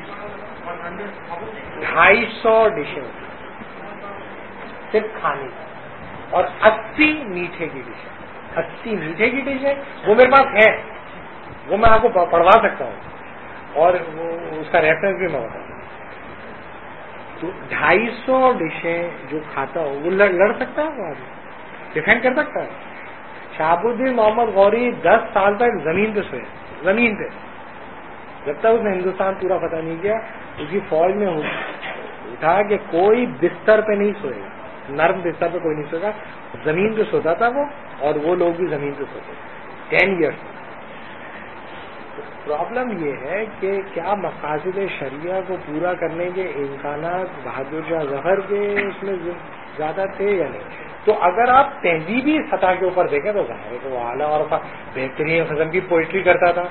ڈھائی سو ڈشیں ہوتی صرف کھانے کی, اور اسی میٹھے کی ڈشیں. اسی میٹھے کی ڈشیں وہ میرے پاس ہے, وہ میں آپ کو پڑھوا سکتا ہوں, اور وہ اس کا ریفرنس بھی میں بتاؤں. تو ڈھائی سو ڈشیں جو کھاتا ہو وہ لڑ سکتا ہے, وہ آدمی ڈیفینڈ کر سکتا ہے. شہاب الدین محمد غوری دس سال تک زمین پہ سوئے, زمین پہ, جب تک اس نے ہندوستان پورا فتح نہیں کیا. اس کی فوج میں تھا کہ کوئی بستر پہ نہیں سوئے گا, نرم بستر پہ کوئی نہیں سوئے گا, زمین پہ سوتا تھا وہ, اور وہ لوگ بھی زمین پہ سوتے تھے ٹین ایئرس. پرابلم یہ ہے کہ کیا مقاصد شریعہ کو پورا کرنے کے امکانات بہادر شاہ ظفر کے اس میں زیادہ تھے یا نہیں؟ تو اگر آپ تہذیبی سطح کے اوپر دیکھیں تو ظاہر ہے کہ وہ اعلیٰ اور بہترین قسم کی پوئٹری کرتا تھا,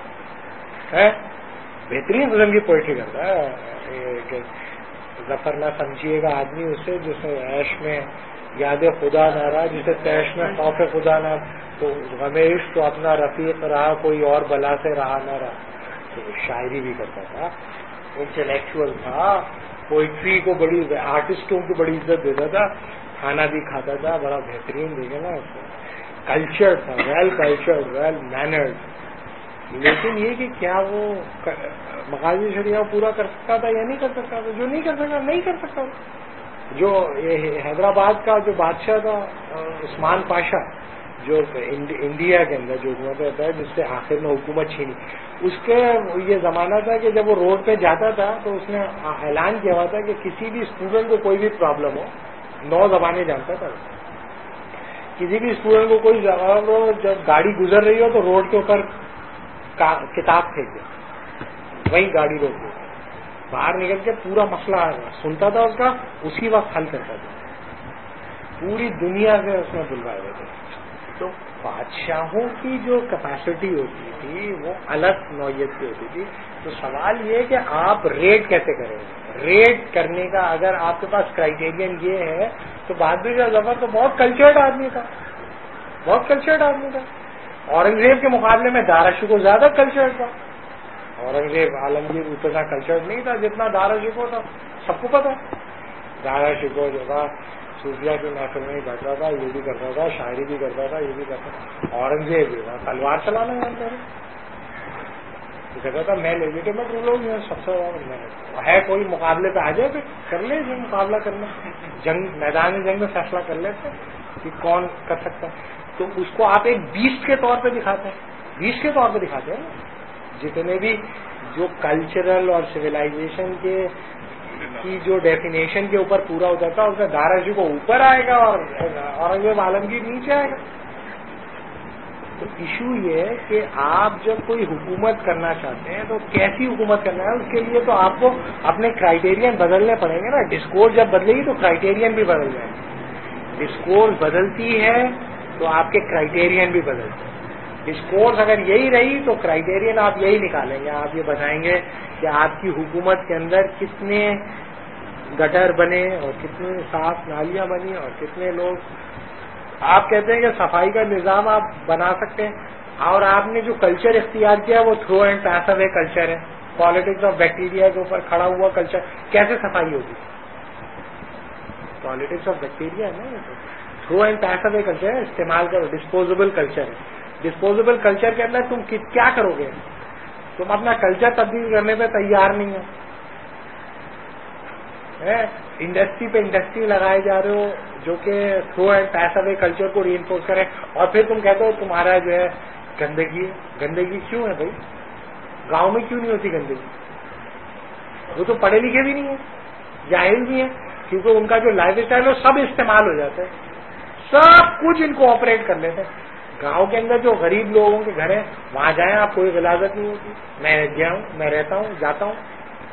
بہترین قسم کی پوئٹری کرتا ہے. ظفر نہ سمجھیے گا آدمی اسے جسے عیش میں یاد خدا نہ رہا, جسے تیش میں خوف خدا نہ, تو ہمیش تو اپنا رفیق رہا, کوئی اور بلا سے رہا نہ رہا. تو شاعری بھی کرتا تھا, انٹلیکچوئل تھا, پوئٹری کو بڑی, آرٹسٹوں کو بڑی عزت دیتا تھا, کھانا بھی کھاتا تھا, بڑا بہترین دیکھے نا, کلچرڈ تھا, ویل کلچرڈ, ویل مینرڈ. لیکن یہ کہ کیا وہ مقاصد شریعہ پورا کر سکتا تھا یا نہیں کر سکتا تھا؟ جو نہیں کر سکتا نہیں کر سکتا. جو حیدرآباد کا جو بادشاہ تھا عثمان پاشا, جو انڈیا کے اندر جو حکومت ہوتا ہے, جس سے آخر میں حکومت چھینی, اس کے یہ زمانہ تھا کہ جب وہ روڈ پہ جاتا تھا تو اس نے اعلان کیا ہوا تھا کہ کسی بھی اسٹوڈنٹ کو کوئی بھی پرابلم ہو, نو زبانیں جانتا تھا, کسی بھی اسٹوڈنٹ کو کوئی زبان ہو, جب گاڑی گزر رہی ہو تو روڈ کے اوپر کتاب پھینک دے, وہیں گاڑی روک دے, باہر نکل کے پورا مسئلہ سنتا تھا اس کا, اسی وقت حل کرتا تھا. پوری دنیا سے اس میں بلوائے ہوئے تھے. تو بادشاہوں کی جو کیپیسٹی ہوتی تھی وہ الگ نوعیت کی ہوتی تھی. تو سوال یہ کہ آپ ریٹ کیسے کریں گے؟ ریٹ کرنے کا اگر آپ کے پاس کرائیٹیرین یہ ہے تو بہادر شاہ ظفر تو بہت کلچرڈ آدمی تھا, بہت کلچرڈ آدمی تھا. اورنگزیب کے مقابلے میں دارا شکوہ زیادہ کلچرڈ تھا. اورنگزیب عالمگیر اتنا کلچرڈ نہیں تھا جتنا دارا شکوہ تھا, سب کو پتا. دارا شکوہ جو تھا صوفیہ کی محفل میں ہی بیٹھتا تھا, یہ بھی کرتا تھا, شاعری بھی کرتا تھا, یہ بھی کرتا تھا. اورنگزیب جو تھا تلوار چلانا جانتا تھا, یہ کہتا تھا میں لیجیٹیمیٹ رول ہوں, سب سے زیادہ ہے کوئی مقابلے پہ آ جائے پھر کر لے جو مقابلہ کرنا, جنگ میدان جنگ میں فیصلہ کر لیتے کہ کون کر سکتا. تو اس کو آپ ایک بیسٹ کے طور پہ دکھاتے ہیں, بیسٹ کے طور پہ دکھاتے ہیں. جتنے بھی جو کلچرل اور سویلائزیشن کے کی جو ڈیفینیشن کے اوپر پورا ہو جاتا ہے اس میں دارا جی کو اوپر آئے گا اور اورنگزیب عالمگیر نیچے آئے گا. تو ایشو یہ ہے کہ آپ جب کوئی حکومت کرنا چاہتے ہیں تو کیسی حکومت کرنا ہے, اس کے لیے تو آپ کو اپنے کرائیٹیرین بدلنے پڑیں گے نا. ڈسکورس جب بدلے گی تو کرائیٹیرین بھی بدل جائیں گے. ڈسکورس بدلتی ہے تو آپ کے کرائیٹیرین بھی بدلتے ہیں. ڈسکورس اگر یہی رہی تو کرائیٹیرین آپ یہی نکالیں گے. آپ یہ بتائیں گے کہ آپ کی حکومت کے اندر کتنے گٹر بنے اور کتنی صاف نالیاں بنی اور کتنے لوگ. آپ کہتے ہیں کہ صفائی کا نظام آپ بنا سکتے ہیں, اور آپ نے جو کلچر اختیار کیا وہ throw and piece away culture ہے, پالیٹکس آف بیکٹیریا کے اوپر کھڑا ہوا کلچر. کیسے صفائی ہوگی؟ پالیٹکس آف بیکٹیریا ہے نا, throw and piece away culture ہے, استعمال کرو. ڈسپوزیبل کلچر ہے. ڈسپوزیبل کلچر کے اندر تم کیا کرو گے؟ تم اپنا کلچر تبدیل کرنے پہ تیار نہیں ہو. انڈسٹری پہ انڈسٹری لگائے جا رہے ہو جو کہ throw and piece away culture کو ری انفورس کرے, اور پھر تم کہتے ہو تمہارا جو ہے گندگی. گندگی کیوں ہے بھائی؟ گاؤں میں کیوں نہیں ہوتی گندگی؟ وہ تو پڑھے لکھے بھی نہیں ہیں, جاہل بھی ہیں, کیونکہ ان کا جو لائف اسٹائل ہے سب استعمال ہو جاتا ہے, سب کچھ ان کو آپریٹ کر لیتے ہیں. گاؤں کے اندر جو غریب لوگوں کے گھر ہیں وہاں جائیں آپ, کوئی غلاظت نہیں ہوتی. میں گیا ہوں, میں رہتا ہوں, جاتا ہوں.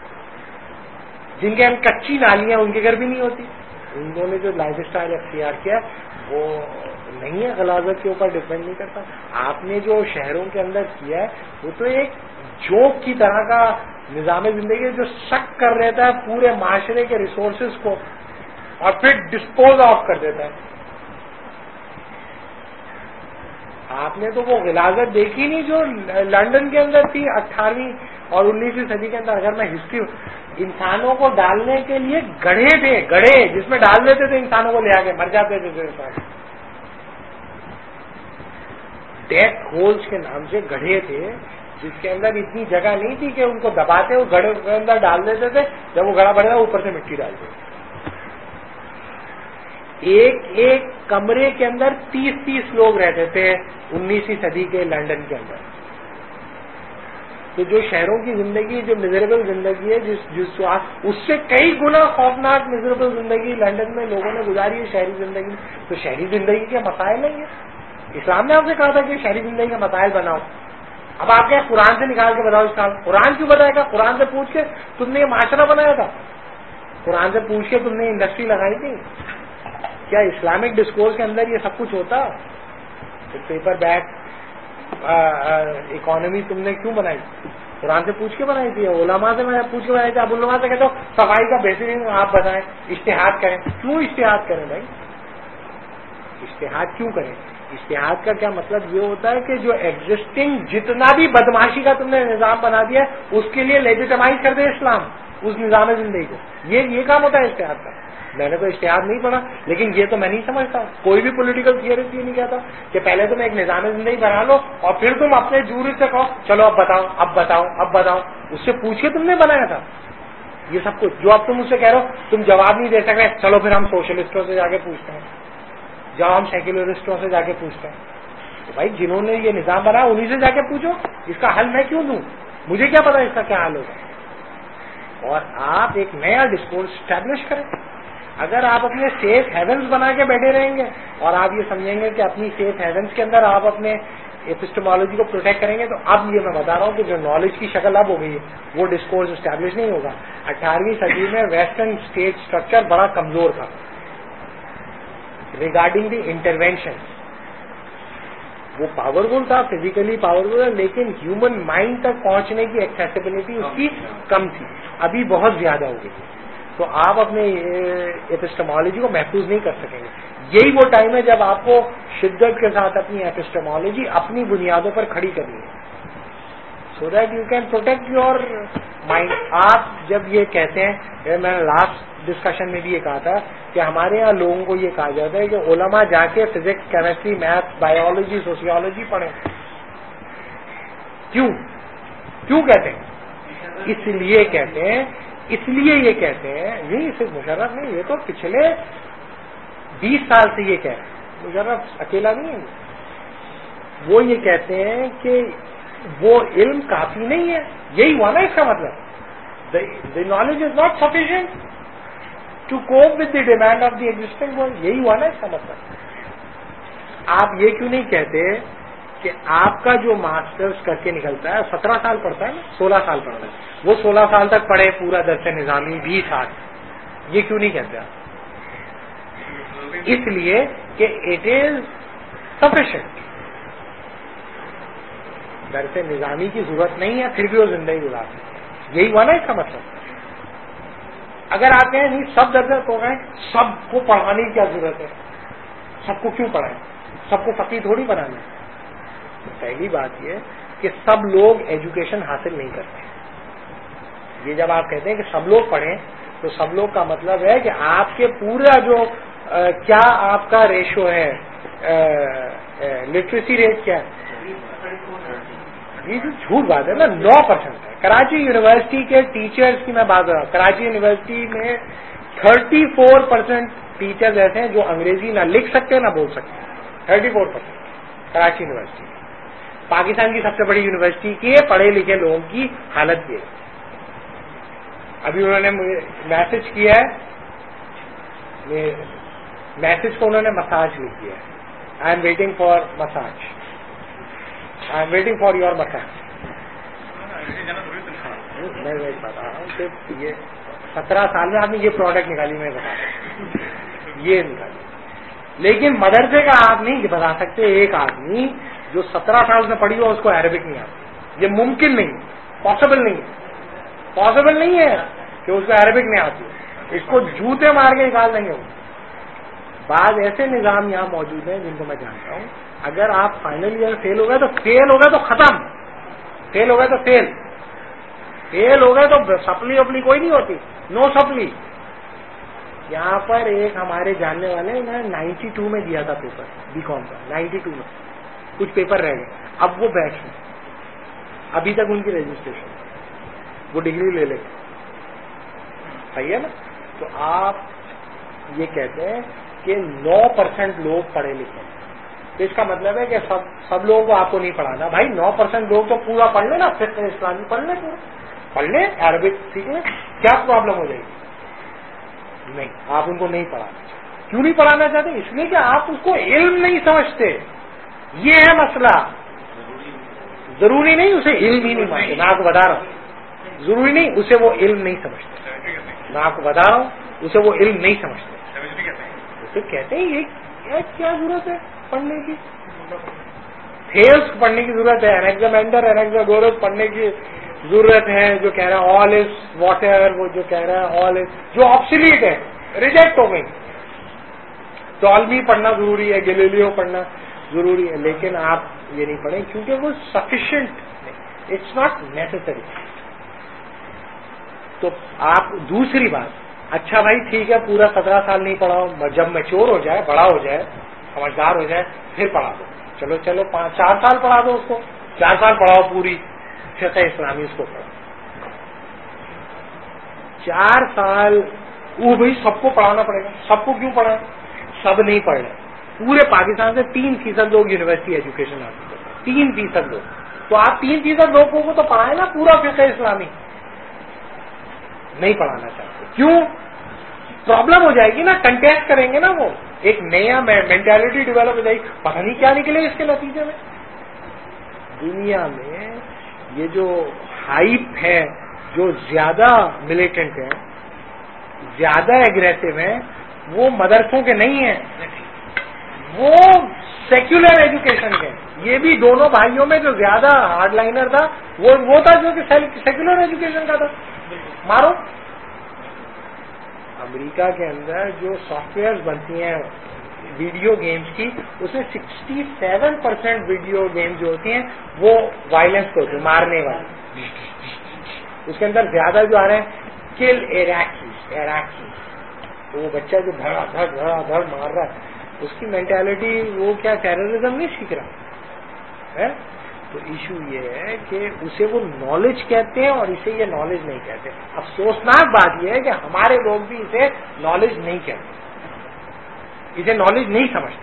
جن کے اندر کچی نالیاں ان کے گھر بھی نہیں ہوتی. انہوں نے جو لائف اسٹائل اختیار کیا وہ نہیں ہے, غلاظت کے اوپر ڈپینڈ نہیں کرتا. آپ نے جو شہروں کے اندر کیا ہے وہ تو ایک جوک کی طرح کا نظام زندگی ہے جو شک کر رہتا ہے پورے معاشرے کے ریسورسز کو اور پھر ڈسپوز آف کر دیتا ہے. آپ نے تو وہ غلاظت دیکھی نہیں جو لندن کے اندر تھی اٹھارہویں اور انیسویں صدی کے اندر. اگر میں ہسٹری, انسانوں کو ڈالنے کے لیے گڑھے تھے, گڑھے جس میں ڈال دیتے تھے انسانوں کو لے آ کے, مر جاتے تھے جو انسان. ڈیتھ ہولز کے نام سے گڑھے تھے جس کے اندر اتنی جگہ نہیں تھی کہ ان کو دباتے, وہ گڑھے کے اندر ڈال دیتے تھے. جب وہ گڑھا بڑھے گا اوپر سے مٹی ڈال دیتے. ایک ایک کمرے کے اندر تیس تیس لوگ رہتے تھے انیسویں صدی کے لندن کے اندر. تو جو شہروں کی زندگی, جو میزریبل زندگی ہے, جس جس اس سے کئی گنا خوفناک میزریبل زندگی لندن میں لوگوں نے گزاری ہے شہری زندگی. تو شہری زندگی کے مسائل نہیں ہیں. اسلام نے آپ سے کہا تھا کہ شہری زندگی کے مسائل بناؤ. اب آپ کیا قرآن سے نکال کے بتاؤ. اس کا قرآن کیوں بتائے گا؟ قرآن سے پوچھ کے تم نے یہ معاشرہ بنایا تھا. قرآن سے پوچھ کے تم نے انڈسٹری لگائی تھی. کیا اسلامک ڈسکورس کے اندر یہ سب کچھ ہوتا؟ پیپر بیگ اکانومی تم نے کیوں بنائی؟ قرآن سے پوچھ کے بنائی تھی, علماء سے میں پوچھ کے بنائی تھی. اب علماء سے کہتے ہو صفائی کا بہترین آپ بتائیں, اجتہاد کریں. کیوں اجتہاد کریں بھائی؟ اجتہاد کیوں کریں؟ اجتہاد کا کیا مطلب یہ ہوتا ہے کہ جو ایگزسٹنگ جتنا بھی بدماشی کا تم نے نظام بنا دیا ہے اس کے لیے لیجیٹمائز کر دے اسلام اس نظام زندگی کو. یہ یہ کام ہوتا ہے اجتہاد کا. میں نے تو اشتہار نہیں پڑھا, لیکن یہ تو میں نہیں سمجھتا. کوئی بھی پولیٹیکل تھیورسٹ یہ نہیں کہتا کہ پہلے تم ایک نظام زندگی بنا لو اور پھر تم اپنے جورسٹ سے کہو چلو اب بتاؤ اب بتاؤ اب بتاؤ. اس سے پوچھ کے تم نے بنایا تھا یہ سب کچھ. جو اب تم مجھ سے کہہ رہے ہو تم جواب نہیں دے سکتے, چلو پھر ہم سوشلسٹوں سے جا کے پوچھتے ہیں, جاؤ ہم سیکولرسٹوں سے جا کے پوچھتے ہیں. تو بھائی جنہوں نے یہ نظام بنایا انہیں سے جا کے پوچھو. اس کا حل میں کیوں دوں؟ مجھے کیا پتا اس کا کیا حل ہوگا. اور آپ ایک نیا ڈسکورس اسٹیبلش کریں. اگر آپ اپنے سیف ہیونز بنا کے بیٹھے رہیں گے اور آپ یہ سمجھیں گے کہ اپنی سیف ہیونز کے اندر آپ اپنے ایپسٹمالوجی کو پروٹیکٹ کریں گے, تو اب یہ میں بتا رہا ہوں کہ جو نالج کی شکل اب ہو گئی ہے وہ ڈسکورس اسٹیبلش نہیں ہوگا. اٹھارہویں صدی میں ویسٹرن اسٹیٹ اسٹرکچر بڑا کمزور تھا ریگارڈنگ دی انٹروینشن. وہ پاورفل تھا, فزیکلی پاورفل ہے, لیکن ہیومن مائنڈ تک پہنچنے کی ایکسیسیبلٹی اس کی کم تھی. ابھی بہت زیادہ ہو گئی. تو آپ اپنے ایپسٹمالوجی کو محفوظ نہیں کر سکیں گے. یہی وہ ٹائم ہے جب آپ کو شدت کے ساتھ اپنی ایپسٹمالوجی اپنی بنیادوں پر کھڑی کرنی ہے, so that you can protect your mind. آپ جب یہ کہتے ہیں, میں نے لاسٹ ڈسکشن میں بھی یہ کہا تھا کہ ہمارے یہاں لوگوں کو یہ کہا جاتا ہے کہ علماء جا کے physics, chemistry, math, biology, sociology پڑھیں. کیوں کیوں کہتے ہیں؟ اس لیے کہتے ہیں اس لیے یہ کہتے ہیں, نہیں صرف مشرف نہیں, یہ تو پچھلے بیس سال سے یہ کہہ رہے ہیں, مشرف اکیلا نہیں ہے. وہ یہ کہتے ہیں کہ وہ علم کافی نہیں ہے. یہی ہوا نا اس کا مطلب, the knowledge is not sufficient to cope with the demand of the existing world. یہی ہوا نا اس کا مطلب. آپ یہ کیوں نہیں کہتے کہ آپ کا جو ماسٹرز کر کے نکلتا ہے سترہ سال پڑھتا ہے نا, سولہ سال پڑھتا ہے, وہ سولہ سال تک پڑھے پورا درس نظامی بیس سال, یہ کیوں نہیں کہتے آپ؟ اس لیے کہ اٹ از سفیشینٹ. درس نظامی کی ضرورت نہیں ہے پھر بھی وہ زندگی گزارتے ہیں. یہی ہوا نا اس کا مطلب. اگر آپ کہیں نہیں سب درس ہو گئے, سب کو پڑھانے کی کیا ضرورت ہے, سب کو کیوں پڑھائیں, سب کو فقیر تھوڑی بنانا ہے. پہلی بات یہ کہ سب لوگ ایجوکیشن حاصل نہیں کرتے. یہ جب آپ کہتے ہیں کہ سب لوگ پڑھیں تو سب لوگ کا مطلب ہے کہ آپ کے پورا جو کیا آپ کا ریشو ہے, لٹریسی ریٹ کیا ہے, یہ جو جھوٹ بات ہے نا, نو پرسینٹ ہے. کراچی یونیورسٹی کے ٹیچرز کی میں بات کر رہا ہوں, کراچی یونیورسٹی میں تھرٹی فور پرسینٹ ٹیچرز ایسے ہیں جو انگریزی نہ لکھ سکتے نہ بول سکتے. Thirty four percent Karachi university. Pakistan کی سب سے بڑی یونیورسٹی کی پڑھے لکھے لوگوں کی حالت یہ. ابھی انہوں نے مجھے میسج کیا ہے, میسج کو انہوں نے مساج لکھ دیا ہے. I am waiting for message, I am waiting for your message. میں بتا رہا ہوں کہ یہ سترہ سال میں آپ نے یہ پروڈکٹ نکالی, میں بتا رہا ہوں یہ نکالی. لیکن مدرسے کا آپ نہیں بتا سکتے ایک آدمی جو سترہ سال میں پڑھی ہو اس کو عربک نہیں آتی. یہ ممکن نہیں, پاسبل نہیں, پاسبل نہیں ہے کہ اس کو عربک نہیں آتی. اس کو جوتے مار کے نکال دیں گے. وہ بعض ایسے نظام یہاں موجود ہیں جن کو میں جانتا ہوں, اگر آپ فائنل ایئر فیل ہو گئے تو فیل ہو گئے تو ختم, فیل ہو گئے تو فیل, فیل ہو گئے تو سپلی وپلی کوئی نہیں ہوتی, نو سپلی. یہاں پر ایک ہمارے جاننے والے نے نائنٹی ٹو میں دیا تھا پیپر, بی کام کا, نائنٹی ٹو میں کچھ پیپر رہ گئے. اب وہ بیچ میں, ابھی تک ان کی رجسٹریشن, وہ ڈگری لے لے گا. صحیح ہے نا. تو آپ یہ کہتے ہیں کہ نو پرسینٹ لوگ پڑھے لکھے, تو اس کا مطلب ہے کہ سب سب لوگوں کو آپ کو نہیں پڑھانا. بھائی نو پرسینٹ لوگ تو پورا پڑھ لیں نا, فقہ اسلامی پڑھ لیں, پورا پڑھ لیں, عربک سیکھ لیں, کیا پرابلم ہو جائے گی؟ نہیں, آپ ان کو نہیں پڑھانا. کیوں نہیں پڑھانا چاہتے؟ اس لیے کہ آپ اس کو علم نہیں سمجھتے. یہ ہے مسئلہ. ضروری نہیں اسے علم ہی نہیں مانتے, میں آپ کو بتا رہا ہوں, ضروری نہیں اسے وہ علم نہیں سمجھتے. میں آپ کو بتا رہا ہوں اسے وہ علم نہیں سمجھتے. تو کہتے ہیں یہ کیا ضرورت ہے پڑھنے کی, تھیلس پڑھنے کی ضرورت ہے, انیگزامینڈر انیگزاگورس پڑھنے کی ضرورت ہے, جو کہہ رہا ہے آل از واٹ ایور, وہ جو کہہ رہا ہے آل از, جو آبسلیٹ ہے, ریجیکٹ ہو گئی. ٹالمی پڑھنا ضروری ہے, گیلیلیو پڑھنا ضروری ہے, لیکن آپ یہ نہیں پڑھیں کیونکہ وہ سفیشینٹ, اٹس ناٹ نیسسری. تو آپ دوسری بات, اچھا بھائی ٹھیک ہے پورا سترہ سال نہیں پڑھاؤ, جب میچور ہو جائے, بڑا ہو جائے, سمجھدار ہو جائے پھر پڑھا دو. چلو چلو پانچ چار سال پڑھا دو اس کو, چار سال پڑھاؤ پوری فقہ اسلامی اس کو پڑھو. چار سال وہ بھائی سب کو پڑھانا پڑے گا. سب کو کیوں پڑھائیں؟ سب نہیں پڑھ رہے. پورے پاکستان سے تین فیصد لوگ یونیورسٹی ایجوکیشن حاصل کرتے ہیں, تین فیصد لوگ. تو آپ تین فیصد لوگوں کو تو پڑھائیں نا پورا فقہ اسلامی. نہیں پڑھانا چاہتے. کیوں؟ پرابلم ہو جائے گی نا, کنٹیسٹ کریں گے نا, وہ ایک نیا مینٹالٹی ڈیولپ ہو جائے گی, پتہ نہیں کیا نکلے اس کے نتیجے میں. دنیا میں یہ جو ہائپ ہے, جو زیادہ ملیٹنٹ ہیں, زیادہ ایگریسو ہیں, وہ مدرسوں کے نہیں ہیں, وہ سیکولر ایجوکیشن کے. یہ بھی دونوں بھائیوں میں جو زیادہ ہارڈ لائنر تھا وہ وہ تھا جو کہ سیکولر ایجوکیشن کا تھا. مارو. امریکہ کے اندر جو سافٹ ویئر بنتی ہیں ویڈیو گیمز کی, اس میں sixty seven percent video games جو ہوتی ہیں وہ وائلنس کو ہوتی ہیں, مارنے والی. اس کے اندر زیادہ جو آ رہے ہیں کل ایراکی ایراکی, تو وہ بچہ جو دھڑا دھڑ دھڑا دھڑ مار رہا ہے, اس کی مینٹالٹی وہ کیا ٹیررزم نہیں سیکھ رہا ہے. تو ایشو یہ ہے کہ اسے وہ نالج کہتے ہیں اور اسے یہ نالج نہیں کہتے. افسوسناک بات یہ ہے کہ ہمارے لوگ بھی اسے نالج نہیں کہتے, اسے نالج نہیں سمجھتے.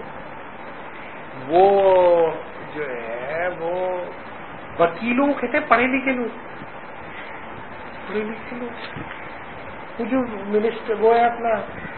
وہ جو ہے وہ وکیلوں کو کہتے ہیں پڑھے لکھے لوگ, پڑھے لکھے لوگ. وہ جو منسٹر وہ ہے اپنا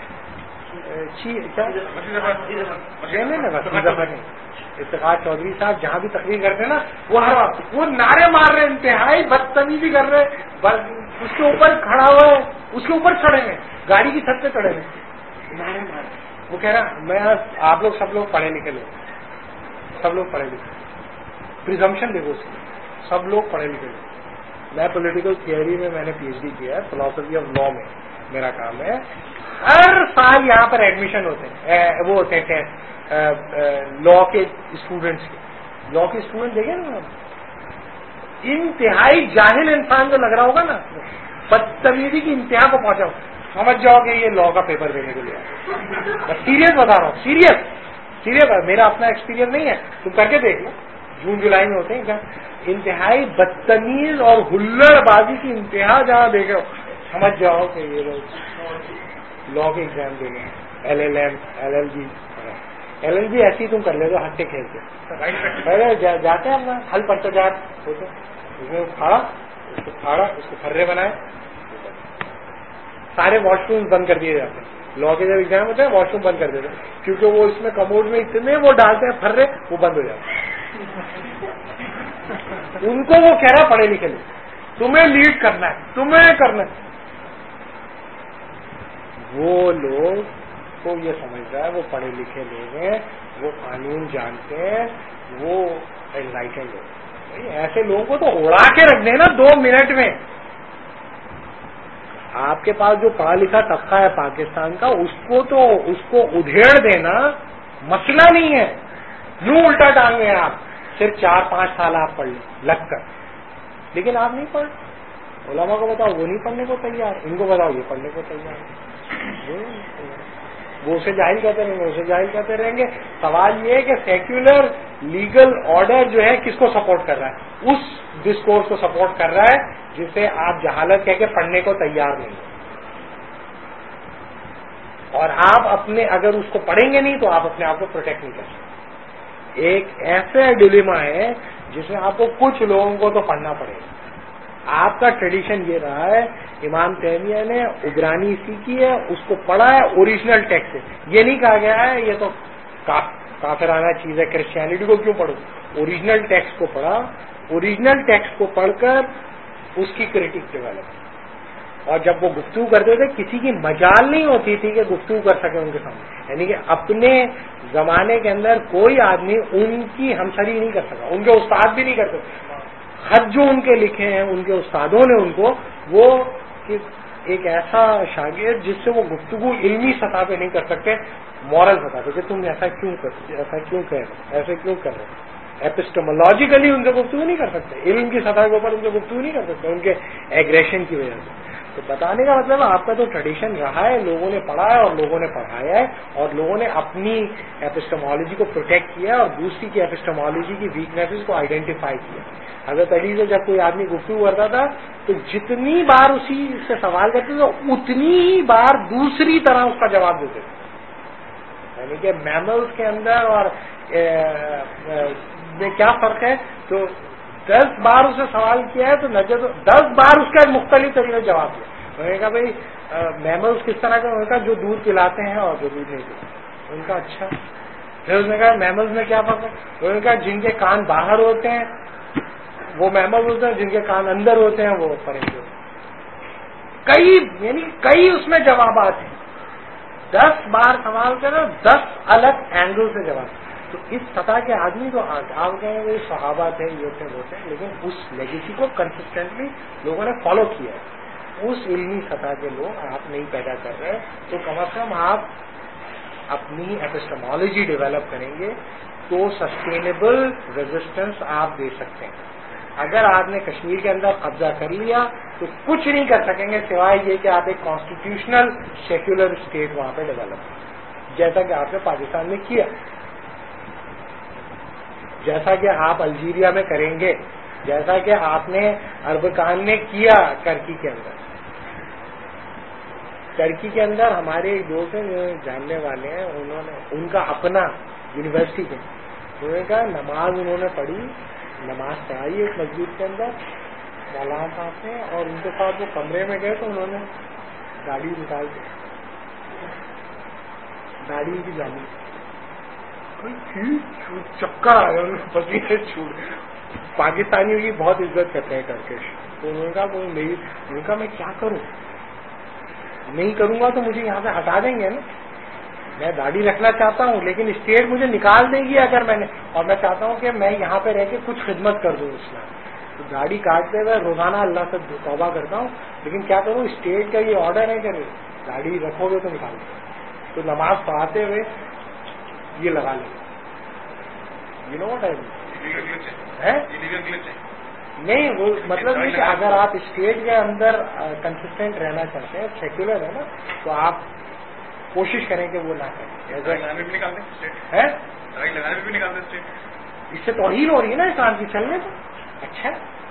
افتخار چودھری صاحب جہاں بھی تقریر کرتے ہیں نا, وہ ہر وقت وہ نعرے مار رہے, انتہائی بدتمیزی کر رہے, اس کے اوپر کھڑا ہوا ہے, اس کے اوپر چڑھے ہیں, گاڑی کی چھت پہ چڑھے ہیں, نعرے مار رہے. وہ کہہ رہا میں آپ لوگ سب لوگ پڑھے لکھے لوگ, سب لوگ پڑھے لکھے, प्रिजम्पशन देखो उसकी, सब लोग पढ़े लिखे लोग. मैं पॉलिटिकल थियरी में मैंने पीएचडी किया है, फिलोसफी ऑफ लॉ में मेरा काम है. हर साल यहाँ पर एडमिशन होते हैं, वो होते हैं लॉ के स्टूडेंट्स के. लॉ के स्टूडेंट देखे ना, इंतहाई जाहिल इंसान जो लग रहा होगा ना, बदतमीजी की इंतहा को पहुंचा, समझ जाओ कि ये लॉ का पेपर देने के लिए. मैं सीरियस बता रहा हूँ, सीरियस सीरियस मेरा अपना एक्सपीरियंस नहीं है, तुम करके देख लो. जून जुलाई में होते हैं. इंतहाई बदतमीज और हुल्लड़बाजी की इंतहा जहाँ देखे हो, समझ जाओ कि ये लोग लॉ के एग्जाम दे गए. L L M L L B L L B ऐसी तुम कर ले दो हंसते खेलते. पहले जा, जाते हैं अपना हल पड़ता जात होते, उसमें फाड़ा उसको फाड़ा उसको फर्रे बनाए. सारे वॉशरूम बंद कर दिए जाते हैं. लॉ के जब एग्जाम होते हैं वॉशरूम बंद कर देते हैं, क्योंकि वो इसमें कमोड में इतने वो डालते हैं फर्रे, वो बंद हो जाते हैं. उनको वो कह रहा पढ़े लिखे लोग, तुम्हें लीड करना है, तुम्हें करना है. वो लोग को ये समझ रहा है वो पढ़े लिखे लोग हैं, वो कानून जानते हैं, वो एनलाइटेंड लोग. ऐसे लोगों को तो उड़ा के रख देना दो मिनट में. आपके पास जो पढ़ा लिखा तबका है पाकिस्तान का, उसको तो उसको उधेड़ देना मसला नहीं है. यूं उल्टा टांगे आप, सिर्फ चार पांच साल आप पढ़ लग कर, लेकिन आप नहीं पढ़. उलमा को बताओ वो नहीं पढ़ने को तैयार, इनको बताओ ये पढ़ने को तैयार. वो उसे जाहिल कहते रहेंगे, उसे जाहिल कहते रहेंगे. सवाल ये है कि सेक्युलर लीगल ऑर्डर जो है किसको सपोर्ट कर रहा है? उस डिस्कोर्स को सपोर्ट कर रहा है जिसे आप जहालत कह के पढ़ने को तैयार नहीं. और आप अपने अगर उसको पढ़ेंगे नहीं तो आप अपने आप को प्रोटेक्ट नहीं कर सकते. एक ऐसा डिलेमा है जिसमें आपको कुछ लोगों को तो पढ़ना पड़ेगा. आपका ट्रेडिशन ये रहा है, इमाम तैमिया ने उबरानी सीखी है, उसको पढ़ा है ओरिजिनल टेक्स्ट से. ये नहीं कहा गया है ये तो का, काफिराना चीज है, क्रिश्चियनिटी को क्यों पढ़ो. ओरिजिनल टेक्स्ट को पढ़ा, ओरिजिनल टेक्स्ट को पढ़कर उसकी क्रिटिक डेवलप. और जब वो गुफ्तगू करते थे किसी की मजाल नहीं होती थी कि गुफ्तगू कर सके उनके सामने. यानी कि अपने जमाने के अंदर कोई आदमी उनकी हमसरी नहीं कर सका, उनके उस्ताद भी नहीं करते. खत जो उनके लिखे हैं उनके उस्तादों ने उनको, वो कि एक ऐसा शागिर्द जिससे वो गुफ्तगू इल्मी सतह पे नहीं कर सकते, मॉरल सतह पे कि तुम ऐसा क्यों कर ऐसा क्यों कह रहे ऐसे क्यों कर रहे. एपिस्टेमोलॉजिकली उनसे गुफ्तगू नहीं कर सकते, इल्म की सतह के ऊपर उनसे गुफ्तगू नहीं कर सकते उनके एग्रेशन की वजह से. तो बताने का मतलब आपका तो ट्रेडिशन रहा है, लोगों ने पढ़ा है और लोगों ने पढ़ाया है, और लोगों ने अपनी एपिस्टेमोलॉजी को प्रोटेक्ट किया और दूसरी की एपिस्टेमोलॉजी की वीकनेसेस को आइडेंटिफाई किया. हज़रत अली से जब कोई आदमी गुफ्तगू करता था तो जितनी बार उसी से सवाल करते थे उतनी ही बार दूसरी तरह उसका जवाब देते थे. यानी कि मैमल्स के अंदर और में क्या फर्क है, तो दस बार उसे सवाल किया है तो नजर दस बार उसका मुख्तलिफ तरीके से जवाब दिया. उन्होंने कहा भाई मैमल्स किस तरह का, उनका जो दूध पिलाते हैं और जो दूध नहीं पिलाते. उनका अच्छा. फिर उसने कहा मैमल्स में क्या फर्क है. उन्होंने कहा जिनके कान बाहर होते हैं वो मैमल्स होते हैं, जिनके कान अंदर होते हैं वो परिंदे होते हैं. कई यानी कई उसमें जवाब आते हैं. दस बार सवाल करो, दस अलग एंगल से जवाब. तो इस सतह के आदमी तो आप गए वो सहाबा थे, ये थे वो थे, लेकिन उस लेगेसी को कंसिस्टेंटली लोगों ने फॉलो किया है. उस इल्मी सतह के लोग आप नहीं पैदा कर रहे, तो कम अज कम आप अपनी एपिस्टेमोलॉजी डेवलप करेंगे तो सस्टेनेबल रेजिस्टेंस आप दे सकते हैं. अगर आपने कश्मीर के अंदर कब्जा कर लिया तो कुछ नहीं कर सकेंगे सिवाय ये कि आप एक कॉन्स्टिट्यूशनल सेक्युलर स्टेट वहां पे डेवलप करें, जैसा कि आपने पाकिस्तान में किया, जैसा कि आप अल्जीरिया में करेंगे, जैसा कि आपने अरबकान में किया टर्की के अंदर. टर्की के अंदर हमारे एक दोस्त हैं जो जानने वाले हैं, उन्होंने उनका अपना यूनिवर्सिटी के उन्होंने कहा नमाज उन्होंने पढ़ी, नमाज पढ़ाई एक मस्जिद के अंदर मौलाना साहब ने, और उनके साथ वो कमरे में गए तो उन्होंने गाड़ी निकाल दी, गाड़ी की जाली चक्कर आ गया उनको, पसीने छूट. पाकिस्तानियों की बहुत इज्जत करते हैं टर्किश. तो उन्होंने कहा वो मेरी उनका मैं क्या करूं, नहीं करूंगा तो मुझे यहाँ से हटा देंगे ना. میں داڑھی رکھنا چاہتا ہوں لیکن اسٹیٹ مجھے نکال دے گی اگر میں نے, اور میں چاہتا ہوں کہ میں یہاں پہ رہ کے کچھ خدمت کر دوں اسلام, تو داڑھی کاٹتے ہوئے روزانہ اللہ سے توبہ کرتا ہوں, لیکن کیا کروں اسٹیٹ کا یہ آرڈر ہے کہ داڑھی رکھو گے تو نکال دو, تو نماز پڑھاتے ہوئے یہ لگا لیں. یو نو واٹ آئی نہیں, وہ مطلب یہ کہ اگر آپ اسٹیٹ کے اندر کنسسٹنٹ رہنا چاہتے ہیں, سیکولر ہے نا, تو آپ کوشش کریں کہ وہ نہ کریں. اس سے توہین ہو رہی ہے نا اسلام کی, چلنے تو اچھا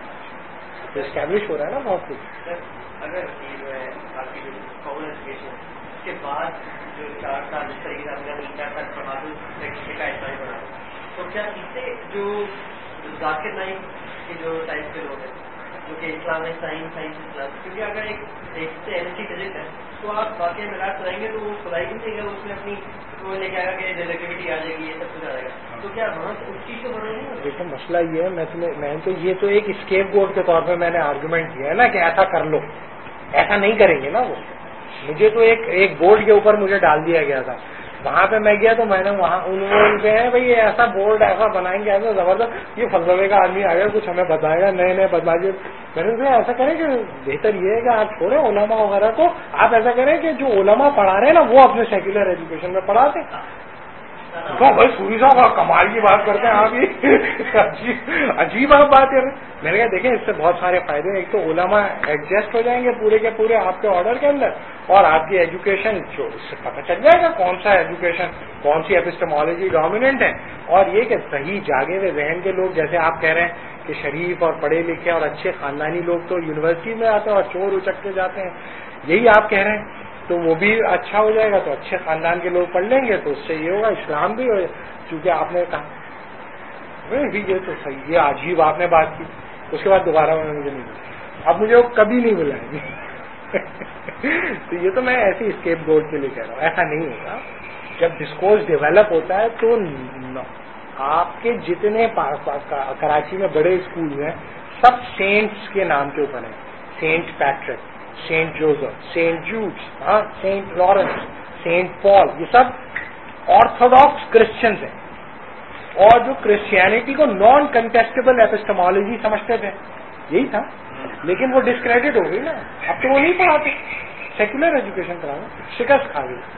اسٹیبلش ہو رہا ہے نا بہت کچھ. اگر یہ جو ہے آپ کی جو کامن ایجوکیشن اس کے بعد جو چار سال جس طریقے سے ہم نے چار سال تبادل کا اسلائی بنا, تو کیا اس سے جو ذاکر نائک کے جو ٹائپ کے لوگ ہیں جو کہ اسلامک سائنس سائنس اسلام, کیونکہ اگر ایک ایک سے ایل سی فزکس ہے تو آپ واقعی ملاق چلائیں گے تو وہ کھلائی بھی نہیں گا, اس میں اپنی وہ لے کے آئے گا کہ ریلیٹیوٹی آ جائے گی, یہ سب کچھ آ جائے گا, تو کیا وہاں سے اس چیز کو بڑھنا نہیں. دیکھو مسئلہ یہ ہے, میں تمہیں میں تو یہ تو ایک اسکیپ گورڈ کے طور پہ میں نے آرگومنٹ کیا ہے نا کہ ایسا کر لو, ایسا نہیں کریں گے نا وہ. مجھے تو ایک ایک بورڈ کے اوپر مجھے ڈال دیا گیا تھا, وہاں پہ میں گیا تو میں نے وہاں ان پہ ہے بھائی یہ ایسا بورڈ ایسا بنائیں گے ایسا زبردست, یہ فلسفے کا آدمی آ گیا کچھ ہمیں بتائے گا نئے نئے بدماشی. میں نے کہا ایسا کریں کہ بہتر یہ ہے کہ آپ چھوڑیں علماء وغیرہ کو, آپ ایسا کریں کہ جو علماء پڑھا رہے ہیں نا وہ اپنے سیکولر ایجوکیشن میں پڑھاتے ہیں. بھائی سوری صاحب کمال کی بات کرتے ہیں آپ, یہ عجیب آپ بات ہے. میں نے کہا دیکھیں اس سے بہت سارے فائدے ہیں, ایک تو علماء ایڈجسٹ ہو جائیں گے پورے کے پورے آپ کے آرڈر کے اندر, اور آپ کی ایجوکیشن جو اس سے پتہ چل جائے گا کون سا ایجوکیشن کون سی ایپسٹمالوجی ڈومیننٹ ہے. اور یہ کہ صحیح جاگے ہوئے ذہن کے لوگ جیسے آپ کہہ رہے ہیں کہ شریف اور پڑھے لکھے اور اچھے خاندانی لوگ تو یونیورسٹی میں آتے ہیں اور چور اچک کے جاتے ہیں, یہی آپ کہہ رہے ہیں, تو وہ بھی اچھا ہو جائے گا. تو اچھے خاندان کے لوگ پڑھ لیں گے تو اس سے یہ ہوگا اسلام بھی ہو جائے, چونکہ آپ نے کہا یہ تو صحیح, یہ عجیب آپ نے بات کی. اس کے بعد دوبارہ انہوں نے مجھے نہیں بولا, اب مجھے وہ کبھی نہیں بلائیں گے. تو یہ تو میں ایسی اسکیپ گورڈ کے لیے کہہ رہا ہوں, ایسا نہیں ہوگا. جب ڈسکورس ڈیولپ ہوتا ہے تو آپ کے جتنے کراچی میں بڑے اسکول ہیں سب سینٹس کے نام کے اوپر ہیں, saint Patrick, saint Joseph, saint Jude's, ہاں سینٹ لارنس, سینٹ پال, یہ سب آرتھوڈاکس کرسچنز ہیں, اور جو کرسچینٹی کو نان کنٹیسٹیبل ایپسٹمالوجی سمجھتے تھے یہی تھا, لیکن وہ ڈسکریڈٹ ہو گئی نا, اب تو وہ نہیں پڑھاتے, سیکولر ایجوکیشن پڑھانا, شکست کھا گئی.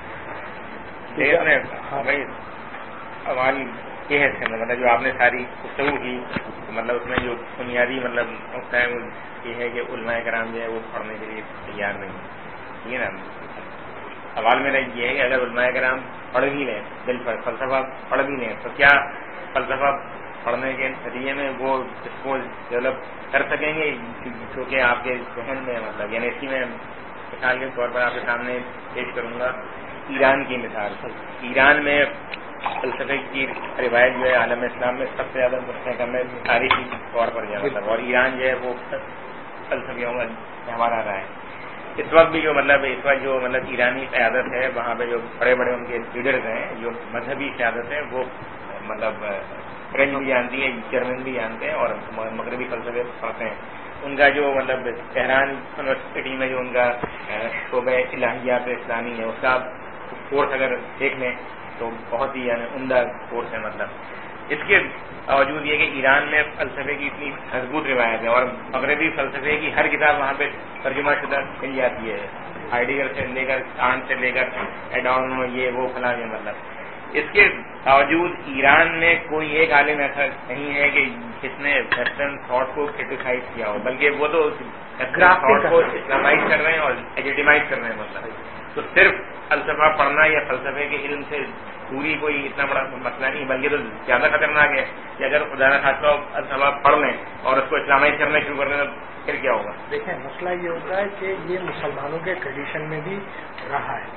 ہاں بھائی ہماری یہ ہے مطلب جو آپ نے ساری گفتگو کی, مطلب اس میں جو بنیادی مطلب ہوتا ہے وہ یہ ہے کہ علماء کرام جو ہے وہ پڑھنے کے لیے تیار نہیں ہے. یہ نا سوال میرا یہ ہے کہ اگر علماء کرام پڑھ بھی لیں, دل پر فلسفہ پڑھ بھی لیں, تو کیا فلسفہ پڑھنے کے نتیجے میں وہ اس کو ڈیولپ کر سکیں گے, کیونکہ آپ کے ذہن میں مطلب یعنی اسی میں مثال کے طور پر آپ کے سامنے پیش کروں گا ایران کی مثال. ایران میں فلسفے کی روایت جو ہے عالم اسلام میں سب سے زیادہ مستحکم ہے تاریخی طور پر جو مطلب, اور ایران جو ہے وہ فلسفیوں کا ہمارا رہا ہے. اس وقت بھی جو مطلب اس وقت جو مطلب ایرانی قیادت ہے وہاں پہ جو بڑے بڑے ان کے لیڈرز ہیں جو مذہبی قیادت ہے وہ مطلب فرینچ بھی جانتی ہے, جرمن بھی جانتے ہیں اور مغربی فلسفے پڑھتے ہیں. ان کا جو مطلب تہران یونیورسٹی میں جو ان کا شعبہ الہیات اسلامی ہے اس کا کورس اگر دیکھ لیں تو بہت ہی یعنی عمدہ کورس ہے. مطلب اس کے باوجود یہ کہ ایران میں فلسفے کی اتنی مضبوط روایت ہے اور مغربی فلسفے کی ہر کتاب وہاں پہ ترجمہ شدہ مل جاتی ہے, ہائیڈگر سے لے کر کانٹ سے لے کر ایڈارنو یہ وہ فلاں یہ مطلب. اس کے باوجود ایران میں کوئی ایک عالم ایسا نہیں ہے کہ جس نے ویسٹرن تھاٹ کو کریٹیسائز کیا ہو, بلکہ وہ تو ویسٹرن تھاٹ کو اسلامائز کر رہے ہیں اور ایجوٹیمائز کر رہے ہیں. مطلب تو صرف فلسفہ پڑھنا یا فلسفے کے علم سے پوری کوئی اتنا بڑا مسئلہ نہیں, بلکہ تو زیادہ خطرناک ہے کہ اگر خدا نہ خاصہ فلسفہ پڑھ لیں اور اس کو اسلامائز کرنا شروع کر دیں تو پھر کیا ہوگا. دیکھیں مسئلہ یہ ہوتا ہے کہ یہ مسلمانوں کے ٹریڈیشن میں بھی رہا ہے,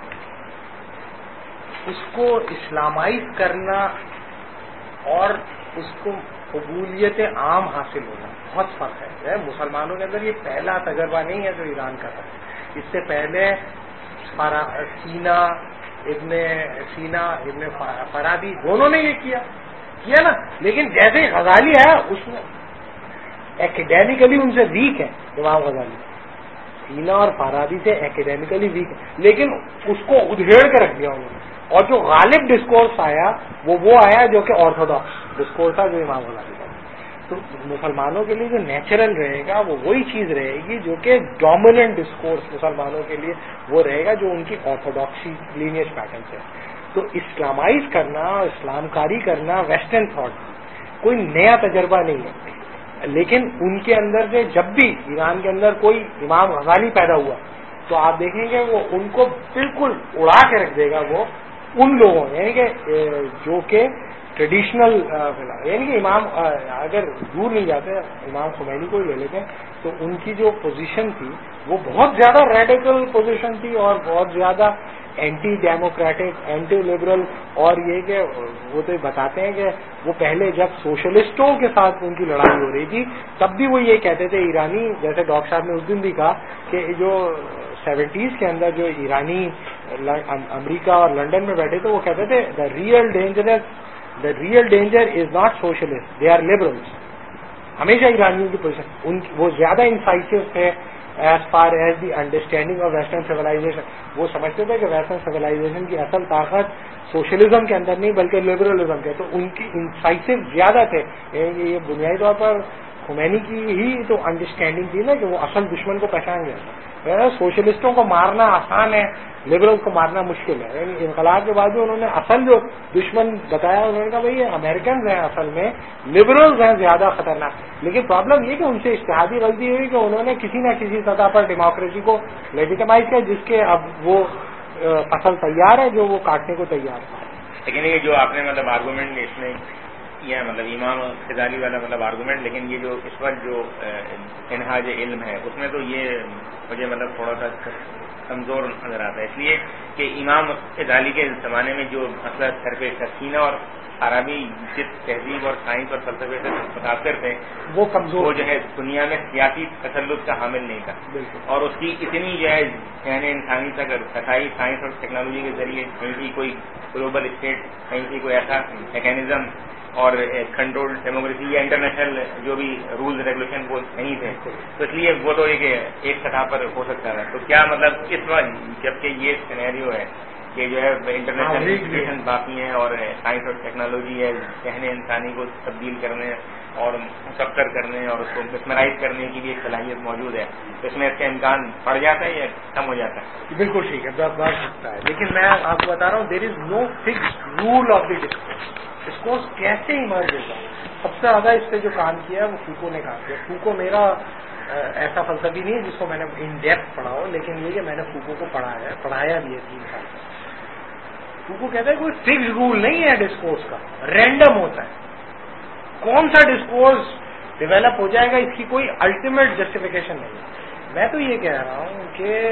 اس کو اسلامائز کرنا اور اس کو قبولیت عام حاصل ہونا بہت فرق ہے. مسلمانوں کے اندر یہ پہلا تجربہ نہیں ہے جو ایران کا ہے. اس سے پہلے سینا ابن سینا ابن فرابی دونوں نے یہ کیا کیا نا, لیکن جیسے غزالی ہے اس میں ایکڈیمیکلی ان سے ویک ہے. امام غزالی سینا اور فارابی سے ایکڈیمیکلی ویک ہے, لیکن اس کو ادھیڑ کے رکھ دیا انہوں نے, اور جو غالب ڈسکورس آیا وہ وہ آیا جو کہ آرتھوڈاکس ڈسکورس تھا جو امام غزالی کا. تو مسلمانوں کے لیے جو نیچرل رہے گا وہ وہی چیز رہے گی جو کہ ڈومیننٹ ڈسکورس مسلمانوں کے لیے وہ رہے گا جو ان کی آرتھوڈاکسی لینیج پیٹرن سے. تو اسلامائز کرنا اسلام کاری کرنا ویسٹرن تھاٹ کوئی نیا تجربہ نہیں ہے، لیکن ان کے اندر سے جب بھی ایران کے اندر کوئی امام غزالی پیدا ہوا تو آپ دیکھیں گے وہ ان کو بالکل اڑا کے رکھ دے گا. وہ ان لوگوں یعنی کہ جو کہ ٹریڈیشنل یعنی کہ امام اگر دور نہیں جاتے امام خمینی کو ہی لے لیتے تو ان کی جو پوزیشن تھی وہ بہت زیادہ ریڈیکل پوزیشن تھی اور بہت زیادہ اینٹی ڈیموکریٹک اینٹی لبرل. اور یہ کہ وہ تو بتاتے ہیں کہ وہ پہلے جب سوشلسٹوں کے ساتھ ان کی لڑائی ہو رہی تھی تب بھی وہ یہ کہتے تھے ایرانی، جیسے ڈاکٹر صاحب نے اس دن بھی کہا کہ جو سیونٹیز کے اندر جو ایرانی امریکہ اور لنڈن میں بیٹھے تھے وہ کہتے تھے the real danger the real danger is not socialist they are liberals. ہمیشہ ایرانیوں کی پوزیشن وہ زیادہ انسائسو تھے as far as the understanding of western civilization. وہ سمجھتے تھے کہ ویسٹرن سویلائزیشن کی اصل طاقت سوشلزم کے اندر نہیں بلکہ لبرلزم کے. تو ان کی انسائسو زیادہ تھے. یہ بنیادی طور پر خمینی کی ہی تو انڈرسٹینڈنگ تھی نا کہ وہ اصل دشمن کو پہچان گیا. سوشلسٹوں کو مارنا آسان ہے، لبرل کو مارنا مشکل ہے. یعنی انقلاب کے بعد بھی انہوں نے اصل جو دشمن بتایا انہوں نے کہا بھائی یہ امریکنز ہیں، اصل میں لبرلز ہیں زیادہ خطرناک. لیکن پرابلم یہ کہ ان سے اجتہادی غلطی ہوئی کہ انہوں نے کسی نہ کسی سطح پر ڈیموکریسی کو لیجیٹمائز کیا جس کے اب وہ فصل تیار ہے جو وہ کاٹنے کو تیار ہے. لیکن یہ جو آپ نے مطلب آرگومنٹ اس میں یہ مطلب امام غزالی والا مطلب آرگومنٹ، لیکن یہ جو اس وقت جو انہاج علم ہے اس میں تو یہ مجھے مطلب تھوڑا سا کمزور نظر آتا ہے، اس لیے کہ امام غزالی کے زمانے میں جو مسئلہ سر پہ سکینہ اور عربی جس تہذیب اور سائنس اور فلسفے سے متاثر تھے وہ کمزور، وہ جو ہے دنیا میں سیاسی تسلط کا حامل نہیں تھا. اور اس کی اتنی جو ہے ذہن انسانی تک رسائی سائنس اور ٹیکنالوجی کے ذریعے کہیں بھی کوئی گلوبل اسٹیٹ کہیں بھی کوئی ایسا میکینزم اور کنٹرول ڈیموکریسی یا انٹرنیشنل جو بھی رولز ریگولیشن وہ نہیں تھے. تو اس لیے وہ تو ایک ایک سطح پر ہو سکتا ہے. تو کیا مطلب اس وقت جبکہ یہ سینیریو ہے کہ جو ہے انٹرنیشنل ایجوکیشن باقی ہیں اور سائنس اور ٹیکنالوجی ہے ذہن انسانی کو تبدیل کرنے اور مسکر کرنے اور اس کو مسمرائز کرنے کی بھی ایک صلاحیت موجود ہے، تو اس میں اس کا امکان بڑھ جاتا ہے یا کم ہو جاتا ہے؟ بالکل ٹھیک ہے، بڑھ سکتا ہے. لیکن میں آپ کو بتا رہا ہوں there is no fixed rule of the discourse. Discourse کیسے ایمرج ہوگا؟ سب سے زیادہ اس پہ جو کام کیا ہے وہ فوکو نے کام کیا. فوکو میرا ایسا فلسفی نہیں ہے جس کو میں نے ان ڈیپتھ پڑھا ہو، لیکن یہ کہ میں نے فوکو کو پڑھا ہے، پڑھایا بھی ہے تین سال. فوکو کہتا ہے کوئی فکس رول نہیں ہے ڈسکورس کا، رینڈم ہوتا ہے. کون سا ڈسکورس ڈیولپ ہو جائے گا اس کی کوئی الٹیمیٹ جسٹیفیکیشن نہیں ہے. میں تو یہ کہہ رہا ہوں کہ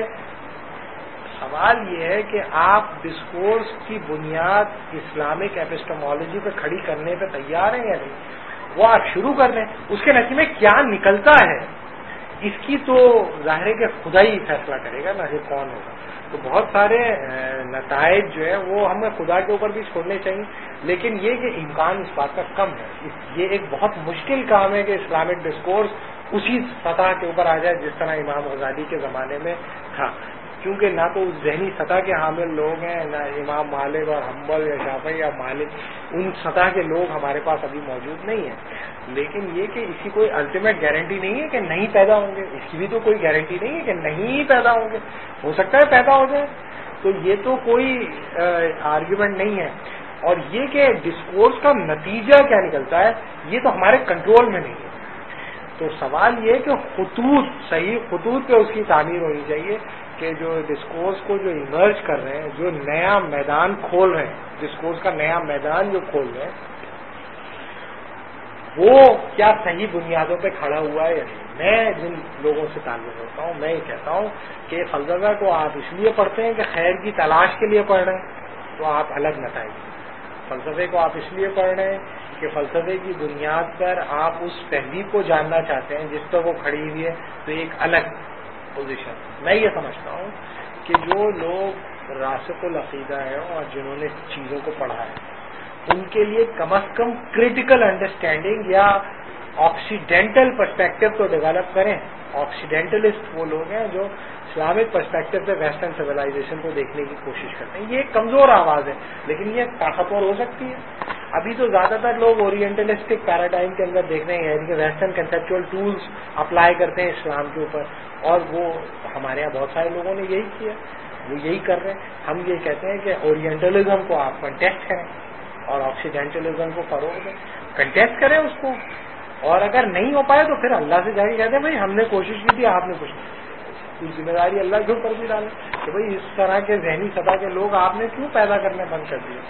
سوال یہ ہے کہ آپ ڈسکورس کی بنیاد اسلامک ایپسٹمالوجی پہ کھڑی کرنے پہ تیار ہیں یا نہیں. وہ آپ شروع کر دیں، اس کے نتیجے میں کیا نکلتا ہے اس کی تو ظاہر ہے کہ خدا ہی فیصلہ کرے گا نا کہ کون ہوگا. تو بہت سارے نتائج جو ہے وہ ہمیں خدا کے اوپر بھی چھوڑنے چاہیے، لیکن یہ کہ امکان اس بات کا کم ہے. یہ ایک بہت مشکل کام ہے کہ اسلامک ڈسکورس اسی سطح کے اوپر آ جائے جس طرح امام غزالی کے زمانے میں تھا، کیونکہ نہ تو اس ذہنی سطح کے حامل لوگ ہیں، نہ امام مالک اور حنبل یا شافعی یا مالک ان سطح کے لوگ ہمارے پاس ابھی موجود نہیں ہیں. لیکن یہ کہ اس کی کوئی الٹیمیٹ گارنٹی نہیں ہے کہ نہیں پیدا ہوں گے، اس کی بھی تو کوئی گارنٹی نہیں ہے کہ نہیں پیدا ہوں گے. ہو سکتا ہے پیدا ہو جائے، تو یہ تو کوئی آرگیومنٹ نہیں ہے. اور یہ کہ ڈسکورس کا نتیجہ کیا نکلتا ہے یہ تو ہمارے کنٹرول میں نہیں ہے. تو سوال یہ کہ خطوط صحیح خطوط پہ اس کی تعمیر ہونی چاہیے کہ جو ڈسکورس کو جو ایمرج کر رہے ہیں، جو نیا میدان کھول رہے ہیں، ڈسکورس کا نیا میدان جو کھول رہے ہیں وہ کیا صحیح بنیادوں پہ کھڑا ہوا ہے یا نہیں. میں جن لوگوں سے تعلق رکھتا ہوں میں یہ کہتا ہوں کہ فلسفہ کو آپ اس لیے پڑھتے ہیں کہ خیر کی تلاش کے لیے پڑھ رہے ہیں تو آپ الگ نتائج. فلسفے کو آپ اس لیے پڑھ رہے ہیں کہ فلسفے کی بنیاد پر آپ اس تہذیب کو جاننا چاہتے ہیں جس پر وہ کھڑی ہوئی ہے، تو ایک الگ پوزیشن. میں یہ سمجھتا ہوں کہ جو لوگ راسخ العقیدہ ہیں اور جنہوں نے چیزوں کو پڑھا ہے ان کے لیے کم از کم کریٹیکل انڈرسٹینڈنگ یا آکسیڈینٹل پرسپیکٹو تو ڈیولپ کریں آکسیڈینٹلسٹ وہ لوگ ہیں جو اسلامک پرسپیکٹو سے ویسٹرن سویلائزیشن کو دیکھنے کی کوشش کرتے ہیں. یہ ایک کمزور آواز ہے لیکن یہ طاقتور ہو سکتی ہے. ابھی تو زیادہ تر لوگ اورینٹلسٹک پیراڈائم کے اندر دیکھ رہے ہیں یعنی کہ ویسٹرن کنسیپچل ٹولز اپلائی کرتے ہیں اسلام کے اوپر, اور وہ ہمارے یہاں بہت سارے لوگوں نے یہی کیا, وہ یہی کر رہے ہیں. ہم یہ کہتے ہیں کہ اورینٹلزم کو آپ کنٹیسٹ کریں اور آکسیڈینٹلزم کو فروغ دیں, کنٹیسٹ کریں اس کو, اور اگر نہیں ہو پائے تو پھر اللہ سے جا کے کہتے ہیں بھائی ہم نے کوشش کی تھی آپ نے کچھ نہیں, کچھ ذمہ داری اللہ کے اوپر بھی ڈالیں کہ بھائی اس طرح کے ذہنی سطح کے لوگ آپ نے کیوں پیدا کرنے بند کر دیے.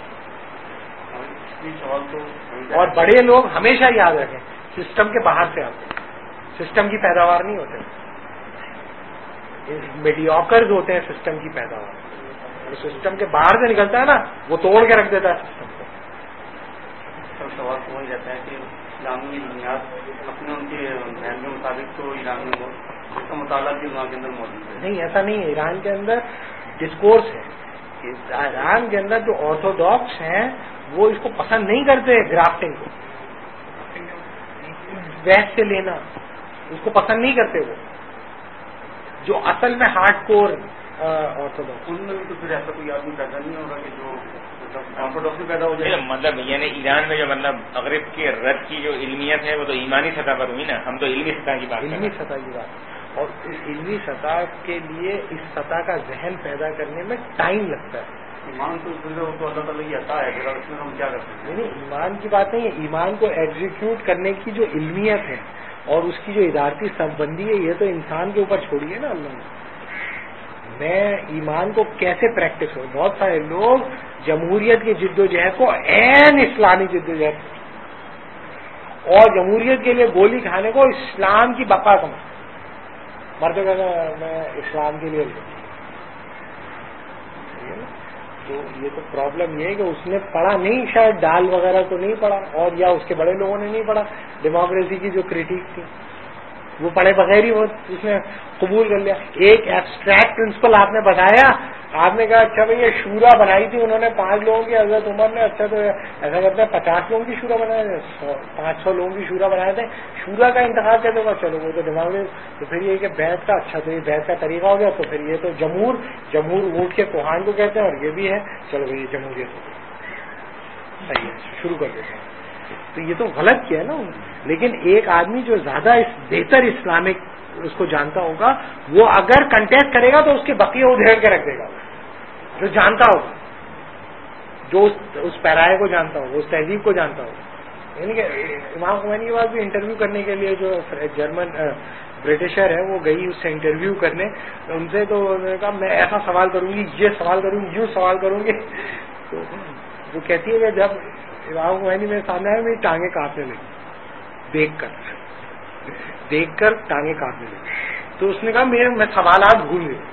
اور بڑے لوگ ہمیشہ یاد رکھیں سسٹم کے باہر سے آتے ہیں, سسٹم کی پیداوار نہیں ہوتے, میڈیوکرز ہوتے ہیں سسٹم کی پیداوار. سسٹم کے باہر سے نکلتا ہے نا وہ توڑ کے رکھ دیتا ہے سسٹم کو. سب سوال تو وہی رہتا ہے کہ اسلامی بنیاد اپنے ان کے ذہن کے مطابق تو ایران میں اس کا مطالعہ بھی وہاں کے اندر موجود ہے. نہیں ایسا نہیں ہے, ایران کے اندر ڈسکورس ہے. ایران کے اندر جو آرتھوڈاکس ہیں وہ اس کو پسند نہیں کرتے, گرافٹنگ کو ویسٹ سے لینا اس کو پسند نہیں کرتے. وہ جو اصل میں ہارڈ کور آرتھوڈاکس ان میں تو پھر ایسا کوئی آدمی پیدا نہیں ہوگا کہ جو آرتھوڈاکس پیدا ہو جائے. مطلب یعنی ایران میں جو مطلب مغرب کے رد کی جو علمیت ہے وہ تو ایمانی سطح پر ہوئی نا, ہم تو علمی سطح کی بات علمی سطح کی بات, اور علمی سطح کے لیے اس سطح کا ذہن پیدا کرنے میں ٹائم لگتا ہے. ایمان تو وہ تو اللہ تعالیٰ کی عطا ہے, پھر اس میں ہم کیا کرتے ہیں. نہیں ایمان کی بات نہیں ہے, ایمان کو ایگزیکیوٹ کرنے کی جو علمیت ہے اور اس کی جو ادارتی سمبندی ہے یہ تو انسان کے اوپر چھوڑی ہے نا اللہ نے. میں ایمان کو کیسے پریکٹس ہوں, بہت سارے لوگ جمہوریت کی جد و جہد کو عین اسلامی جد و جہد اور جمہوریت کے لیے گولی کھانے کو اسلام کی بقا سمجھتے, مرتے کہتے میں اسلام کے لیے. تو یہ تو پرابلم یہ ہے کہ اس نے پڑھا نہیں, شاید ڈال وغیرہ تو نہیں پڑھا, اور یا اس کے بڑے لوگوں نے نہیں پڑھا. ڈیموکریسی کی جو کریٹیک تھی وہ پڑھے بغیر ہی وہ اس نے قبول کر لیا. ایک ایبسٹریکٹ پرنسپل آپ نے بتایا, آپ نے کہا اچھا بھائی یہ شورا بنائی تھی انہوں نے پانچ لوگوں کی, حضرت عمر نے, اچھا تو ایسا کرتے ہیں پچاس لوگوں کی شورا بنائے تھے, پانچ سو لوگوں کی شورا بنائے تھے, شورا کا انتخاب کیسے ہوگا, چلو وہ تو ڈیموکریسی. تو پھر یہ کہ بیعت کا, اچھا تو یہ بیعت کا طریقہ ہو گیا, تو پھر یہ تو جمہور جمہور اونٹ کے کوہان کو کہتے ہیں, اور یہ بھی ہے, چلو بھائی یہ جمہوریت ہو گئی, صحیح ہے, شروع کر دیتے ہیں. تو یہ تو غلط کیا ہے نا. لیکن ایک آدمی جو زیادہ اس بہتر اسلامک اس کو جانتا ہوگا وہ اگر کنٹیسٹ کرے گا تو اس کے بقیہ ادھیڑ کے رکھ دے گا, جو جانتا ہوگا, جو اس پیرائے کو جانتا ہوگا, اس تہذیب کو جانتا ہوگا. یعنی کہ امام خمینی کے بعد بھی انٹرویو کرنے کے لیے جو جرمن برٹشر ہے وہ گئی اس سے انٹرویو کرنے, ان سے تو انہوں نے کہا میں ایسا سوال کروں گی, یہ سوال کروں گی, یوں سوال کروں گی. تو وہ کہتی ہے کہ جب امام خمینی میرے سامنے آئے میری ٹانگیں کانپنے لگی, دیکھ کر دیکھ کر ٹانگیں کانپنے لگی. تو اس نے کہا میرے میں سوالات بھول گئی,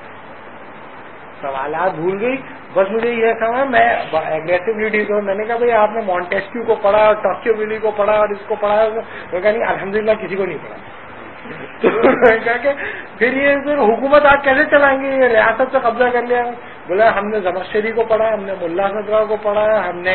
سوالات بھول گئی بس مجھے یہ سمجھا میں ایگریسولی ڈیل کروں. میں نے کہا بھائی آپ نے مونٹیسکیو کو پڑھا اور ٹاکیویلی کو پڑھا اور اس کو پڑھا, وہ کہا نہیں الحمدللہ کسی کو نہیں پڑھا. تو میں نے کہا کہ پھر یہ پھر حکومت آپ کیسے چلائیں گے, یہ ریاست سے قبضہ کر لیا. بولا ہم نے زمخشری کو پڑھا, ہم نے ملا صدرا کو پڑھا, ہم نے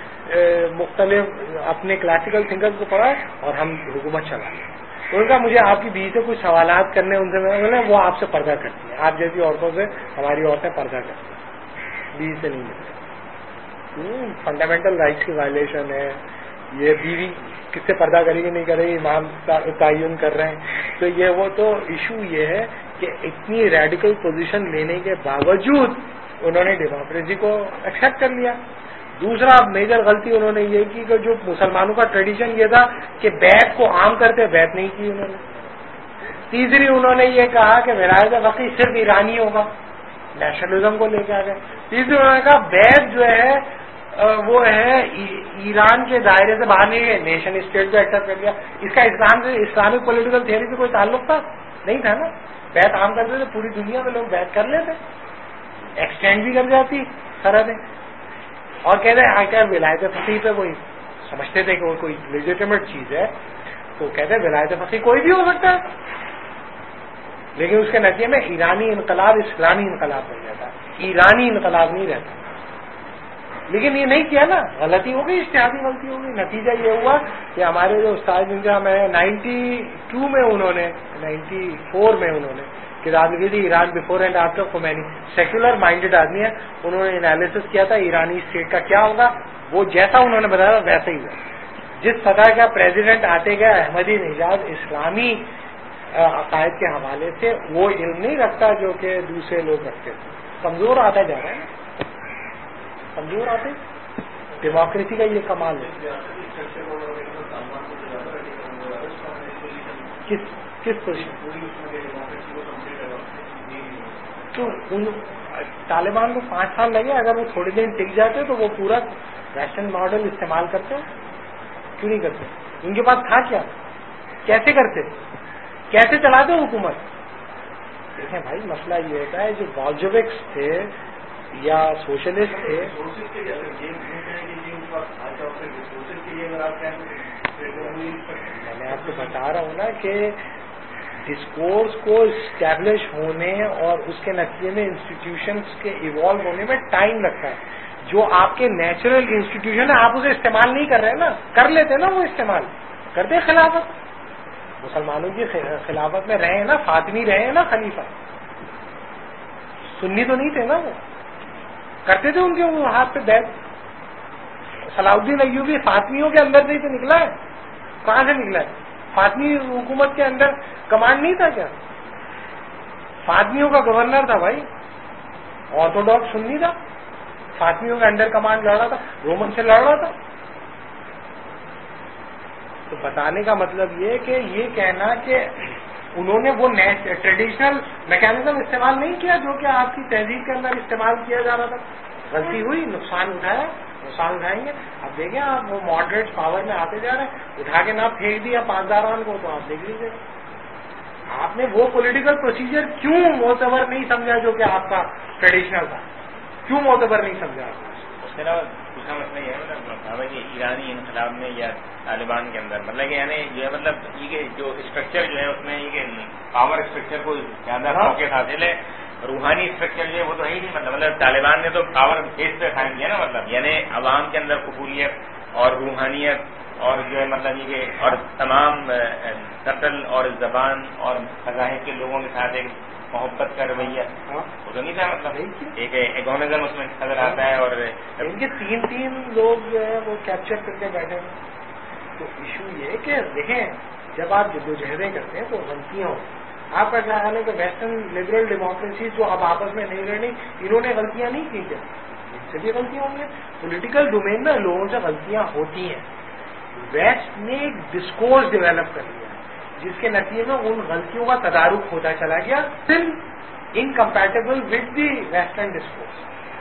مختلف اپنے کلاسیکل تھنکرز کو پڑھا اور ہم حکومت چلا لیں. تو ان کا مجھے آپ کی بیوی سے کچھ سوالات کرنے, ان سے میں وہ آپ سے پردہ کرتی ہیں, آپ جیسی عورتوں سے ہماری عورتیں پردہ کرتی ہیں, بیوی سے نہیں ملتے. فنڈامنٹل رائٹس کی وائلیشن ہے یہ. بیوی کس سے پردہ کرے گی نہیں کرے گی, امام تعین کر رہے ہیں. تو یہ وہ تو ایشو یہ ہے کہ اتنی ریڈیکل پوزیشن لینے کے باوجود انہوں نے ڈیموکریسی کو ایکسیپٹ کر لیا. دوسرا میجر غلطی انہوں نے یہ کی کہ جو مسلمانوں کا ٹریڈیشن یہ تھا کہ بیعت کو عام کرتے, بیعت نہیں کی انہوں نے. تیسری انہوں نے یہ کہا کہ ولایت فقیہ صرف ایرانی ہوگا, نیشنلزم کو لے کے آ گئے. تیسری انہوں نے کہا بیعت جو ہے وہ ہے ایران کے دائرے سے باہر نہیں ہے, نیشن اسٹیٹ کو ایکسپٹ کر لیا. اس کا اسلام سے اسلامک پولیٹیکل تھیوری سے کوئی تعلق تھا نہیں تھا نا. بیعت عام کرتے تھے, پوری دنیا میں لوگ بیعت کر لیتے, ایکسٹینڈ بھی کر جاتی سرحدیں, اور کہتے ہیں کیا ولایت فقیہ پہ وہی سمجھتے تھے کہ وہ کوئی لیجیٹیمیٹ چیز ہے, تو کہتے ہیں ولایت فقیہ کوئی بھی ہو سکتا ہے. لیکن اس کے نتیجے میں ایرانی انقلاب اسلامی انقلاب بن جاتا ہے, ایرانی انقلاب نہیں رہتا. لیکن یہ نہیں کیا نا, غلطی ہو گئی, اجتہادی غلطی ہو گئی. نتیجہ یہ ہوا کہ ہمارے جو استاد جن کا میں نائنٹی ٹو میں انہوں نے نائنٹی فور میں انہوں نے کتاب لکھی تھی Iran before and after Khomeini, secular minded آدمی ہے, انہوں نے انالیسس کیا تھا ایرانی اسٹیٹ کا کیا ہوگا, وہ جیسا انہوں نے بتایا ویسا ہی ہوا. جس سطح کا پریزیڈنٹ آتے گیا احمدی نژاد اسلامی عقائد کے حوالے سے وہ علم نہیں رکھتا جو کہ دوسرے لوگ رکھتے تھے. کمزور آتا جا رہا ہے نا, کمزور آتے. ڈیموکریسی کا یہ کمال ہے. کس کس پوزیشن تو طالبان کو پانچ سال لگے, اگر وہ تھوڑے دن ٹک جاتے تو وہ پورا ویسٹرن ماڈل استعمال کرتے, کیوں نہیں کرتے؟ ان کے پاس تھا کیا, کیسے کرتے, کیسے چلاتے حکومت؟ دیکھیں بھائی مسئلہ یہ ہوتا ہے جو بالشوکس تھے یا سوشلسٹ تھے, میں نے آپ کو بتا رہا ہوں نا کہ ڈسکورس کو اسٹیبلش ہونے اور اس کے نتیجے میں انسٹیٹیوشنس کے ایوالو ہونے میں ٹائم لگتا ہے. جو آپ کے نیچرل انسٹیٹیوشن ہے آپ اسے استعمال نہیں کر رہے نا, کر لیتے نا, وہ استعمال کرتے خلافت, مسلمانوں کی خلافت میں رہے نا, فاطمی رہے نا خلیفہ, سنی تو نہیں تھے نا, وہ کرتے تھے ان کے وہ ہاتھ پہ بیٹھ. صلاح الدین ایوبی فاطمیوں کے اندر سے ہی تو نکلا ہے, کہاں سے نکلا ہے؟ فاطمی حکومت کے اندر کمانڈ نہیں تھا کیا؟ فاطمیوں کا گورنر تھا بھائی, آرتھوڈاکس سنی تھا, فاطمیوں کا انڈر کمانڈ لڑ رہا تھا, رومن سے لڑ رہا تھا. تو بتانے کا مطلب یہ کہ یہ کہنا کہ انہوں نے وہ ٹریڈیشنل میکینزم استعمال نہیں کیا جو کہ آپ کی تہذیب کے اندر استعمال کیا جا رہا تھا. غلطی ہوئی, نقصان اٹھایا, نقصان اٹھائیں گے. اب دیکھیں آپ وہ ماڈریٹ پاور میں آتے جا رہے ہیں, اٹھا کے نہ پھینک دیا پاسداران کو تو آپ دیکھ لیجیے آپ نے وہ پولیٹیکل پروسیجر کیوں معتبر نہیں سمجھا جو کہ آپ کا ٹریڈیشنل تھا, کیوں معتبر نہیں سمجھا؟ اس کے علاوہ دوسرا مسئلہ یہ ہے مطلب کہ ایرانی انقلاب میں یا طالبان کے اندر مطلب کہ یعنی جو ہے مطلب یہ جو اسٹرکچر جو ہے اس میں یہ پاور اسٹرکچر کو زیادہ فوقیت حاصل ہے, روحانی اسٹرکچر جو ہے وہ تو ہے ہی نہیں. مطلب مطلب طالبان نے تو پاور بیس پہ قائم کیا نا, مطلب یعنی عوام کے اندر قبولیت اور روحانیت اور جو ہے مطلب یہ کہ اور تمام قتل اور زبان اور مذاہب کے لوگوں کے ساتھ ایک محبت کا رویہ وہ تو نہیں تھا. مطلب ایک ایگونزم اس میں نظر آتا ہے. اور ان کے تین تین لوگ جو ہے وہ کیپچر کر کے بیٹھے ہیں. تو ایشو یہ کہ دیکھیں جب آپ جدوجہدیں کرتے ہیں تو غلطیاں ہوتی ہیں. آپ کا کیا خیال ہے کہ ویسٹرن لبرل ڈیموکریسی جو اب آپس میں نہیں رہنی, انہوں نے غلطیاں نہیں کی کیا؟ ان سے بھی غلطیاں ہوں گی. پولیٹیکل ڈومین میں لوگوں سے غلطیاں ہوتی ہیں. ویسٹ نے ایک ڈسکورس ڈیولپ کر لیا جس کے نتیجے میں ان غلطیوں کا تدارک ہوتا چلا گیا, پھر incompatible with the western discourse.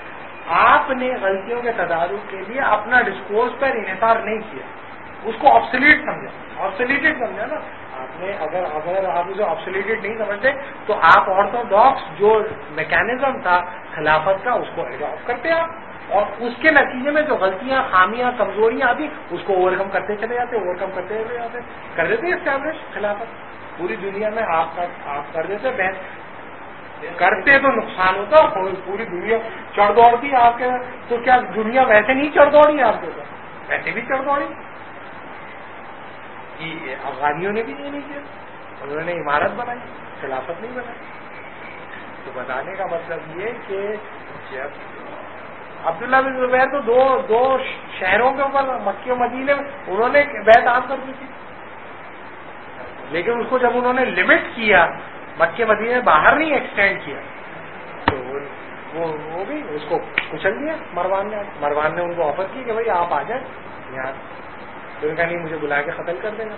آپ نے غلطیوں کے تدارک کے لیے اپنا ڈسکورس پر انحصار نہیں کیا, اس کو آبسلیٹ سمجھا, آبسلیٹڈ سمجھا نا آپ نے. اگر اگر آپ اسے آبسلیٹڈ نہیں سمجھتے تو آپ آرتھوڈاکس جو میکینزم تھا خلافت کا اس کو ایڈاپٹ کرتے آپ, اور اس کے نتیجے میں جو غلطیاں, خامیاں, کمزوریاں آتی اس کو اوور کم کرتے چلے جاتے, اوور کم کرتے چلے جاتے, کر دیتے اسٹیبلش خلافت پوری دنیا میں. آپ آپ کر دیتے بحث کرتے تو نقصان ہوتا, پوری دنیا چڑھ دوڑتی آپ کے. تو کیا دنیا ویسے نہیں چڑھ دوڑی آپ کے اوپر؟ ویسے بھی چڑھ دوڑی. افغانیوں نے بھی یہ نہیں کیا, انہوں نے عمارت بنائی, خلافت نہیں بنائی. تو بتانے کا مطلب یہ کہ جب عبداللہ بن زبیر تو دو دو شہروں کے اوپر مکے و مدینے میں انہوں نے بیعت عام کر دی تھی, لیکن اس کو جب انہوں نے لمٹ کیا مکے مدینے میں باہر نہیں ایکسٹینڈ کیا تو وہ وہ بھی اس کو کچل دیا مروان نے. مروان نے ان کو آفر کی کہ بھائی آپ آ جائیں یہاں, تو ان کا نہیں مجھے بلا کے قتل کر دینا.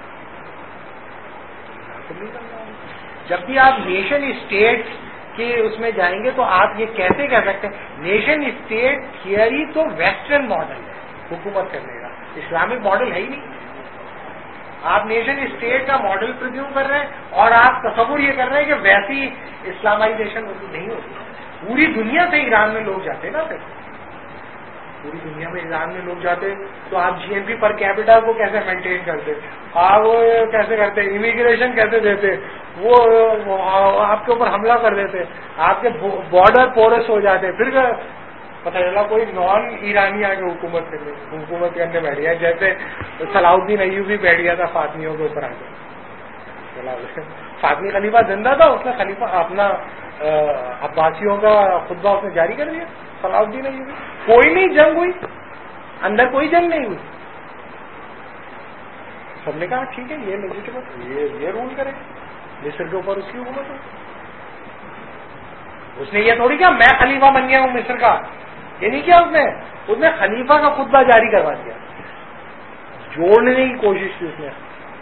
جب بھی آپ نیشن اسٹیٹ کے اس میں جائیں گے تو آپ یہ کیسے کہہ سکتے ہیں؟ نیشن اسٹیٹ تھیوری تو ویسٹرن ماڈل ہے حکومت کرنے کا, اسلامک ماڈل ہے ہی نہیں. آپ نیشن اسٹیٹ کا ماڈل پرزیوم کر رہے ہیں اور آپ تصور یہ کر رہے ہیں کہ ویسی اسلامائزیشن ہوتی نہیں ہوتی. پوری دنیا سے ایران میں لوگ جاتے نا, پھر پوری دنیا میں ایران میں لوگ جاتے تو آپ جی این پی پر کیپٹل کو کیسے مینٹین کرتے, آپ وہ کیسے کرتے, امیگریشن کیسے دیتے, وہ آپ کے اوپر حملہ کر دیتے, آپ کے بارڈر پورس ہو جاتے, پھر پتہ چلا کوئی نان ایرانی آ کے حکومت کرنے حکومت کرنے بیٹھ گیا, جیسے صلاح الدین ایوبی بیٹھ گیا تھا فاطمیوں کے اوپر آ کے. فاطمی خلیفہ زندہ تھا, اس نے خلیفہ اپنا عباسیوں کا خطبہ اس نے جاری کر دیا. صلاح الدین ایوبی, کوئی نہیں جنگ ہوئی, اندر کوئی جنگ نہیں ہوئی, سب نے کہا ٹھیک ہے یہ لیجیٹمٹ, یہ یہ رول کرے, مصر کے اوپر اس کی حکومت ہو. اس نے یہ تھوڑی کیا میں خلیفہ بن گیا ہوں مصر کا, یہ نہیں کیا اس نے. اس نے خلیفہ کا خطبہ جاری کروا دیا, جوڑنے کی کوشش کی اس نے.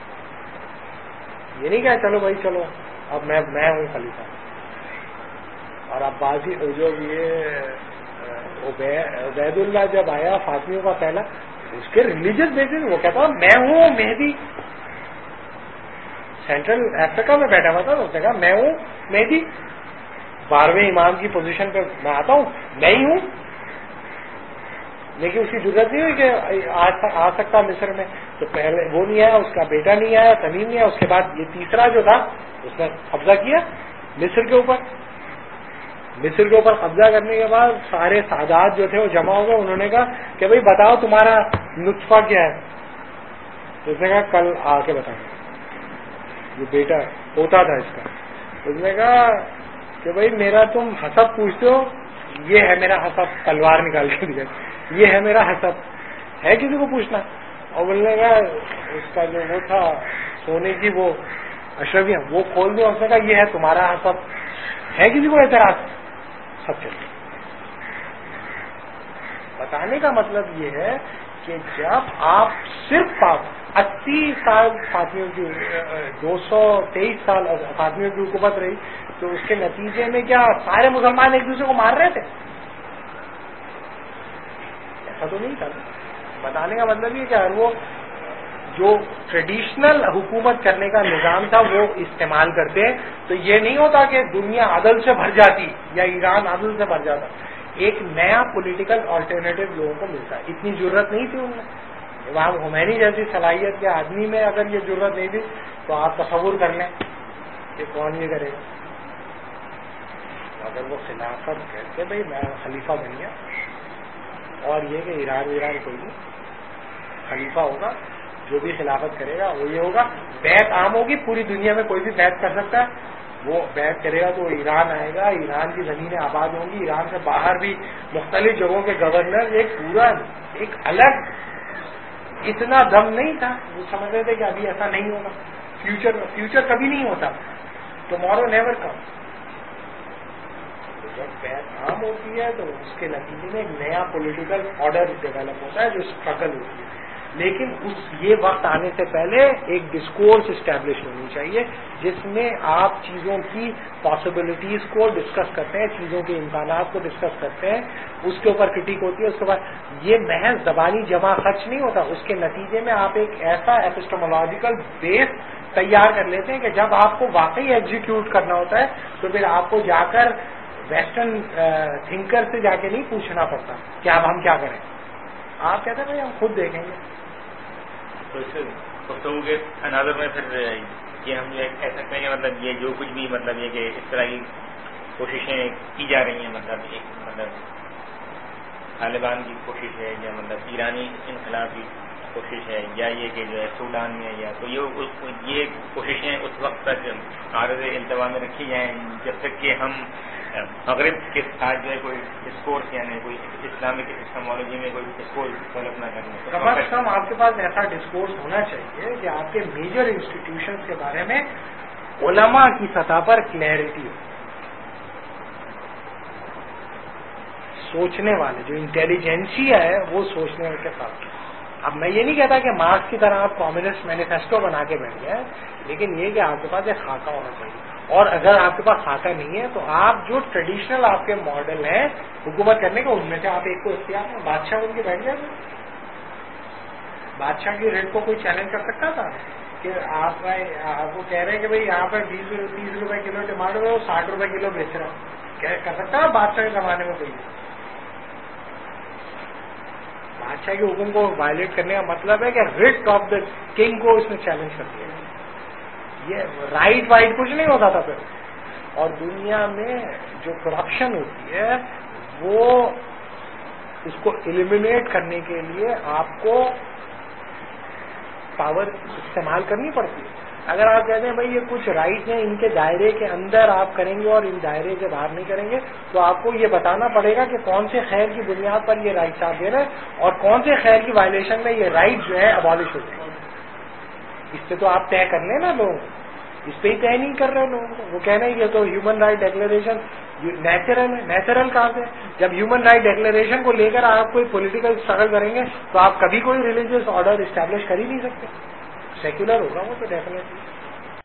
یہ نہیں کہا چلو بھائی چلو اب میں میں ہوں خلیفہ. اور اب بازی جو یہ عبید اللہ جب آیا فاطمیوں کا پہلا, اس کے ریلیجس بیسس وہ کہتا میں ہوں مہدی. سینٹرل افریقہ میں بیٹھا ہوا تھا, اس نے کہا میں ہوں مہدی, بارہویں امام کی پوزیشن پہ میں آتا ہوں, میں ہی ہوں. لیکن اس کی ضرورت نہیں ہوئی کہ آ سکتا مصر میں, تو پہلے وہ نہیں آیا, اس کا بیٹا نہیں آیا, تمیم نہیں آیا. اس کے بعد یہ تیسرا جو تھا اس نے قبضہ کیا مصر کے اوپر. مصر کے اوپر قبضہ کرنے کے بعد سارے سادات جو تھے وہ جمع ہو گئے. انہوں نے کہا کہ بھائی بتاؤ تمہارا نطفہ کیا ہے. تو اس نے کہا کل آ کے بتاؤ. جو بیٹا ہوتا تھا اس کا, اس نے کہا کہ بھائی میرا تم حسب پوچھتے ہو, یہ ہے میرا حسب, تلوار نکال کے دیا, یہ ہے میرا حسب, ہے کسی کو پوچھنا. اور بولنے کا اس کا جو وہ تھا سونے کی وہ اشرفیاں وہ کھول دیا. اس نے کہا یہ ہے تمہارا حسب, ہے کسی کو اعتراض. سب چلے. بتانے کا مطلب یہ ہے کہ جب آپ صرف اسی سال فاطمیوں کی دو سو تیئیس سال فاطمیوں کی حکومت رہی, تو اس کے نتیجے میں کیا سارے مسلمان ایک دوسرے کو مار رہے تھے؟ ایسا تو نہیں تھا. بتانے کا مطلب یہ کہ وہ جو ٹریڈیشنل حکومت کرنے کا نظام تھا وہ استعمال کرتے, تو یہ نہیں ہوتا کہ دنیا عدل سے بھر جاتی یا ایران عدل سے بھر جاتا. ایک نیا پولیٹیکل آلٹرنیٹو لوگوں کو ملتا. اتنی ضرورت نہیں تھی ان میں. امام خمینی جیسی صلاحیت کے آدمی میں اگر یہ ضرورت نہیں تھی تو آپ تصور کر لیں کہ کون یہ کرے گا. اگر وہ خلافت کہتے بھائی میں خلیفہ بن گیا, اور یہ کہ ایران ایران کوئی نہیں, خلیفہ ہوگا, جو بھی خلافت کرے گا وہ یہ ہوگا. بیعت عام ہوگی, پوری دنیا میں کوئی بھی بیعت کر سکتا ہے. وہ بیعت کرے گا تو ایران آئے گا, ایران کی زمینیں آباد ہوں گی, ایران سے باہر بھی مختلف جگہوں کے گورنر, ایک پورا ایک الگ. اتنا دم نہیں تھا, وہ سمجھ رہے تھے کہ ابھی ایسا نہیں ہوگا, فیوچر فیوچر کبھی نہیں ہوتا, ٹمارو نیور کم. جب بیعت عام ہوتی ہے تو اس کے نتیجے میں ایک نیا پولیٹیکل آرڈر ڈیولپ ہوتا ہے جو اسٹرگل ہوتی ہے. لیکن اس یہ وقت آنے سے پہلے ایک ڈسکورس اسٹیبلش ہونی چاہیے جس میں آپ چیزوں کی پاسبلٹیز کو ڈسکس کرتے ہیں, چیزوں کے امکانات کو ڈسکس کرتے ہیں, اس کے اوپر کرٹیک ہوتی ہے. اس کے بعد یہ محض زبانی جمع خرچ نہیں ہوتا, اس کے نتیجے میں آپ ایک ایسا ایپسٹمولوجیکل بیس تیار کر لیتے ہیں کہ جب آپ کو واقعی ایگزیکیوٹ کرنا ہوتا ہے تو پھر آپ کو جا کر ویسٹرن تھنکر سے جا کے نہیں پوچھنا پڑتا کہ اب ہم کیا کریں. آپ کہتے ہیں بھائی ہم خود دیکھیں گے. تو اس گفتگو کے تناظر میں پھر یہ ہم یہ کہہ سکتے ہیں کہ مطلب یہ جو کچھ بھی مطلب یہ کہ اس طرح کی کوششیں کی جا رہی ہیں, مطلب ایک مطلب طالبان کی کوشش ہے یا مطلب ایرانی انقلاب کی کوشش ہے یا یہ کہ جو ہے سوڈان میں یا تو یہ یہ کوششیں اس وقت تک عارض التوا میں رکھی جائیں جب تک کہ ہم مغرب کے ساتھ جو ہے کوئی ڈسکورس یعنی کوئی اسلامک اسٹمالوجی میں کوئی ڈسکورس ڈیولپ نہ کرنے. کم از کم آپ کے پاس ایسا ڈسکورس ہونا چاہیے کہ آپ کے میجر انسٹیٹیوشنز کے بارے میں علماء کی سطح پر کلیئرٹی ہو. سوچنے والے جو انٹیلیجنسیا ہے وہ سوچنے کے ساتھ. اب میں یہ نہیں کہتا کہ مارکس کی طرح آپ کمیونسٹ مینیفیسٹو بنا کے بیٹھ گئے, لیکن یہ کہ آپ کے پاس ایک خاکہ ہونا چاہیے. اور اگر آپ کے پاس خاکہ نہیں ہے تو آپ جو ٹریڈیشنل آپ کے ماڈل ہیں حکومت کرنے کے, ان میں سے آپ ایک کو اختیار ہیں. بادشاہ ان کے بیٹھ گئے تھے, بادشاہ کی ریٹ کو کوئی چیلنج کر سکتا تھا کہ آپ آپ کو کہہ رہے ہیں کہ بھائی یہاں پر بیس تیس روپے کلو ٹماٹر ہے, وہ ساٹھ روپے کلو بیچ رہا ہے, کر سکتا ہے بادشاہ کے زمانے میں کوئی. بادشاہ کے حکم کو وائلیٹ کرنے کا مطلب ہے کہ ریٹ آف دا کنگ کو اس نے چیلنج کر دیا. یہ رائٹ وائٹ کچھ نہیں ہوتا تھا پھر. اور دنیا میں جو کرپشن ہوتی ہے وہ اس کو ایلیمینیٹ کرنے کے لیے آپ کو پاور استعمال کرنی پڑتی ہے. اگر آپ کہتے ہیں بھائی یہ کچھ رائٹ ہیں ان کے دائرے کے اندر آپ کریں گے اور ان دائرے سے باہر نہیں کریں گے, تو آپ کو یہ بتانا پڑے گا کہ کون سے خیر کی بنیاد پر یہ رائٹس آپ دے رہے ہیں اور کون سے خیر کی وائلیشن میں یہ رائٹ جو ہے ابالش ہوتے ہیں. اس سے تو آپ طے کر لیں نا لوگ, اس پہ ہی طے نہیں کر رہے لوگوں کو. وہ کہنا ہے یہ تو ہیومن رائٹ ڈیکلریشن نیچرل ہے. نیچرل کہاں سے؟ جب ہیومن رائٹ ڈیکلریشن کو لے کر آپ کوئی پولیٹیکل اسٹرگل کریں گے تو آپ کبھی کوئی ریلیجیس آرڈر اسٹیبلش کر ہی نہیں سکتے. سیکولر ہوگا وہ تو ڈیفینیٹلی.